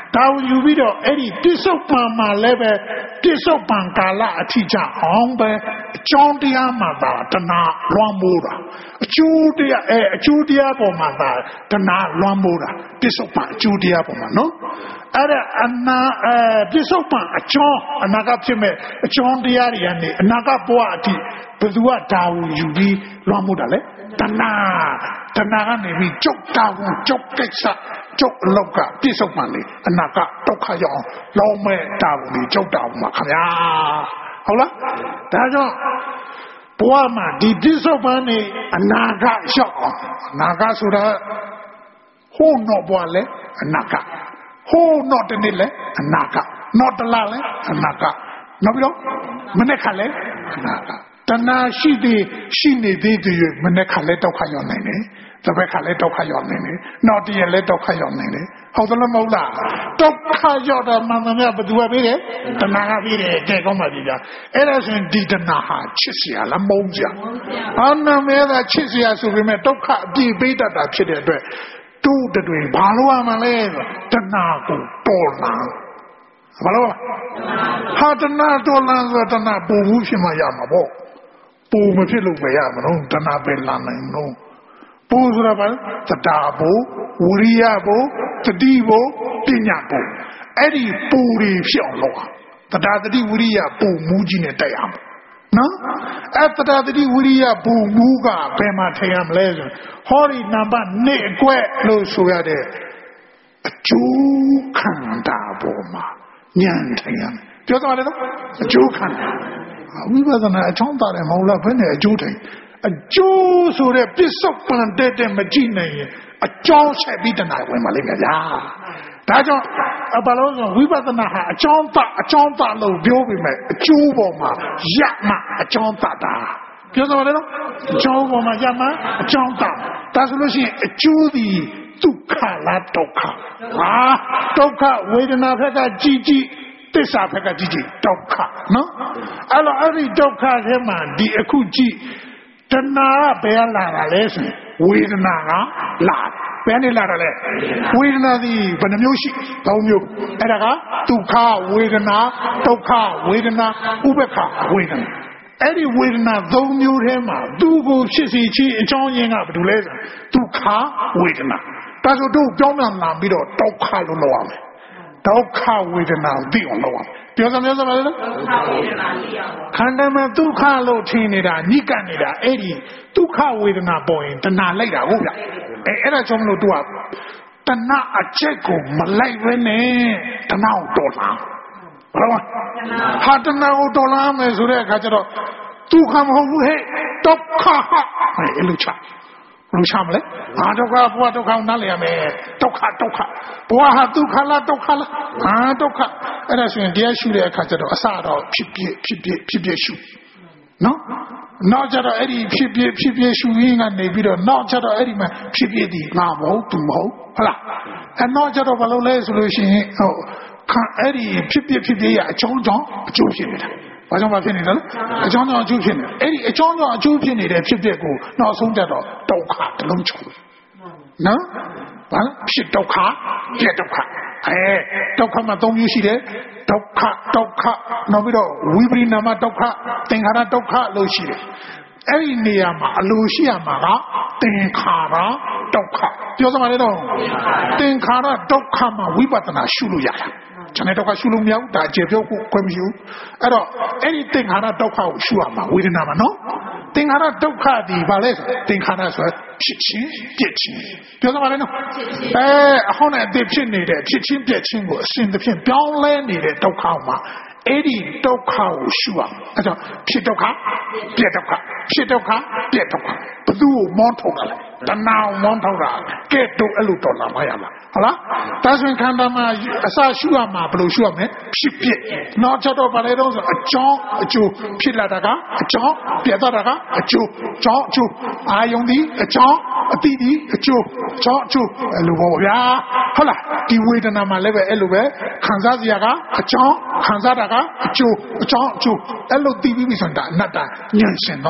ဒါကိုယူပြီးတော့အဲ့ဒီပြစ္ဆုတ်ပံမှာလည်းပဲပြစ္ဆုတ်ပံကာလအထိကြအောင်ပဲအကြောင်းတရားမှာသာတဏှာလွှမ်းမိုးတာအကျိုးတရားအဲအကျိုးတရားပေါ်မှာသာတဏှာလွှမ်းမိုးတာပြစ္ဆုတ်ပံအကျိုးတရားပေါ်မှာနော်အဲ့ဒါအနာအဲပြစ္ဆုတ်ပံအကြောင်းအနာကဖြစ်မဲ့အကြောင်းတရားတွေကနေအနာကဘဝအထိဘယ်သူကဒါကိုယူပြီးလွှမ်းမိုးတာလဲတဏှာတဏှာကနေပြီးကြုတ်တာကိုကြုတ်ကိစ္စကြုတ်အလောက်ကပြစ္ဆုတ်ပံလေအနာကဒုက္ခရောက်လောင်းမဲ့တာကိုလေကြုတ်တာမှာခင်ဗျာဟုတ်လားဒါကြောင့်ဘဝမှာဒီပြစ္ဆုတ်ပံနေအနာကရောက်အောင်အနာကဆိုတာဟိုးတော့ဘဝလေအနာကဟိုးတော့တနေ့လေအနာကတော့တလားလေအနာကနောက်ပြီးတော့မနေ့ခါလေအနာကတဏှာရှိသေးရှိနေသေးတယ်မနေ့ခါလဲဒုက္ခရောက်နိုင်တယ်တပည့်ခါလဲဒုက္ခရောက်နိုင်တယ်နောက်တည့်လဲဒုက္ခရောက်နိုင်တယ်ဟုတ်သလားမဟုတ်လားဒုက္ခရောက်တာမှန်သမျှဘယ်သူကပြီးတယ်တဏှာကပြီးတယ်တဲ့ကောင်းပါပြီဗျာအဲ့ဒါဆိုရင်ဒီတဏှာဟာချစ်เสียလားမုန်းကြအာနာမဲသာချစ်เสียဆိုပေမဲ့ဒုက္ခအပြည့်ပေးတတ်တာဖြစ်တဲ့အတွက်တူးတွေဘာလို့ရမှာလဲတဏှာကိုတော်လာဘာလို့ဟာတဏှာတော်လာဆိုတဏှာပူဘူးဖြစ်မှရမှာပေါ့ပူမဖြစ်လို့ပဲရမလို့တဏှာပဲလာနိုင်မလို့ပူဆိုတာဘာလဲသတ္တာဘုဝိရိယဘုတတိဘုပညာဘုအဲ့ဒီပူတွေဖြစ်အောင်လုပ်အောင်သတ္တာတတိဝိရိယပူမူးကြီးနဲ့တိုက်အောင်နော်အဲ့သတ္တာတတိဝိရိယပူမူးကဘယ်မှာထင်ရမလဲဆိုဟောဒီနံပါတ်၂အကွက်လို့ဆိုရတဲ့အကျိုးခံတာပေါ်မှာဉာဏ်ထင်ရမယ်ပြောသွားတယ်နော်အကျိုးခံတာဝိပဿနာအချောင်းတာတယ်မဟုတ်လားဘယ်နဲ့အကျိုးထိုင်အကျိုးဆိုတဲ့ပစ္စုပန်တဲ့တဲ့မကြည့်နိုင်ရင်အကြောင်းချက်ပြီးတဏှာဝင်ပါလိမ့်မယ်ဗျာဒါကြောင့်ဘာလို့ဆိုဝိပဿနာဟာအကြောင်းတအကြောင်းတလို့ပြောပြီးမဲ့အကျိုးပေါ်မှာရမှအကြောင်းတတာပြောသလားနော်အကြောင်းပေါ်မှာရမှအကြောင်းတဒါဆိုလို့ရှိရင်အကျိုးဒီဒုက္ခလားဒုက္ခဟာဒုက္ခဝေဒနာဘက်ကကြည်ကြည်သစ္စာဘက်ကကြည့်ကြည့်ဒုက္ခနော်အဲ့တော့အဲ့ဒီဒုက္ခထဲမှာဒီအခုကြည့်တဏှာကဘယ်လာတာလဲဆိုရင်ဝေဒနာကလာဘယ်နဲ့လာတာလဲဝေဒနာဒီဘယ်နှမျိုးရှိသုံးမျိုးအဲ့ဒါကဒုက္ခဝေဒနာဒုက္ခဝေဒနာဥပ္ပခဝေဒနာအဲ့ဒီဝေဒနာသုံးမျိုးထဲမှာသူ့ကိုဖြစ်စီချင်းအကြောင်းရင်းကဘာလို့လဲဆိုဒုက္ခဝေဒနာဒါဆိုတို့ပြောင်းပြန်လာပြီးတော့ဒုက္ခလို့ပြောရမယ်ဒုက္ခဝေဒနာသိအောင်လုပ်အောင်ပြောစမ်းပြောစမ်းပါလေဒုက္ခဝေဒနာသိအောင်ခန္ဓာမှာဒုက္ခလို့ထင်နေတာညှိကပ်နေတာအဲ့ဒီဒုက္ခဝေဒနာပေါ်ရင်တဏှာလိုက်တာဟုတ်ဗျအဲအဲ့ဒါကြောင့်မလို့သူကတဏှာအချက်ကိုမလိုက်ဘဲနဲ့တဏှာကိုတော်လာဘာလို့ဟာတဏှာကိုတော်လာမယ်ဆိုတဲ့အခါကျတော့ဒုက္ခမဟုတ်ဘူးဟဲ့ဒုက္ခဟာအဲ့လိုချလူချမလဲဟာဒုက္ခဘဝဒုက္ခနားလည်ရမယ်ဒုက္ခဒုက္ခဘဝဟာဒုက္ခလားဒုက္ခလားဟာဒုက္ခအဲ့ဒါဆိုရင်တရားရှုတဲ့အခါကျတော့အစတော့ဖြစ်ဖြစ်ဖြစ်ဖြစ်ဖြစ်ဖြစ်ရှုနော်နောက်ကျတော့အဲ့ဒီဖြစ်ဖြစ်ဖြစ်ဖြစ်ရှုရင်းကနေပြီးတော့နောက်ကျတော့အဲ့ဒီမှာဖြစ်ဖြစ်ဒီငါမဟုတ်သူမဟုတ်ဟုတ်လားအဲ့နောက်ကျတော့ဘာလို့လဲဆိုလို့ရှိရင်ဟိုခံအဲ့ဒီဖြစ်ဖြစ်ဖြစ်ဖြစ်ရအကြောင်းကြောင့်အကျိုးဖြစ်နေတာဘာကြောင့်မဖြစ်နေလဲအကြောင်းကြောင့်အကျိုးဖြစ်နေအဲ့ဒီအကြောင်းကြောင့်အကျိုးဖြစ်နေတဲ့ဖြစ်ဖြစ်ကိုနောက်ဆုံးကျတော့ဒုက္ခတလုံးချုံနော်ဘာဖြစ်ဒုက္ခပြဒုက္ခအဲဒုက္ခမှာသုံးမျိုးရှိတယ်ဒုက္ခဒုက္ခနောက်ပြီးတော့ဝိပရိနာမဒုက္ခသင်္ခါရဒုက္ခလို့ရှိတယ်အဲ့ဒီနေရာမှာအလိုရှိရမှာကသင်္ခါရဒုက္ခပြောစမ်းပါလေတော့သင်္ခါရဒုက္ခမှာဝိပဿနာရှုလို့ရတာကျွန်တော်တော့ရှုလို့မရဘူးဒါကျေပြောကိုခွင့်မယူအဲ့တော့အဲ့ဒီသင်္ခါရဒုက္ခကိုရှုရမှာဝေဒနာမှာနော်သင်္ခါရဒုက္ခဒီဘာလဲသင်္ခါရဆိုဖြစ်ချင်းပြည့်ချင်းပြောစမ်းပါလေနော်အဲအဟောင်းနဲ့အသေးဖြစ်နေတဲ့ဖြစ်ချင်းပြည့်ချင်းကိုအစဉ်တစ်ဖြင့်ပြောင်းလဲနေတဲ့ဒုက္ခမှာအဲ့ဒီဒုက္ခကိုရှုရမှာအဲ့တော့ဖြစ်ဒုက္ခပြည့်ဒုက္ခဖြစ်ဒုက္ခပြည့်ဒုက္ခဘယ်သူ့ကိုမောင်းထုတ်တာလဲတဏှာမောင်းထုတ်တာကဲတို့အဲ့လိုတော်လာမရလားဟုတ်လားဒါဆိုရင်ခန္ဓာမှာအစရှုရမှာဘယ်လိုရှုရမလဲဖြစ်ပြည့်နောက်ချက်တော့ဗါလေတော့ဆိုအကြောင်းအကျိုးဖြစ်လာတာကအကြောင်းပြည့်သွားတာကအကျိုးကြောင်းအကျိုးအာယုန်ဒီအကြောင်းအတိဒီအကျိုးကြောင်းအကျိုးအဲ့လိုပေါ့ဗျာဟုတ်လားဒီဝေဒနာမှာလည်းပဲအဲ့လိုပဲခံစားစရာကအကြောင်းခံစားတာကအကျိုးအကြောင်းအကျိုးအဲ့လိုသိပြီးပြီဆိုတာအနတ္တဉာဏ်ရှင်သွားပြီ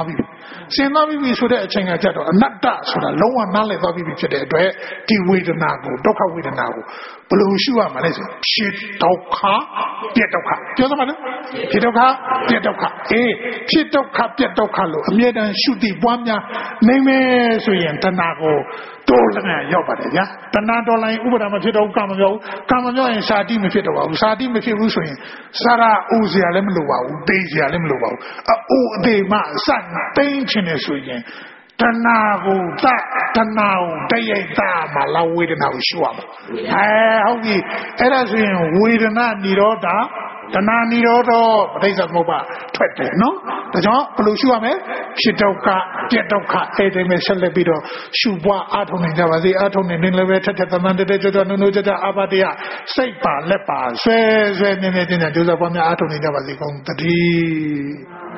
စဉ်းစားပြီးပြီဆိုတဲ့အချိန်ကကြတော့အနတ္တဆိုတာလုံးဝနားလည်သွားပြီးဖြစ်တဲ့အတွက်ဒီဝေဒနာကိုဒုက္ခဝေဒနာကိုဘယ်လိုရှုရမလဲဆိုဖြစ်ဒုက္ခပြက်ဒုက္ခပြောသမှာနော်ဖြစ်ဒုက္ခပြက်ဒုက္ခအေးဖြစ်ဒုက္ခပြက်ဒုက္ခလို့အမြဲတမ်းရှုသိပွားများနိုင်မယ်ဆိုရင်တဏှာကိုတော်လည်းရောက်ပါတယ်ဗျာတဏှာတော်လိုက်ဥပဒါမဖြစ်တော့ကာမပြောကာမပြောရင်စာတိမဖြစ်တော့ပါဘူးစာတိမဖြစ်ဘူးဆိုရင်စာရအိုစရာလည်းမလိုပါဘူးသိစရာလည်းမလိုပါဘူးအိုအသေးမှစသိမ့်ချင်တယ်ဆိုရင်တဏှာကိုတတဏှာကိုတရိပ်တာမှာလာဝေဒနာကိုရှုရမှာအဲဟုတ်ပြီအဲ့ဒါဆိုရင်ဝေဒနာនិရောဓတဏှာនិရောဓပဋိစ္စသမုပ္ပါထွက်တယ်နော်ဒါကြောင့်ဘယ်လိုရှုရမလဲဖြစ်ဒုက္ခပြက်ဒုက္ခအဲ့ဒီမဲ့ဆက်လက်ပြီးတော့ရှုပွားအားထုတ်နေကြပါစေအားထုတ်နေနေလည်းပဲထက်ထက်သမန်တက်တက်ကြွကြွနုံနုံကြကြအာဘတရားစိတ်ပါလက်ပါဆွဲဆွဲနေနေချင်းချင်းကြိုးစားပွားများအားထုတ်နေကြပါစေကုန်တည်း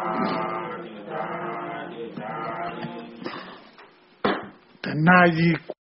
တဏှာကြီး